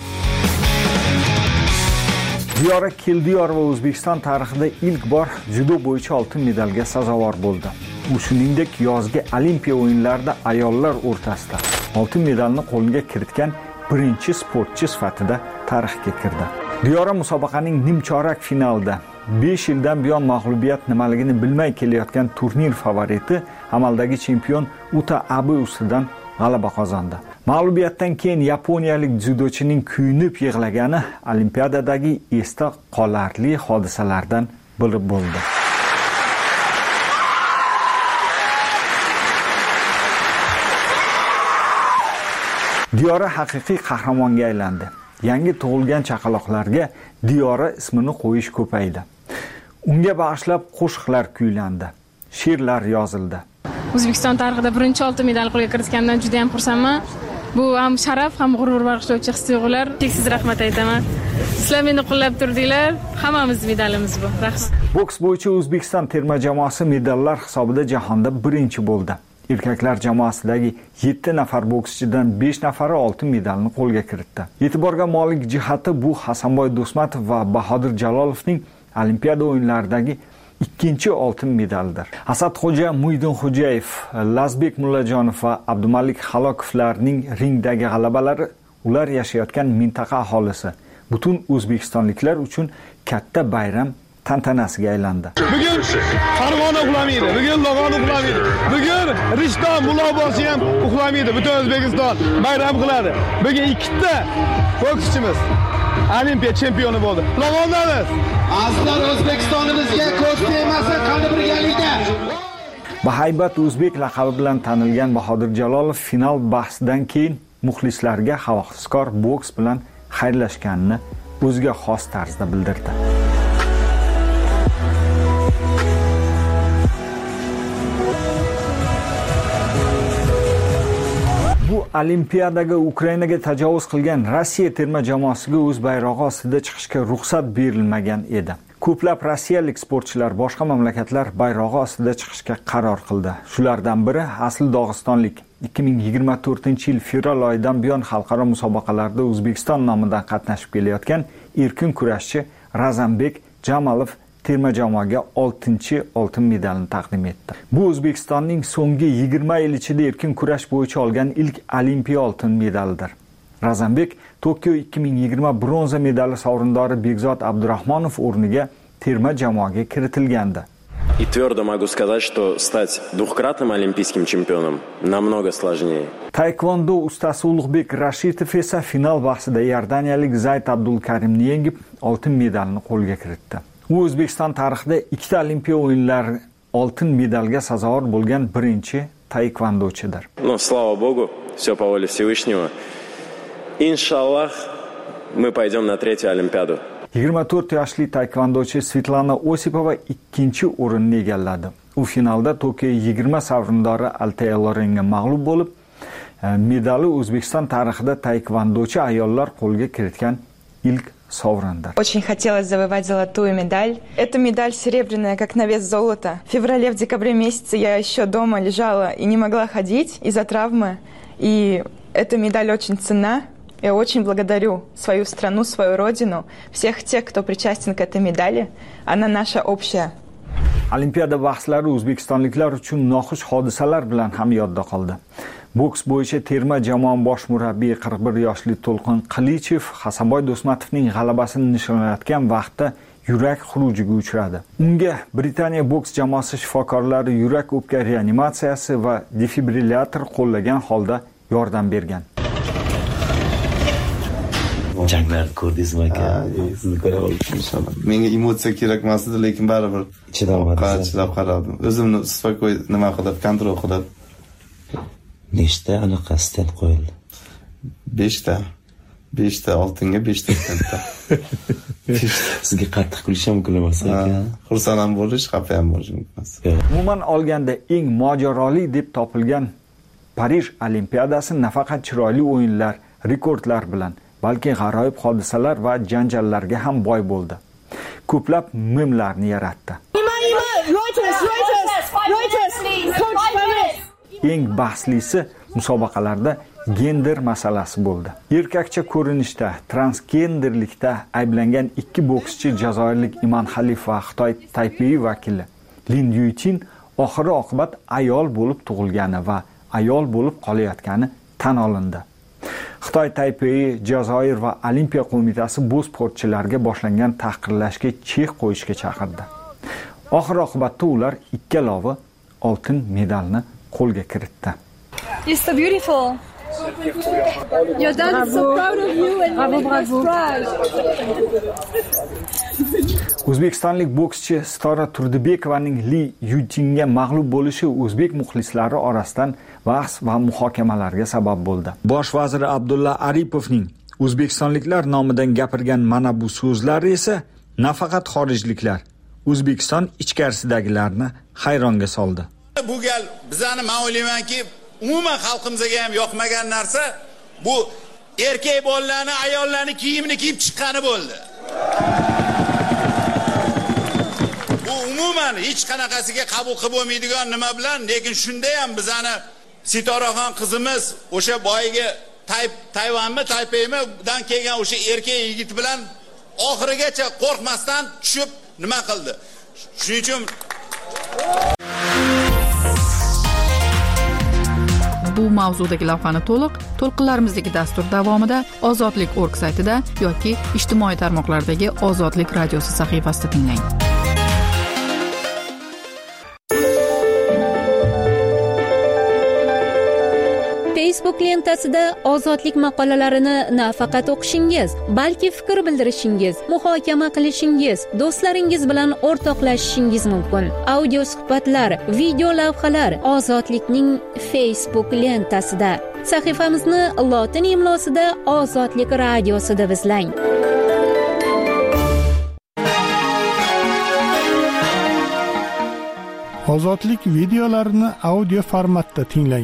Diyora Keldiyor va O'zbekiston tarixida ilk bor judo bo'yicha oltin medalga sazovor bo'ldi. U shuningdek yozgi Olimpiya o'yinlarida ayollar o'rtasida oltin medalni qo'lga kiritgan birinchi sportchi sifatida tarixga kirdi. Diyora musobaqaning nimchorak finalida 5 yildan buyon mag'lubiyat nimaligini bilmay kelayotgan turnir favoriti amaldagi chempion Uta Abu ustidan g'alaba qozondi. Mag'lubiyatdan keyin yaponiyalik dzyudochining kuyunib yig'lagani Olimpiadadagi esda qolarli hodisalardan biri bo'ldi. Diyora haqiqiy qahramonga aylandi. Yangi tug'ilgan chaqaloqlarga Diyora ismini qo'yish ko'paydi. Unga bag'ishlab qo'shiqlar kuylandi, she'rlar yozildi. O'zbekiston tarixida birinchi oltin medal qo'lga kiritgandan juda ham xursandman. Bu ham sharaf, ham g'urur bag'ishlovchi his-tuyg'ular. Cheksiz rahmat aytaman. Sizlar meni qo'llab turdinglar. Hammamiz medalimiz bu. Rahmat. Boks bo'yicha O'zbekiston terma jamoasi medallar hisobida jahonda birinchi bo'ldi. Erkaklar jamoasidagi 7 nafar bokschidan 5 nafari oltin medalni qo'lga kiritdi. E'tiborga molik jihati bu Hasanboy Do'smatov va Bahodir Jalolovning Olimpiada o'yinlaridagi ikkinchi oltin medaldir. Asadxo'ja Muydinxo'jayev, Lazbek Mullajonov va Abdumalik Halokovlarning ringdagi g'alabalari ular yashayotgan mintaqa aholisi, butun o'zbekistonliklar uchun katta bayram tantanasiga aylandi. Bugun Farg'ona uxlamaydi, bugun Log'on uxlamaydi, bugun Rishton Mulobosi ham uxlamaydi. Butun O'zbekiston bayram qiladi. Bugun ikkita bokschimiz Olimpiya chempioni bo'ldi. Log'ondamiz. Azizlar, O'zbekistonimizga ko'z tegmasa qani birgalikda. Bahaybat o'zbek laqabi bilan tanilgan Bahodir Jalolov final bahsidan keyin muxlislarga havaskor boks bilan xayrlashganini o'ziga xos tarzda bildirdi. Bu Olimpiadaga Ukrainaga tajovuz qilgan Rossiya terma jamoasiga o'z bayrog'i ostida chiqishga ruxsat berilmagan edi. Ko'plab rossiyalik sportchilar boshqa mamlakatlar bayrog'i ostida chiqishga qaror qildi. Shulardan biri asl Dog'istonlik. 2024-yil fevral oyidan buyon xalqaro musobaqalarda O'zbekiston nomidan qatnashib kelayotgan erkin kurashchi Razanbek Jamalov terma jamoaga 6-oltin medalni taqdim etdi. Bu O'zbekistonning so'nggi 20 yil ichida erkin kurash bo'yicha olgan ilk Olimpiya oltin medalidir. Razanbek Tokio 2020 bronza medali sovrindori Bekzod Abdurahmonov o'rniga terma jamoaga kiritilgandi. И твердо могу сказать, что стать двухкратным олимпийским чемпионом намного сложнее. Taekwondo ustasi Ulug'bek Rashidov esa final bahsida Iordaniyalik Zayd Abdulkarimni yengib oltin medalni qo'lga kiritdi. U O'zbekiston tarixida ikkita Olimpiya o'yinlari oltin medalga sazovor bo'lgan birinchi taekvondochidir. Но слава богу, все по воле Всевышнего. Иншаллах, мы пойдем на третью Олимпиаду. 24 yoshli taekvondochi Svetlana Osipova ikkinchi o'rinni egalladi. U finalda Tokio 20 sovrindori Altay Lorenga mag'lub bo'lib, medali O'zbekiston tarixida taekvondochi ayollar qo'lga kiritgan ilk sovrindir. Очень хотелось завоевать золотую медаль. Эта медаль серебряная, как на вес золота. В феврале, в декабре месяце я еще дома лежала и не могла ходить из-за травмы. И эта медаль очень ценна. Я очень благодарю свою страну, свою родину, всех тех, кто причастен к этой медали. Она наша общая. Olimpiada bahslari o'zbekistonliklar uchun noxush hodisalar bilan ham yodda qoldi. Boks bo'yicha terma jamoa bosh murabbiyi 41 yoshli To'lqin Qilichev Hasanboy Do'smatovning g'alabasini nishonlayotgan vaqtda yurak xurujiga uchradi. Unga Britaniya boks jamoasi shifokorlari yurak-o'pka reanimatsiyasi va defibrillator qo'llagan holda yordam bergan. Janglarni ko'rdingizmi aka? Sizni ko'ra oldim. Menga emotsiya kerak emas edi, lekin baribir chidab qaradim. O'zimni spok'oy nima qilib, kontrol qilib. Nechta anaqa stent qo'yildi? 5 ta. 5 ta oltinga 5 ta stentda. Sizga qattiq kulish ham mumkin emas aka. Xursand ham bo'lish, xafa ham bo'lish mumkin emas. Umuman olganda eng mojaroli deb topilgan Parij Olimpiadasi nafaqat chiroyli o'yinlar, rekordlar bilan, balki g'aroyib hodisalar va janjallarga ham boy bo'ldi. Ko'plab memlarni yaratdi. Eng bahslisi musobaqalarda gender masalasi bo'ldi. Erkakcha ko'rinishda, transgenderlikda ayblangan ikki bokschi Jazoirlik Iman Xalif va Xitoy Taipei vakili Lin Yuitin oxiri oqibat ayol bo'lib tug'ilgani va ayol bo'lib qolayotgani tan olindi. Xitoy Taipei, Jazoir va Olimpiya qo'mitasi bu sportchilarga boshlangan tahqirlashga chek qo'yishga chaqirdi. Oxir oqibatda ular ikkalovi oltin medalni qo'lga kiritdi. It's so beautiful. Your dad is so proud of you and bravo. O'zbekistonlik bokschi Sitora Turdibekovaning Li Yutingga mag'lub bo'lishi o'zbek muxlislari orasidan bahs va muhokamalarga sabab bo'ldi. Bosh vazir Abdulla Aripovning o'zbekistonliklar nomidan gapirgan mana bu so'zlari esa nafaqat xorijliklar, O'zbekiston ichkarisidagilarni hayronga soldi. Bu gal bizani men o'ylaymanki, umuman xalqimizga ham yoqmagan narsa bu erkak bolalarni, ayollarni kiyimini kiyib chiqqani bo'ldi. Bu umuman hech qanaqasiga qabul qilib bo'lmaydigan nima bilan, lekin shunda ham bizani Sitoraxon qizimiz o'sha boyiga Tayvanmi, Taypeymidan kelgan o'sha erkak yigit bilan oxirigacha qo'rqmasdan tushib nima qildi. Shuning uchun bu mavzudagi lavhani to'lqinlarimizdagi dastur davomida Ozodlik.org saytida yoki ijtimoiy tarmoqlardagi Ozodlik radiosi sahifasida tinglang. Facebook lentasida Ozodlik maqolalarini nafaqat o'qishingiz, balki fikr bildirishingiz, muhokama qilishingiz, do'stlaringiz bilan o'rtoqlashishingiz mumkin. Audio suhbatlar, video lavhalar Ozodlikning Facebook lentasida. Sahifamizni lotin imlosida Ozodlik radiosi deb izlang. Ozodlik videolarini audio formatda tinglang.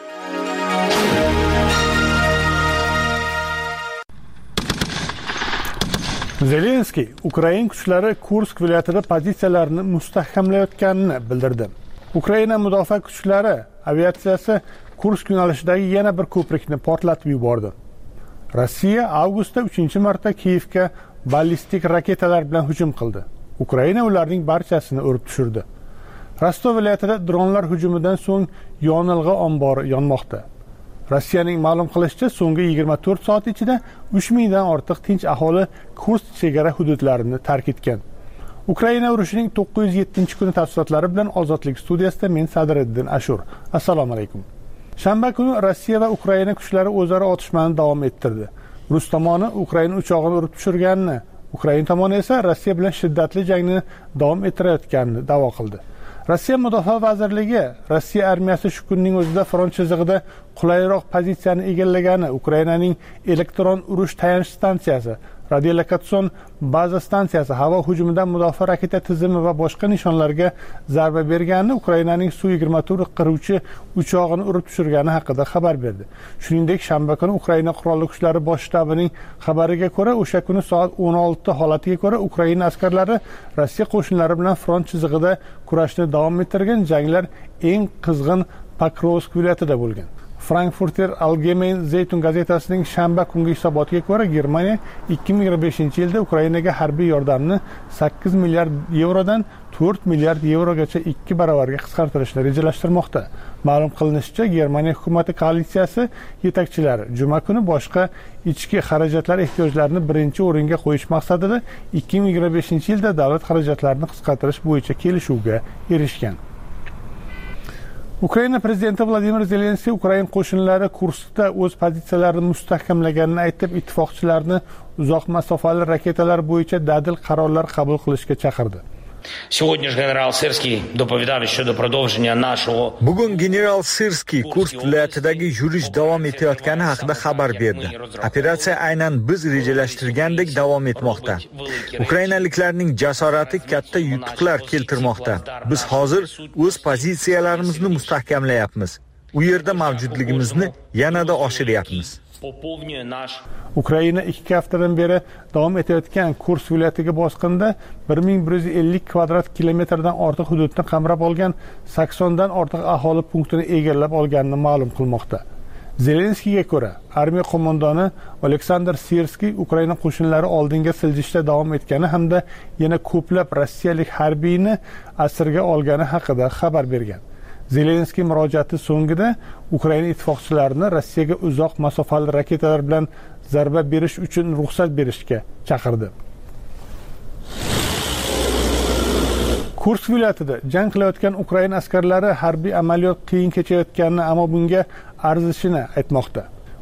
Zelenskiy Ukraina kuchlari Kursk viloyatida pozitsiyalarini mustahkamlayotganini bildirdi. Ukraina mudofaa kuchlari aviatsiyasi Kursk yo'nalishidagi yana bir ko'prikni portlatib yubordi. Rossiya avgustda 3-marta Kiyevga ballistik raketalar bilan hujum qildi. Ukraina ularning barchasini urib tushirdi. Rostov viloyatida dronlar hujumidan so'ng yonilg'i ombori yonmoqda. Rossiyaning ma'lum qilishicha, so'nggi 24 soat ichida 3000 dan ortiq tinch aholi Kursk chegara hududlarini tark etgan. Ukraina urushining 907-kuni tafsilotlari bilan Ozodlik studiyasida men Sadriddin Ashur. Assalomu alaykum. Shanba kuni Rossiya va Ukraina kuchlari o'zaro otishmani davom ettirdi. Rus tomoni Ukraina uchog'ini urib tushirganini, Ukraina tomoni esa Rossiya bilan shiddatli jangni davom ettirayotganini da'vo qildi. Rossiya Mudofaa vazirligi Rossiya armiyasi shu kunning o'zida front chizig'ida qulayroq pozitsiyani egallagani, Ukrainaning elektron urush tayanch stansiyasi, radiolokatsion baza stansiyasi havo hujumidan mudofaa raketa tizimi va boshqa nishonlarga zarba berganini, Ukrainaning Su-24 qiruvchi uchog'ini urib tushirgani haqida xabar berdi. Shuningdek, shanba kuni Ukraina qurolli kuchlari bosh shtabining xabariga ko'ra, o'sha kuni soat 16 holatiga ko'ra Ukraina askarlari Rossiya qo'shinlari bilan front chizig'ida kurashni davom ettirgan. Janglar eng qizg'in Pokrovsk viloyatida bo'lgan. Frankfurter Allgemeine Zeitung gazetasining shanba kungi hisobotiga ko'ra, Germaniya 2025-yilda Ukrainaga harbiy yordamni 8 milliard yevrodan 4 milliard yevrogacha 2 baravarga qisqartirishni rejalashtirmoqda. Ma'lum qilinishicha, Germaniya hukumati koalitsiyasi yetakchilari juma kuni boshqa ichki xarajatlar ehtiyojlarini birinchi o'ringa qo'yish maqsadida 2025-yilda davlat xarajatlarini qisqartirish bo'yicha kelishuvga erishgan. Ukraina prezidenti Vladimir Zelenskiy Ukraina qo'shinlari Kurskda o'z pozitsiyalarini mustahkamlaganini aytib, ittifoqchilarni uzoq masofali raketalar bo'yicha dadil qarorlar qabul qilishga chaqirdi. Bugun general Sirskiy Kursk viloyatidagi yurish davom etayotgani haqida xabar berdi. Operatsiya aynan biz rejalashtirgandek davom etmoqda. Ukrainaliklarning jasorati katta yutuqlar keltirmoqda. Biz hozir o'z pozitsiyalarimizni mustahkamlayapmiz. U yerda mavjudligimizni yanada oshiryapmiz. Ukraina 2 haftadan beri davom etayotgan Kursk viloyatiga bosqinda 1150 kvadrat kilometrdan ortiq hududni qamrab olgan, 80 dan ortiq aholi punktini egallab olganini ma'lum qilmoqda. Zelenskiyga ko'ra, armiya qo'mondoni Oleksandr Sirskiy Ukraina qo'shinlari oldinga siljishda davom etgani hamda yana ko'plab rossiyalik harbiyni asirga olgani haqida xabar bergan. Zelenskiy murojaati so'ngida Ukraina ittifoqchilarini Rossiyaga uzoq masofali raketalar bilan zarba berish uchun ruxsat berishga chaqirdi. Kursk viloyatida jang qilayotgan Ukraina askarlari harbiy amaliyot qiyin kechayotganini, ammo bunga arzishini aytmoqda.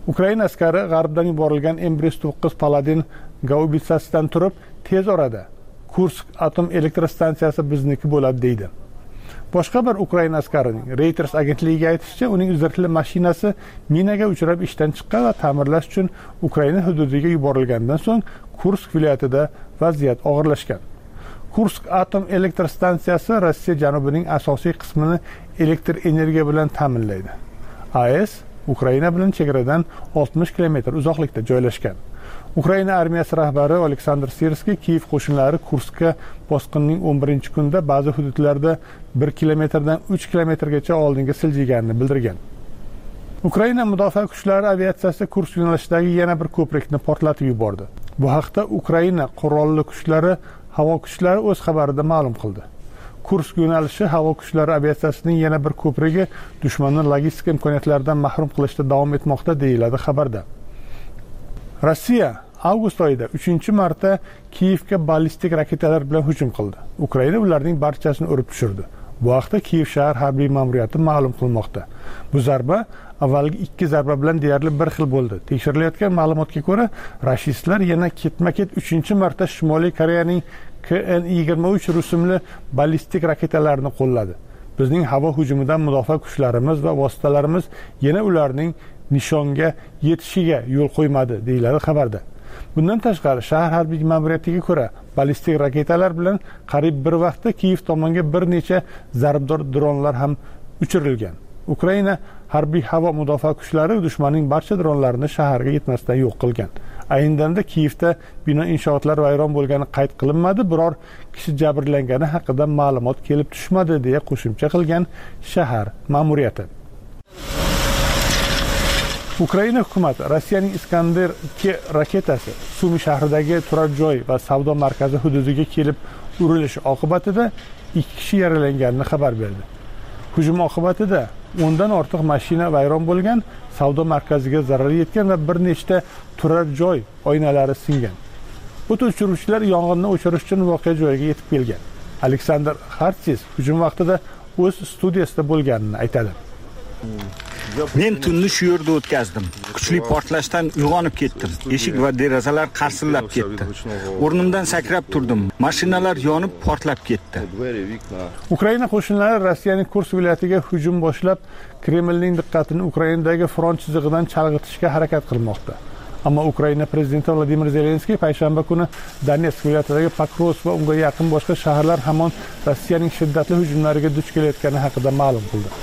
Ukraina askari g'arbdan yuborilgan M-9 Paladin gaubitsasidan turib, tez orada Kursk atom elektrostansiyasi bizniki bo'ladi deydi. Boshqa bir Ukraina askarining Reuters agentligiga aytishicha, uning zirhli mashinasi minaga uchrab ishdan chiqqan va ta'mirlash uchun Ukraina hududiga yuborilgandan so'ng Kursk viloyatida vaziyat og'irlashgan. Kursk atom elektrostansiyasi Rossiya janubining asosiy qismini elektr energiya bilan ta'minlaydi. AES Ukraina bilan chegaradan 60 kilometr uzoqlikda joylashgan. Ukraina armiyasi rahbari Aleksandr Sirskiy Kiyev qo'shinlari Kurskka bosqinning 11-kunida ba'zi hududlarda 1 kilometrdan 3 kilometrgacha oldinga siljiganini bildirgan. Ukraina mudofaa kuchlari aviatsiyasi Kursk yo'nalishidagi yana bir ko'prikni portlatib yubordi. Bu haqda Ukraina qurolli kuchlari havo kuchlari o'z xabarida ma'lum qildi. Kursk yo'nalishi havo kuchlari aviatsiyasining yana bir ko'prigi dushmanni logistik imkoniyatlaridan mahrum qilishda davom etmoqda deyiladi xabarda. Rossiya avgust oyida 3-marta Kiyevga ballistik raketalar bilan hujum qildi. Ukraina ularning barchasini urib tushirdi. Bu haqda Kiyev shahar harbiy ma'muriyati ma'lum qilmoqda. Bu zarba avvalgi 2 zarba bilan deyarli bir xil bo'ldi. Tekshirilayotgan ma'lumotga ko'ra, rashistlar yana ketma-ket 3-marta Shimoliy Koreyaning KN-23 rusumli ballistik raketalarini qo'lladi. Bizning havo hujumidan mudofaa kuchlarimiz va vositalarimiz yana ularning nishonga yetishiga yo'l qo'ymadi, deyiladi xabarda. Bundan tashqari, shahar harbiy ma'muriyatiga ko'ra, ballistik raketalar bilan qariyb bir vaqtda Kiyev tomonga bir necha zarbdor dronlar ham uchirilgan. Ukraina harbiy havo mudofaa kuchlari dushmanning barcha dronlarini shaharga yetmasdan yo'q qilgan. Ayni damda Kiyevda bino inshootlari vayron bo'lgani qayd qilinmadi, biror kishi jabrlangani haqida ma'lumot kelib tushmadi, deya qo'shimcha qilgan shahar ma'muriyati. Ukraina hukumati Rossiyaning Iskander 2 raketasi Sumi shahridagi turar joy va savdo markazi hududiga kelib urilishi oqibatida 2 kishi yaralanganini xabar berdi. Hujum oqibatida 10 dan ortiq mashina vayron bo'lgan, savdo markaziga zarar yetgan va bir nechta turar joy oynalari singan. O't o'chiruvchilar yong'inni o'chirish uchun voqea joyiga yetib kelgan. Aleksandr Xartsis hujum vaqtida o'z studiyasida bo'lganini aytadi. Men tunni shu yerda o'tkazdim. Kuchli portlashdan uyg'onib ketdim. Eshik va derazalar qarsillab ketdi. O'rnimdan sakrab turdim. Mashinalar yonib portlab ketdi. Ukraina qo'shinlari Rossiyaning Kursk viloyatiga hujum boshlab, Kremlning diqqatini Ukrainadagi front chizig'idan chalg'itishga harakat qilmoqda. Ammo Ukraina prezidenti Vladimir Zelenskiy payshanba kuni Donetsk viloyatidagi Pokrovsk va unga yaqin boshqa shaharlar hamon Rossiyaning shiddatli hujumlariga duch kelayotgani haqida ma'lum qildi.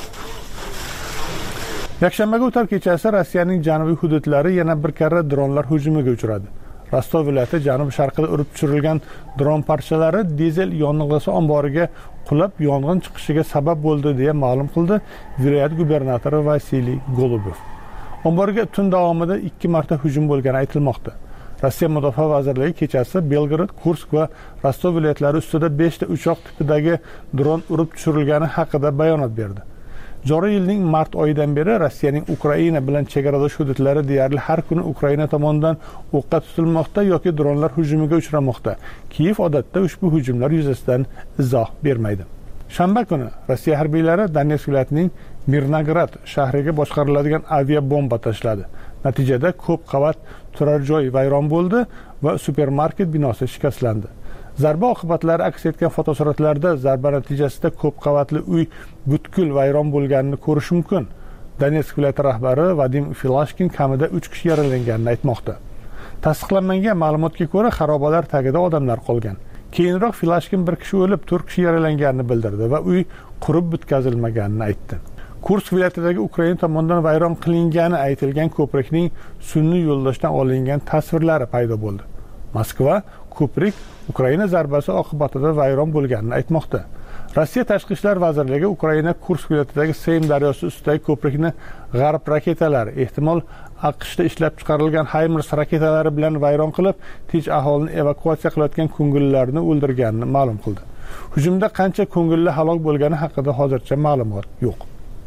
Yakshanbaga o'tar kechasi Rossiyaning janubiy hududlari yana bir karra dronlar hujumiga uchradi. Rostov viloyati janub-sharqida urib tushirilgan dron parchalari dizel yong'inlisi omboriga qulab yong'in chiqishiga sabab bo'ldi, deya ma'lum qildi viloyat gubernatori Vasiliy Golubov. Omborga tun davomida 2 marta hujum bo'lgani aytilmoqda. Rossiya Mudofaa vazirligi kechasi Belgorod, Kursk va Rostov viloyatlari ustida 5 ta uchoq tipidagi dron urib tushirilgani haqida bayonot berdi. Joriy yilning mart oyidan beri Rossiyaning Ukraina bilan chegaradosh hududlari deyarli har kuni Ukraina tomonidan o'qqa tutilmoqda yoki dronlar hujumiga uchramoqda. Kiyev odatda ushbu hujumlar yuzasidan izoh bermaydi. Shanba kuni Rossiya harbiylari Donetsk viloyatining Mirnograd shahriga boshqariladigan aviabomba tashladi. Natijada ko'p qavat turar joy vayron bo'ldi va supermarket binosi shikastlandi. Zarba oqibatlari aks etgan fotosuratlarda zarba natijasida ko'p qavatli uy butkul vayron bo'lganini ko'rish mumkin. Donetsk viloyati rahbari Vadim Filashkin kamida 3 kishi yaralanganini aytmoqda. Tasdiqlanmagan ma'lumotga ko'ra, xarobalar tagida odamlar qolgan. Keyinroq Filashkin bir kishi o'lib, 4 kishi yaralanganini bildirdi va uy qurib bitkazilmaganini aytdi. Kursk viloyatidagi Ukraina tomonidan vayron qilingani aytilgan ko'prikning sun'iy yo'ldoshdan olingan tasvirlari paydo bo'ldi. Moskva ko'prik Ukraina zarbasi oqibatida vayron bo'lganini aytmoqda. Rossiya Tashqi ishlar vazirligi Ukraina Kursk viloyatidagi Seym daryosi ustidagi ko'prikni g'arb raketalari, ehtimol AQShda ishlab chiqarilgan HIMARS raketalari bilan vayron qilib, tinch aholini evakuatsiya qilayotgan ko'ngillilarni o'ldirganini ma'lum qildi. Hujumda qancha ko'ngilli halok bo'lgani haqida hozircha ma'lumot yo'q.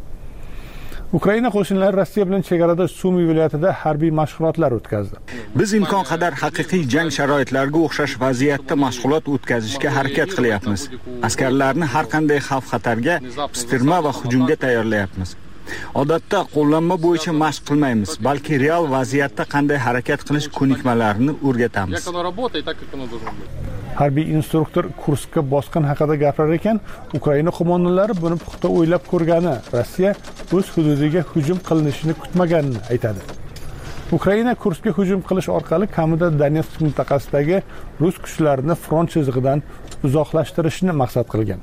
Ukraina qo'shinlari Rossiya bilan chegarada Sumi viloyatida harbiy mashg'ulotlar o'tkazdi. Biz imkon qadar haqiqiy jang sharoitlariga o'xshash vaziyatda mashg'ulot o'tkazishga harakat qilyapmiz. Askarlarni har qanday xavf-xatarga, pistirma va hujumga tayyorlayapmiz. Odatda qo'llanma bo'yicha mashq qilmaymiz, balki real vaziyatda qanday harakat qilish ko'nikmalarini o'rgatamiz. Harbiy instruktor Kurskka bosqin haqida gapirar ekan, Ukraina qo'mondonlari buni puxta o'ylab ko'rgani, Rossiya o'z hududiga hujum qilinishini kutmaganini aytadi. Ukraina Kurskka hujum qilish orqali kamida Donetsk mintaqasidagi rus kuchlarini front chizig'idan uzoqlashtirishni maqsad qilgan.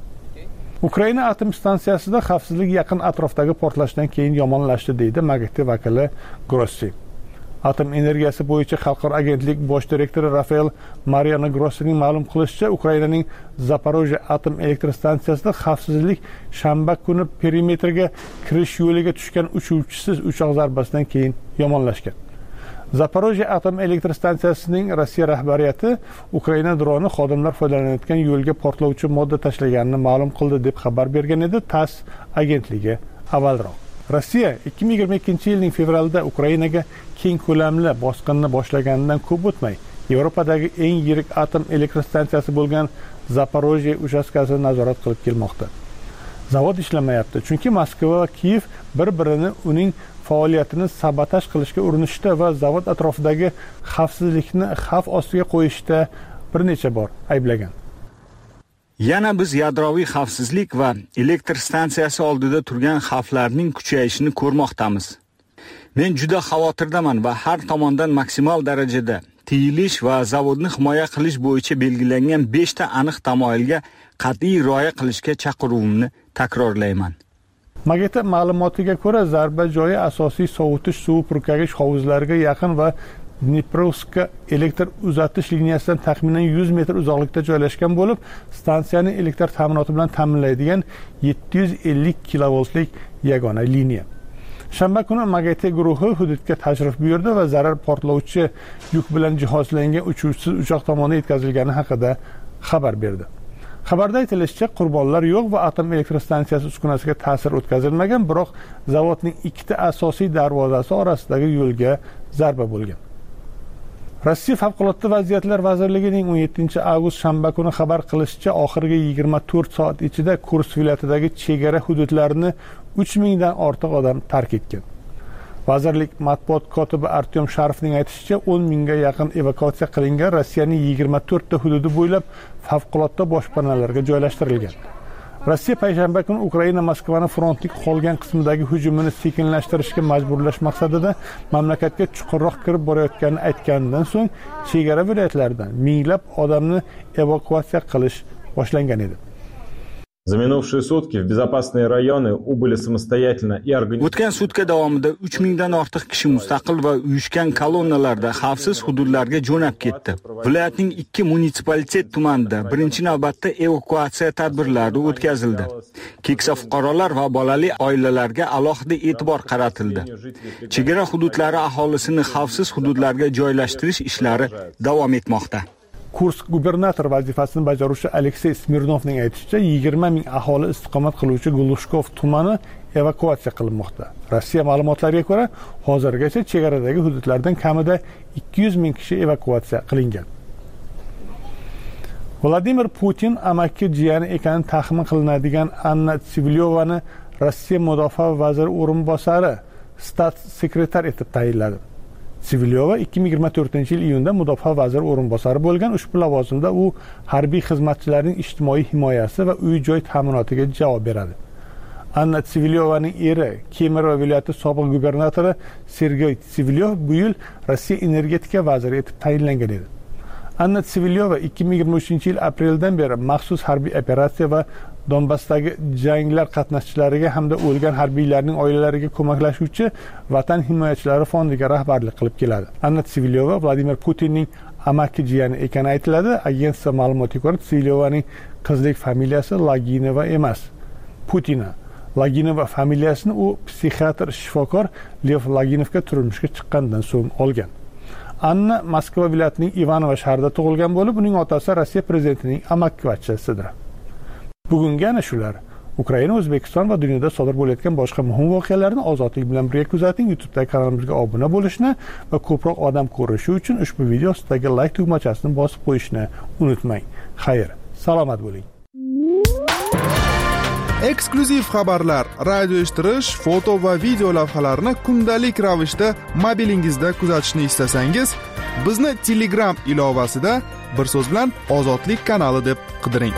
Ukraina atom stansiyasida xavfsizlik yaqin atrofdagi portlashdan keyin yomonlashdi, deydi MAGATE vakili Grossi. Atom energiyasi bo'yicha xalqaro agentlik bosh direktori Rafael Mariano Grossining ma'lum qilishicha, Ukrainaning Zaporojye atom elektr stansiyasida xavfsizlik shanba kuni perimetrga kirish yo'liga tushgan uchuvchisiz uchoq zarbasidan keyin yomonlashgan. Zaporojye atom elektr stansiyasining Rossiya rahbariyati Ukraina droni xodimlar foydalanayotgan yo'lga portlovchi modda tashlaganini ma'lum qildi deb xabar bergan edi TASS agentligi avvalroq. Rossiya 2022-yilning fevralida Ukrainaga keng ko'lamli bosqinni boshlaganidan ko'p o'tmay, Yevropadagi eng yirik atom elektr stansiyasi bo'lgan Zaporojye uchastkasini nazorat qilib kelmoqda. Zavod ishlamayapti, chunki Moskva va Kiyev bir-birini uning faoliyatini sabotaj qilishga urinishda va zavod atrofidagi xavfsizlikni xavf ostiga qo'yishda bir necha bor ayblagan. Yana biz yadroviy xavfsizlik va elektr stansiyasi oldida turgan xavflarning kuchayishini ko'rmoqdamiz. Men juda xavotirdaman va har tomondan maksimal darajada tiyilish va zavodni himoya qilish bo'yicha belgilangan 5 ta aniq tamoyilga qat'iy rioya qilishga chaqiruvimni takrorlayman. MAGATE ma'lumotiga ko'ra, zarba joyi asosiy sovutish suvi purkagich hovuzlariga yaqin va Dniprovskka elektr uzatish liniyasidan taxminan 100 metr uzoqlikda joylashgan bo'lib, stansiyani elektr ta'minoti bilan ta'minlaydigan 750 kilovoltlik yagona liniya. Shanba kuni MAGATE guruhi hududga tashrif buyurdi va zarar portlovchi yuk bilan jihozlangan uchuvchisiz uchoq tomonidan yetkazilgani haqida xabar berdi. Xabarda aytilishicha, qurbonlar yo'q va atom elektr stansiyasi uskunasiga ta'sir o'tkazilmagan, biroq zavodning 2 ta asosiy darvozasi orasidagi yo'lga zarba bo'lgan. Rossiya Favqulodda vaziyatlar vazirligining 17-avgust shanba kuni xabar qilishicha, oxirgi 24 soat ichida Kursk viloyatidagi chegara hududlarini 3000 dan ortiq odam tark etgan. Vazirlik matbuot kotibi Artyom Sharovning aytishicha, 10 mingga yaqin evakuatsiya qilingan Rossiyaning 24 ta hududi bo'ylab favqulodda boshpanalarga joylashtirilgan. Rossiya payshanba kuni Ukraina Moskvani frontning qolgan qismidagi hujumini sekinlashtirishga majburlash maqsadida mamlakatga chuqurroq kirib borayotganini aytganidan so'ng, chegara viloyatlaridan minglab odamni evakuatsiya qilish boshlangan edi. За минувшие сутки в безопасные районы убыли самостоятельно и организованно. O'tgan sutka davomida 3000 dan ortiq kishi mustaqil va uyushgan kolonnalarda xavfsiz hududlarga jo'nab ketdi. Viloyatning 2 munitsipalitet tumanida birinchi navbatda evakuatsiya tadbirlari o'tkazildi. Keksa fuqarolar va bolali oilalarga alohida e'tibor qaratildi. Chegara hududlari aholisini xavfsiz hududlarga joylashtirish ishlari davom etmoqda. Kursk gubernator vazifasini bajaruvchi Aleksey Smirnovning aytishicha, 20 ming aholi istiqomat qiluvchi Glushkov tumani evakuatsiya qilinmoqda. Rossiya ma'lumotlariga ko'ra, hozirgacha chegaradagi hududlardan kamida 200 ming kishi evakuatsiya qilingan. Vladimir Putin amakki jiyani ekani taxmin qilinadigan Anna Tsivilyovani Rossiya mudofaa vaziri o'rinbosari stat sekretar etib tayinladi. Tsivilyova 2024-yil iyunda mudofaa vaziri o'rinbosari bo'lgan. Ushbu lavozimda u harbiy xizmatchilarning ijtimoiy himoyasi va uy-joy ta'minotiga javob beradi. Anna Tsivilyovaning eri Kemerovo viloyati sobiq gubernatori Sergey Tsivilyov bu yil Rossiya energetika vaziri etib tayinlangan edi. Anna Tsivilyova 2023-yil apreldan beri maxsus harbiy operatsiya va Donbassdagi janglar qatnashchilariga hamda o'lgan harbiylarning oilalariga ko'maklashuvchi Vatan himoyachilari fondiga rahbarlik qilib keladi. Anna Tsivilyova Vladimir Putinning amakki jiyani ekani aytiladi. Agensiya ma'lumotiga ko'ra, Tsivilyovaning qizlik familiyasi Laginova emas, Putina. Laginova familiyasini u psixiatr shifokor Lev Laginovga turmushga chiqqandan so'ng olgan. Anna Moskva viloyatining Ivanovo shahrida tug'ilgan bo'lib, uning otasi Rossiya prezidentining amakkivachchasidir. Bugungi ana shular. Ukraina, O'zbekiston va dunyoda sodir bo'layotgan boshqa muhim voqealarni ozodlik bilan birga kuzating. YouTube'dagi kanalimizga obuna bo'lishni va ko'proq odam ko'rishi uchun ushbu video ostidagi like tugmachasini bosib qo'yishni unutmang. Xayr, salomat bo'ling. eksklyuziv xabarlar, radio eshittirish, foto va video lavhalarni kundalik ravishda mobilingizda kuzatishni istasangiz, bizni Telegram ilovasida bir so'z bilan Ozodlik kanali deb qidiring.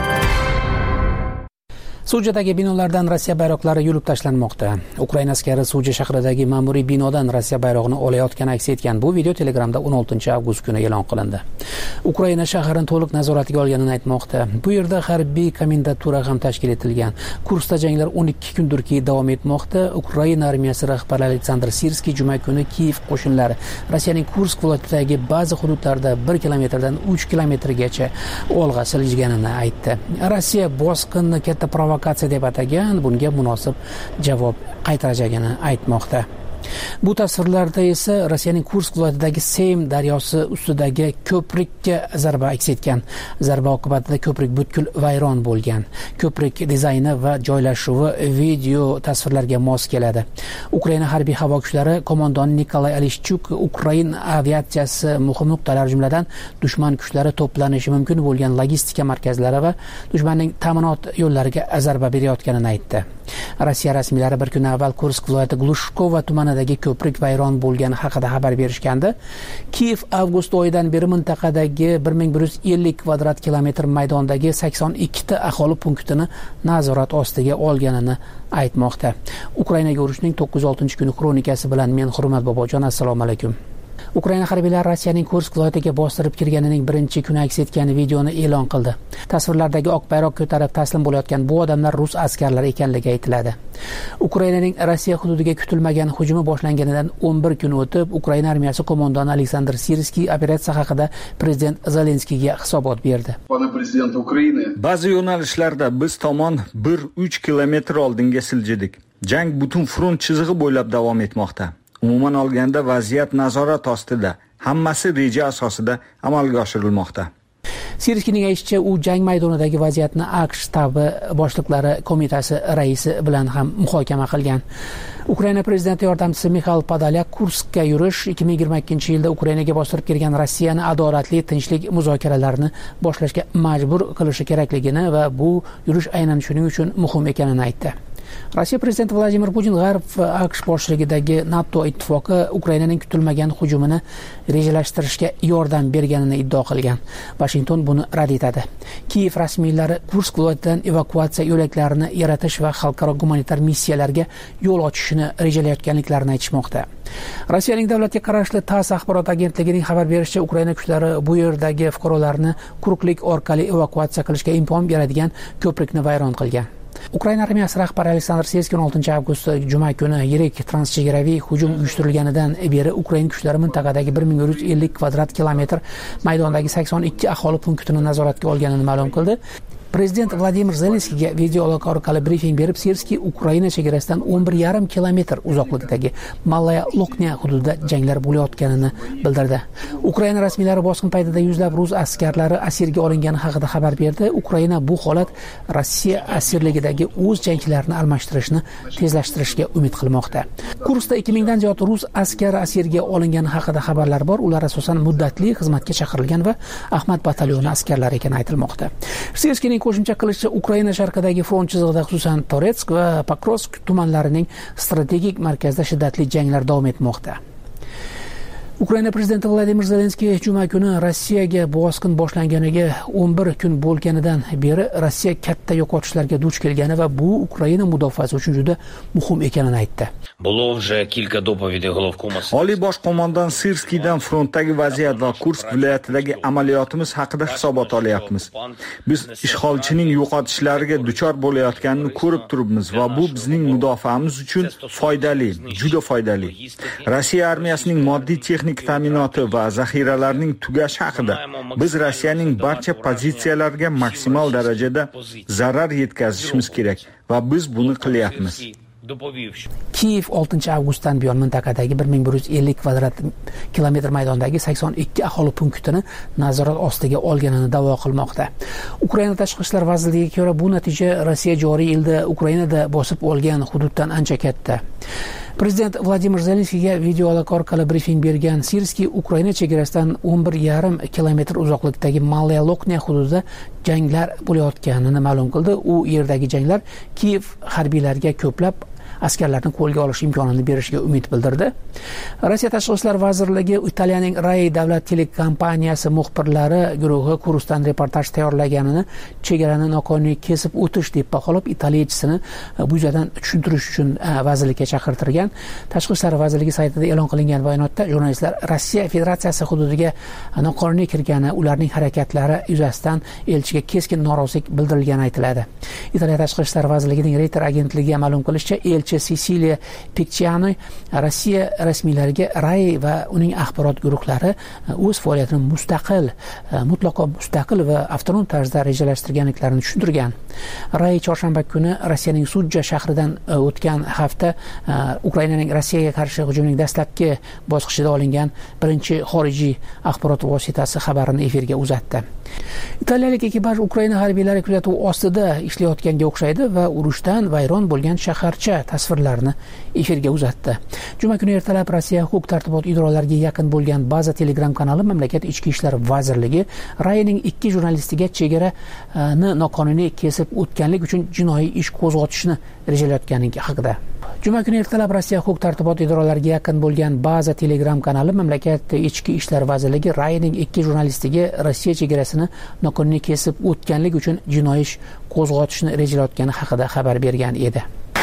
Sujadagi binolardan Rossiya bayroqlari yulib tashlanmoqda. Ukraina askari Suja shahridagi ma'muriy binodan Rossiya bayrog'ini olayotgani aks etgan bu video Telegramda 16 avgust kuni e'lon qilindi. Ukraina shaharni to'liq nazoratiga olganini aytmoqda. Bu yerda harbiy komendatura ham tashkil etilgan. Kursda janglar 12 kundirki davom etmoqda. Ukraina armiyasi rahbari Aleksandr Sirskiy juma kuni Kiyev qo'shinlari Rossiyaning Kursk viloyatidagi ba'zi hududlarda 1 kilometrdan 3 kilometrgacha olg'a siljganini aytdi. Rossiya bosqinni katta provokatsiya deb atagan, bunga munosib javob qaytarajagini aytmoqda. Bu tasvirlarda esa Rossiyaning Kursk viloyatidagi Seym daryosi ustidagi ko'prikka zarba aks etgan. Zarba oqibatida ko'prik butkul vayron bo'lgan. Ko'prik dizayni va joylashuvi video tasvirlarga mos keladi. Ukraina harbiy havo kuchlari qo'mondoni Nikolay Alishchuk Ukraina aviatsiyasi muhim nuqtalar jumladan dushman kuchlari to'planishi mumkin bo'lgan logistika markazlari va dushmanning ta'minot yo'llariga zarba berayotganini aytdi. Rossiya rasmiylari bir kun avval Kursk viloyati Glushkova tumanidagi ko'prik vayron bo'lgani haqida xabar berishgandi. Kiyev avgust oyidan beri mintaqadagi 1150 kvadrat kilometr maydondagi 82 ta aholi punktini nazorat ostiga olganini aytmoqda. Ukrainaga urushning 906-kuni kronikasi bilan men Hurmat Bobojon, assalomu alaykum. Ukraina harbiylari Rossiyaning Kursk viloyatiga bostirib kirganining birinchi kuni aks etgan videoni e'lon qildi. Tasvirlardagi oq bayroq ko'tarib taslim bo'layotgan bu odamlar rus askarlari ekanligi aytiladi. Ukrainaning Rossiya hududiga kutilmagan hujumi boshlanganidan 11 kun o'tib, Ukraina armiyasi qo'mondoni Aleksandr Sirskiy operatsiya haqida prezident Zelenskiyga hisobot berdi. Ba'zi yo'nalishlarda biz tomon 1-3 kilometr oldinga siljidik. Jang butun front chizig'i bo'ylab davom etmoqda. Umuman olganda vaziyat nazorat ostida, hammasi reja asosida amalga oshirilmoqda. Sirskiyning aytishicha, u jang maydonidagi vaziyatni AQSh shtabi boshliqlari qo'mitasi raisi bilan ham muhokama qilgan. Ukraina prezidenti yordamchisi Mikhail Podolyak Kurskka yurish 2022-yilda Ukrainaga bostirib kirgan Rossiyani adolatli tinchlik muzokaralarini boshlashga majbur qilishi kerakligini va bu yurish aynan shuning uchun muhim ekanini aytdi. Rossiya prezidenti Vladimir Putin G'arb va AQSh boshchiligidagi NATO ittifoqi Ukrainaning kutilmagan hujumini rejalashtirishga yordam berganini iddao qilgan. Washington buni rad etadi. Kiyev rasmiylari Kursk viloyatidan evakuatsiya yo'laklarini yaratish va xalqaro gumanitar missiyalarga yo'l ochishni rejalayotganliklarini aytishmoqda. Rossiyaning davlatga qarashli TASS axborot agentligining xabar berishicha, Ukraina kuchlari bu yerdagi fuqarolarni quruqlik orqali evakuatsiya qilishga imkon beradigan ko'prikni vayron qilgan. Ukraina armiyasi rahbari Aleksandr Sirskiy 16 avgust juma kuni yirik transchegaraviy hujum uyushtirilganidan beri Ukraina kuchlari mintaqadagi 1150 kvadrat kilometr maydondagi 82 aholi punktini nazoratga olganini ma'lum qildi. Prezident Vladimir Zelenskiyga video aloqa orqali brifing berib, Sirskiy Ukraina chegarasidan 11,5 kilometr uzoqlikdagi Malaya Loknya hududida janglar bo'layotganini bildirdi. Ukraina rasmiylari bosqin paytida yuzlab rus askarlari asirga olingani haqida xabar berdi. Ukraina bu holat Rossiya asirligidagi o'z jangchilarini almashtirishni tezlashtirishga umid qilmoqda. Kurskda 2000 dan ziyod rus askari asirga olingani haqida xabarlar bor. Ular asosan muddatli xizmatga chaqirilgan va Ahmad batalyoni askarlari ekani aytilmoqda. Sirskiyning qo'shimcha qilishicha, Ukraina sharqidagi front chizig'ida, xususan Toretsk va Pokrovsk tumanlarining strategik markazida shiddatli janglar davom etmoqda. Ukraina prezidenti Vladimir Zelenskiy juma kuni Rossiyaga bosqin boshlanganiga 11 kun bo'lganidan beri Rossiya katta yo'qotishlarga duch kelgani va bu Ukraina mudofaasi uchun juda muhim ekanini aytdi. Oliy bosh qo'mondon Sirskiydan frontdagi vaziyat va Kursk viloyatidagi amaliyotimiz haqida hisobot olyapmiz. Biz ishg'olchining yo'qotishlariga duchor bo'layotganini ko'rib turibmiz va bu bizning mudofaamiz uchun foydali, juda foydali. Rossiya armiyasining moddiy texnik ta'minoti va zaxiralarning tugashi haqida biz Rossiyaning barcha pozitsiyalariga maksimal darajada zarar yetkazishimiz kerak va biz buni qilyapmiz. Kiyev 6 avgustdan buyon mintaqadagi 1150 kvadrat kilometr maydondagi 82 aholi punktini nazorat ostiga olganini da'vo qilmoqda. Ukraina tashqi ishlar vazirligiga ko'ra bu natija Rossiya joriy yilda Ukrainada bosib olgan hududdan ancha katta. Prezident Vladimir Zelenskiyga video aloqa orqali brifing bergan Sirskiy Ukraina chegarasidan 11,5 kilometr uzoqlikdagi Malaya Lokne hududida janglar bo'layotganini ma'lum qildi. U yerdagi janglar Kiyev harbiylariga ko'plab askarlarni qo'lga olish imkonini berishiga umid bildirdi. Rossiya Tashqi ishlar vazirligi Italiyaning Rai davlat telekompaniyasi muxbirlari guruhi Kurskdan reportaj tayyorlaganini chegarani noqonuniy kesib o'tish deb baholab, Italiya elchisini bu yuzdan tushuntirish uchun vazirlikka chaqirtirgan. Tashqi ishlar vazirligi saytida e'lon qilingan bayonotda jurnalistlar Rossiya Federatsiyasi hududiga noqonuniy kirgani, ularning harakatlari yuzasidan elchiga keskin norozilik bildirilgani aytiladi. Italiya Tashqi ishlar vazirligining Reuters agentligiga ma'lum qilishicha, elchi Siciliya Picciano Rossiya rasmiylariga Rai va uning axborot guruhlari o'z faoliyatini mutlaqo mustaqil va avtonom tarzda rejalashtirganliklarini tushuntirgan. Rai chorshanba kuni Rossiyaning Sudja shahridan o'tgan hafta Ukrainaning Rossiyaga qarshi hujumining dastlabki bosqichida olingan birinchi xorijiy axborot vositasi xabarini efirga uzatdi. Italiyalik ekipaj Ukraina harbiylari kuzatuv ostida ishlayotganga o'xshaydi va urushdan vayron bo'lgan shaharcha tasvirlarini efirga uzatdi. Juma kuni ertalab Rossiya huquq-tartibot idoralariga yaqin bo'lgan Baza Telegram kanali mamlakat ichki ishlar vazirligi Rayning 2 jurnalistiga chegarani noqonuniy kesib o'tganlik uchun jinoiy ish qo'zg'atishni rejalayotganligi haqida. Juma kuni ertalab Rossiya huquq-tartibot idoralariga yaqin bo'lgan Baza Telegram kanali mamlakat ichki ishlar vazirligi Rayning 2 jurnalistiga Rossiya chegarasini noqonuniy kesib o'tganlik uchun jinoiy ish qo'zg'atishni rejalayotgani haqida xabar bergan edi.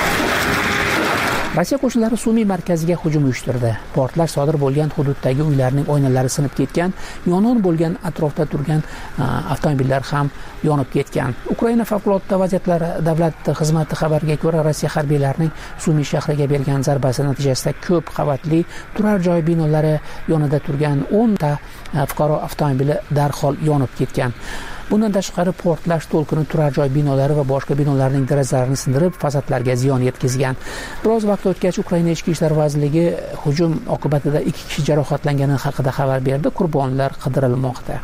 Rossiya qo'shinlari Sumy markaziga hujum uyushtirdi. Portlash sodir bo'lgan hududdagi uylarning oynalari sinib ketgan, yong'in bo'lgan atrofda turgan avtomobillar ham yonib ketgan. Ukraina favqulodda vaziyatlar davlat xizmati xabariga ko'ra, Rossiya harbiylarining Sumy shahriga bergan zarbasi natijasida ko'p qavatli turar joy binolari yonida turgan 10 ta fuqaro avtomobili darhol yonib ketgan. Bundan tashqari portlash to'lqini turar joy binolari va boshqa binolarning derazalarini sindirib, fasadlarga ziyon yetkazgan. Biroz vaqt o'tgach, Ukraina ichki ishlar vazirligi hujum oqibatida 2 kishi jarohatlangani haqida xabar berdi. Qurbonlar qidirilmoqda.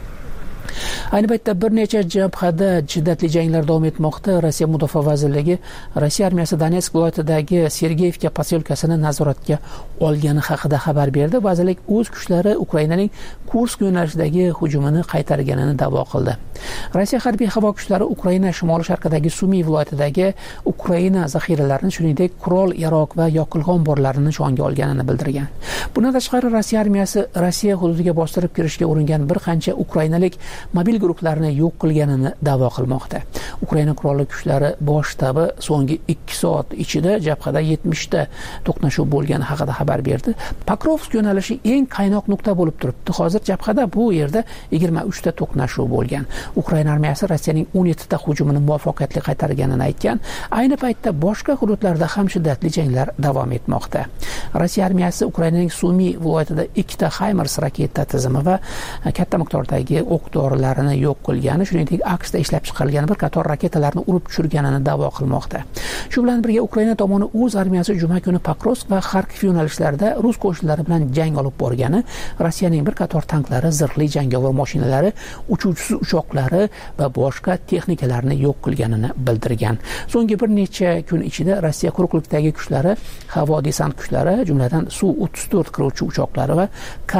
Ayni paytda bir necha jabhada shiddatli janglar davom etmoqda. Rossiya Mudofaa vazirligi Rossiya armiyasi Donetsk viloyatidagi Sergeyevka posyolkasini nazoratga olgani haqida xabar berdi. Vazirlik o'z kuchlari Ukrainaning Kursk yo'nalishidagi hujumini qaytarganini da'vo qildi. Rossiya harbiy havo kuchlari Ukraina shimoli-sharqidagi Sumy viloyatidagi Ukraina zaxiralarini, shuningdek qurol-yarog' va yoqilg'i omborlarini nishonga olganini bildirgan. Bundan tashqari Rossiya armiyasi Rossiya hududiga bostirib kirishga uringan bir qancha ukrainalik mobil guruhlarni yo'q qilganini da'vo qilmoqda. Ukraina qurolli kuchlari bosh shtabi so'nggi 2 soat ichida jabhada 70 ta to'qnashuv bo'lgani haqida xabar berdi. Pokrovsk yo'nalishi eng qaynoq nuqta bo'lib turibdi. Hozir jabhada bu yerda 23 ta to'qnashuv bo'lgan. Ukraina armiyasi Rossiyaning 17 ta hujumini muvaffaqiyatli qaytarganini aytgan. Ayni paytda boshqa hududlarda ham shiddatli janglar davom etmoqda. Rossiya armiyasi Ukrainaning Sumy viloyatida 2 ta HIMARS raketa tizimi va katta miqdordagi o'q dorilarini yo'q qilgani, shuningdek AQShda ishlab chiqarilgan bir qator raketalarni urib tushirganini da'vo qilmoqda. Shu bilan birga Ukraina tomoni o'z armiyasi juma kuni Pokrovsk va Kharkiv yo'nalishlarida rus qo'shinlari bilan jang olib borgani, Rossiyaning bir qator tanklari, zirhli jangovar mashinalari, uchuvchisiz uchoqlari va boshqa texnikalarni yo'q qilganini bildirgan. So'nggi bir necha kun ichida Rossiya quruqlikdagi kuchlari, havo desant kuchlari, jumladan Su-34 qiruvchi uchoqlari va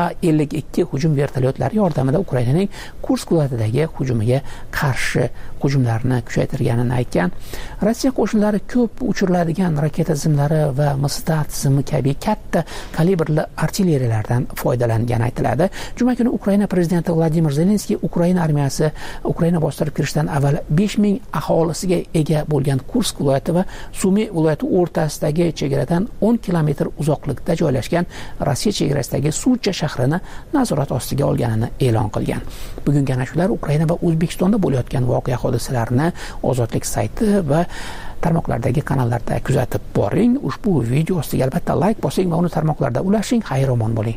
K-52 hujum vertolyotlari yordamida Ukrainaning Kursk viloyatidagi hujumiga qarshi hujumlarni kuchaytirganini aytgan. Rossiya qo'shinlari ko'p uchiriladigan raketa tizimlari va Mistar tizimi kabi katta kalibrli artilleriyalardan foydalangani aytiladi. Juma kuni Ukraina prezidenti Vladimir Zelenskiy Ukraina armiyasi Ukraina bostirib kirishdan avval 5000 aholisiga ega bo'lgan Kursk viloyati va Sumy viloyati o'rtasidagi chegaradan 10 kilometr uzoqlikda joylashgan Rossiya chegarasidagi Sudja shahrini nazorat ostiga olganini e'lon qilgan. Bugungi ana shular Ukraina va O'zbekistonda bo'layotgan voqea hodisalarini Ozodlik sayti va tarmoqlardagi kanallarda kuzatib boring. Ushbu video ostiga albatta like bosing va uni tarmoqlarda ulashing. Xayr-omon bo'ling.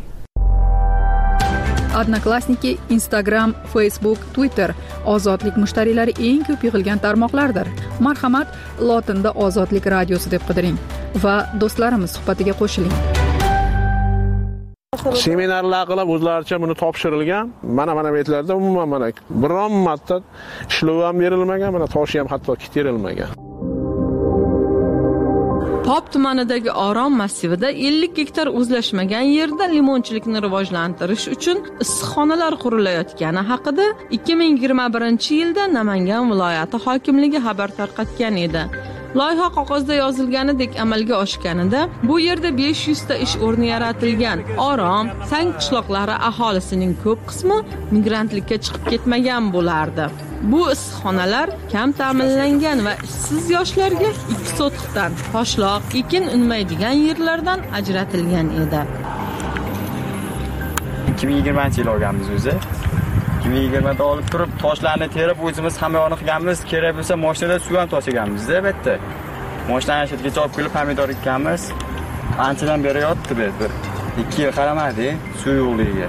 Odnoklassniki, Instagram, Facebook, Twitter ozodlik mushtariylari eng ko'p yig'ilgan tarmoqlardir. Marhamat, lotinda Ozodlik radiosi deb qidiring va do'stlarimiz suhbatiga qo'shiling. Seminarlar qilib o'zlaricha buni topshirilgan. Mana betlarda umuman mana biron marta ishlov ham berilmagan, mana toshi ham hatto kiterilmagan. Pop tumanidagi Orom massivida 50 gektar o'zlashmagan yerda limonchilikni rivojlantirish uchun issiqxonalar qurilayotgani haqida 2021-yilda Namangan viloyati hokimligi xabar tarqatgan edi. Loyiha qog'ozda yozilganidek amalga oshganida bu yerda 500 ta ish o'rni yaratilgan. Orom, Sang qishloqlari aholisining ko'p qismi migrantlikka chiqib ketmagan bo'lardi. Bu issiqxonalar kam ta'minlangan va ishsiz yoshlarga 2 sotixdan toshloq, ekin unmaydigan yerlardan ajratilgan edi. 2020-yil olganmiz o'zi. 2020da olib turib, toshlarni terib, o'zimiz hamyonni qilganmiz. Kerak bo'lsa, mashinada suv ham toshiganmiz-da, bu yerda. Mashinani shetigacha olib kelib pomidor ekkanmiz. Anchadan beri yotdi bu yerda. 2 yil qaramadi, suv yo'qligiga.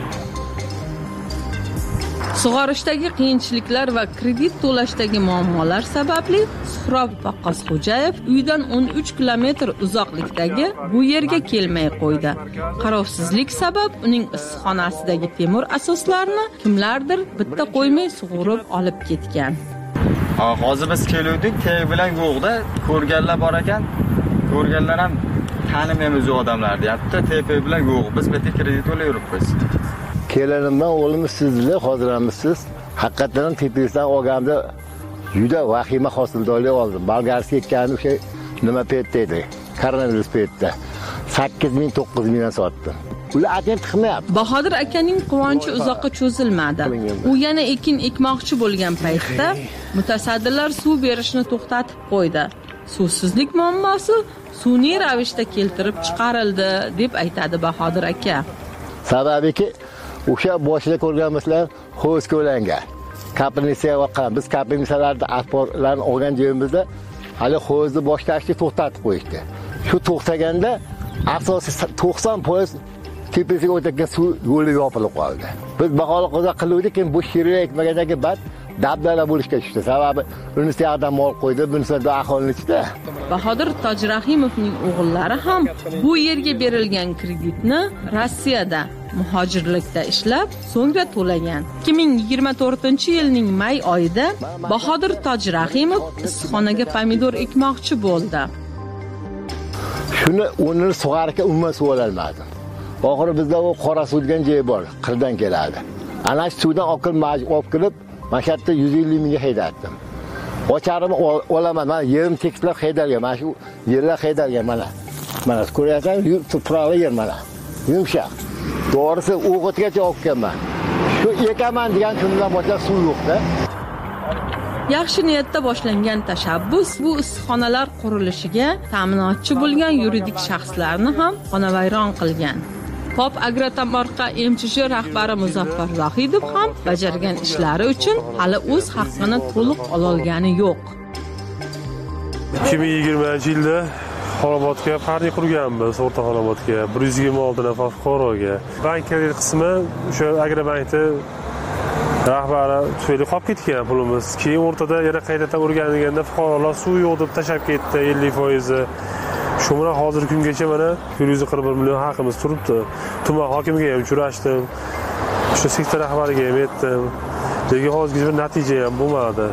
Sug'orishdagi qiyinchiliklar va kredit to'lashdagi muammolar sababli Suhrob Vaqqosxo'jayev uydan 13 kilometr uzoqlikdagi bu yerga kelmay qo'ydi. Qarovsizlik sabab uning issiqxonasidagi temir asoslarni kimlardir bitta qo'ymay sug'urib olib ketgan. Hozir biz keluvdik, teg bilan yo'qda, ko'rganlar bor ekan. Ko'rganlar ham tanimaymiz u odamlar deyapti. Teg bilan yo'q. Biz bitta kredit to'lab yuribmiz. Kelinimdan o'g'lim sizlar hozirmisiz? Haqiqatan tepasidan olganda juda vahima hosildorlik oldim. Bolgarskiy ekani o'sha nima paytda edi? Koronavirus paytida 8,000-9,000 dan sotdim. Ular atent qilmayapti. Bahodir akaning quvonchi uzoqqa cho'zilmadi. U yana ekin ekmoqchi bo'lgan paytda mutasaddilar suv berishni to'xtatib qo'ydi. Suvsizlik muammosi sun'iy ravishda keltirib chiqarildi deb aytadi Bahodir aka. Sababiki o'sha boshida ko'rganmisizlar hoz ko'langan. Kapinitsiya vaqan biz kapinitsiyalarda axborotlarni olgan joyimizda hali hozni boshlashni to'xtatib qo'yishdi. Shu to'xtaganda asosiy 90% tepasiga o'tgan suv yo'li yopilib qoldi. Biz baholi qiluvdik, bu shirya ekmagandagi bat dabdala bo'lishga tushdi. Sababi unisi yoqdan mol qo'ydi, bunisi aholini ichida. Bahodir Tojrahimovning o'g'illari ham bu yerga berilgan kreditni Rossiyada muhojirlikda ishlab, so'ngra to'lagan. 2024-yilning may oyida Bahodir Tojrahimov issiqxonaga pomidor ekmoqchi bo'ldi. Shuni o'rnini sug'arga umuman suv ololmadim. Oxiri bizda u qora suv degan joy bor, qirdan keladi. Ana shu suvdan olib kirib, mashatda 150 mingga haydatdim. Ocharimni olaman, mana yerim tekislab haydalgan, mana shu yerlar haydalgan mana. Mana ko'ryapsan, tuproqli yer mana. Yumshoq. To'g'risi o'g'itgacha olib kelman. Shu ekaman degan kundan boshlab suv yo'qda. Yaxshi niyatda boshlangan tashabbus bu issiqxonalar qurilishiga ta'minotchi bo'lgan yuridik shaxslarni ham xonavayron qilgan. Pop Agrotomorqa MCH rahbari Muzaffar Zohidov ham bajargan ishlari uchun hali o'z haqqini to'liq ololgani yo'q. 2020-yilda Xonobodga parni qurganmiz, o'rta Xonobodga 126 nafar fuqaroga. Bank kredit qismi o'sha Agrobankda rahbari tufayli qolib ketgan pulimiz. Keyin o'rtada yana qaytadan o'rganilganda fuqarolar suv yo'q deb tashab ketdi 50%. Shu bilan hozirgi kungacha mana 141 million haqimiz turibdi. Tuman hokimiga ham uchrashdim. O'sha sektor rahbariga ham aytdim. Lekin hozirgacha bir natija ham bo'lmadi.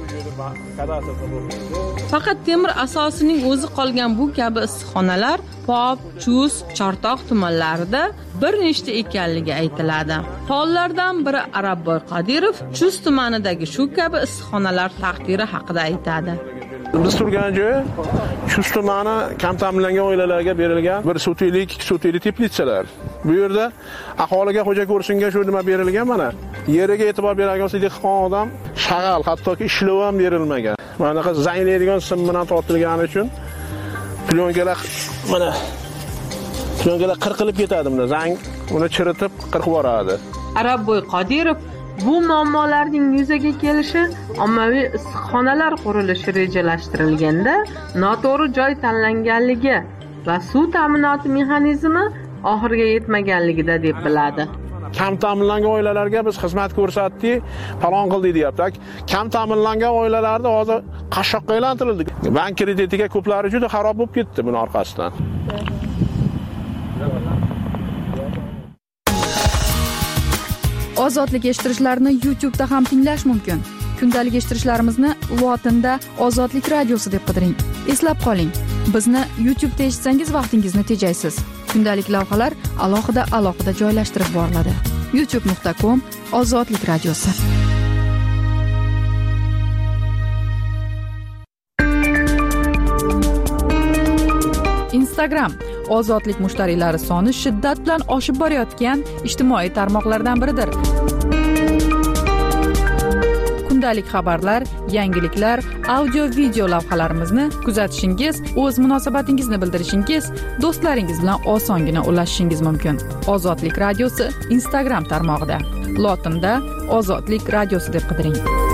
Faqat temir asosining o'zi qolgan bu kabi issiqxonalar Pop, Chus, Chortoq tumanlarida bir nechta ekanligi aytiladi. Faollardan biri Arabboy Qodirov Chus tumanidagi shu kabi issiqxonalar taqdiri haqida aytadi. Biz turgan joy Chus tumani kam ta'minlangan oilalarga berilgan bir sotiylik, 2 sotiylik teplitsalar. Bu yerda aholiga xo'ja ko'rsinga shu nima berilgan mana. Yeriga e'tibor beradigan dehqon odam shag'al, hattoki ishlov ham berilmagan. Mana qiz zanglaydigan sim bilan tortilgani uchun plyonkalar mana plyonkalar qirqilib ketadi bunda. Zang uni chiritib qirqib yuboradi. Arabboy Qodirov bu muammolarning yuzaga kelishi ommaviy issiqxonalar qurilishi rejalashtirilganda noto'g'ri joy tanlanganligi va suv ta'minoti mexanizmi oxiriga yetmaganligida deb biladi. Kam ta'minlangan oilalarga biz xizmat ko'rsatdik, falon qildik deyapti. Kam ta'minlangan oilalarda hozir qashshoqqa aylantirildi. Bank kreditiga ko'plari juda xarob bo'lib ketdi buning orqasidan. Ozodlik eshittirishlarni YouTube'da ham tinglash mumkin. Kundalik eshittirishlarimizni lotinda Ozodlik radiosi deb qidiring. Eslab qoling, bizni YouTube'da eshitsangiz vaqtingizni tejaysiz. Kundalik lavhalar alohida joylashtirib boriladi. youtube.com/ozodlik radiosi. Instagram ozodlik mushtariylari soni shiddat bilan oshib borayotgan ijtimoiy tarmoqlardan biridir. Kundalik xabarlar, yangiliklar, audio-video lavhalarimizni kuzatishingiz, o'z munosabatingizni bildirishingiz, do'stlaringiz bilan osongina ulashishingiz mumkin. Ozodlik radiosi Instagram tarmog'ida. Lotinda Ozodlik radiosi deb qidiring.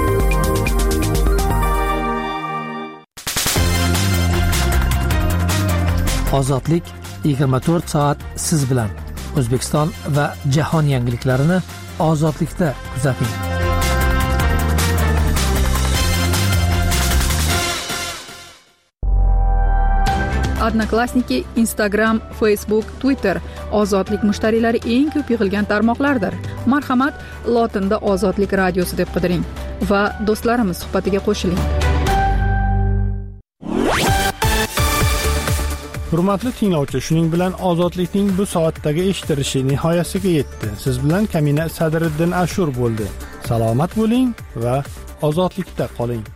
Ozodlik 24 soat siz bilan. O'zbekiston va jahon yangiliklarini ozodlikda kuzating. Odnoklassniki, Instagram, Facebook, Twitter ozodlik mushtariylari eng ko'p yig'ilgan tarmoqlardir. Marhamat, lotinda Ozodlik radiosi deb qidiring va do'stlarimiz suhbatiga qo'shiling. Hurmatli tinglovchi, shuning bilan ozodlikning bu soatdagi eshitilishi nihoyasiga yetdi. Siz bilan Kamina Sadriddin Ashur bo'ldi. Salomat bo'ling va ozodlikda qoling.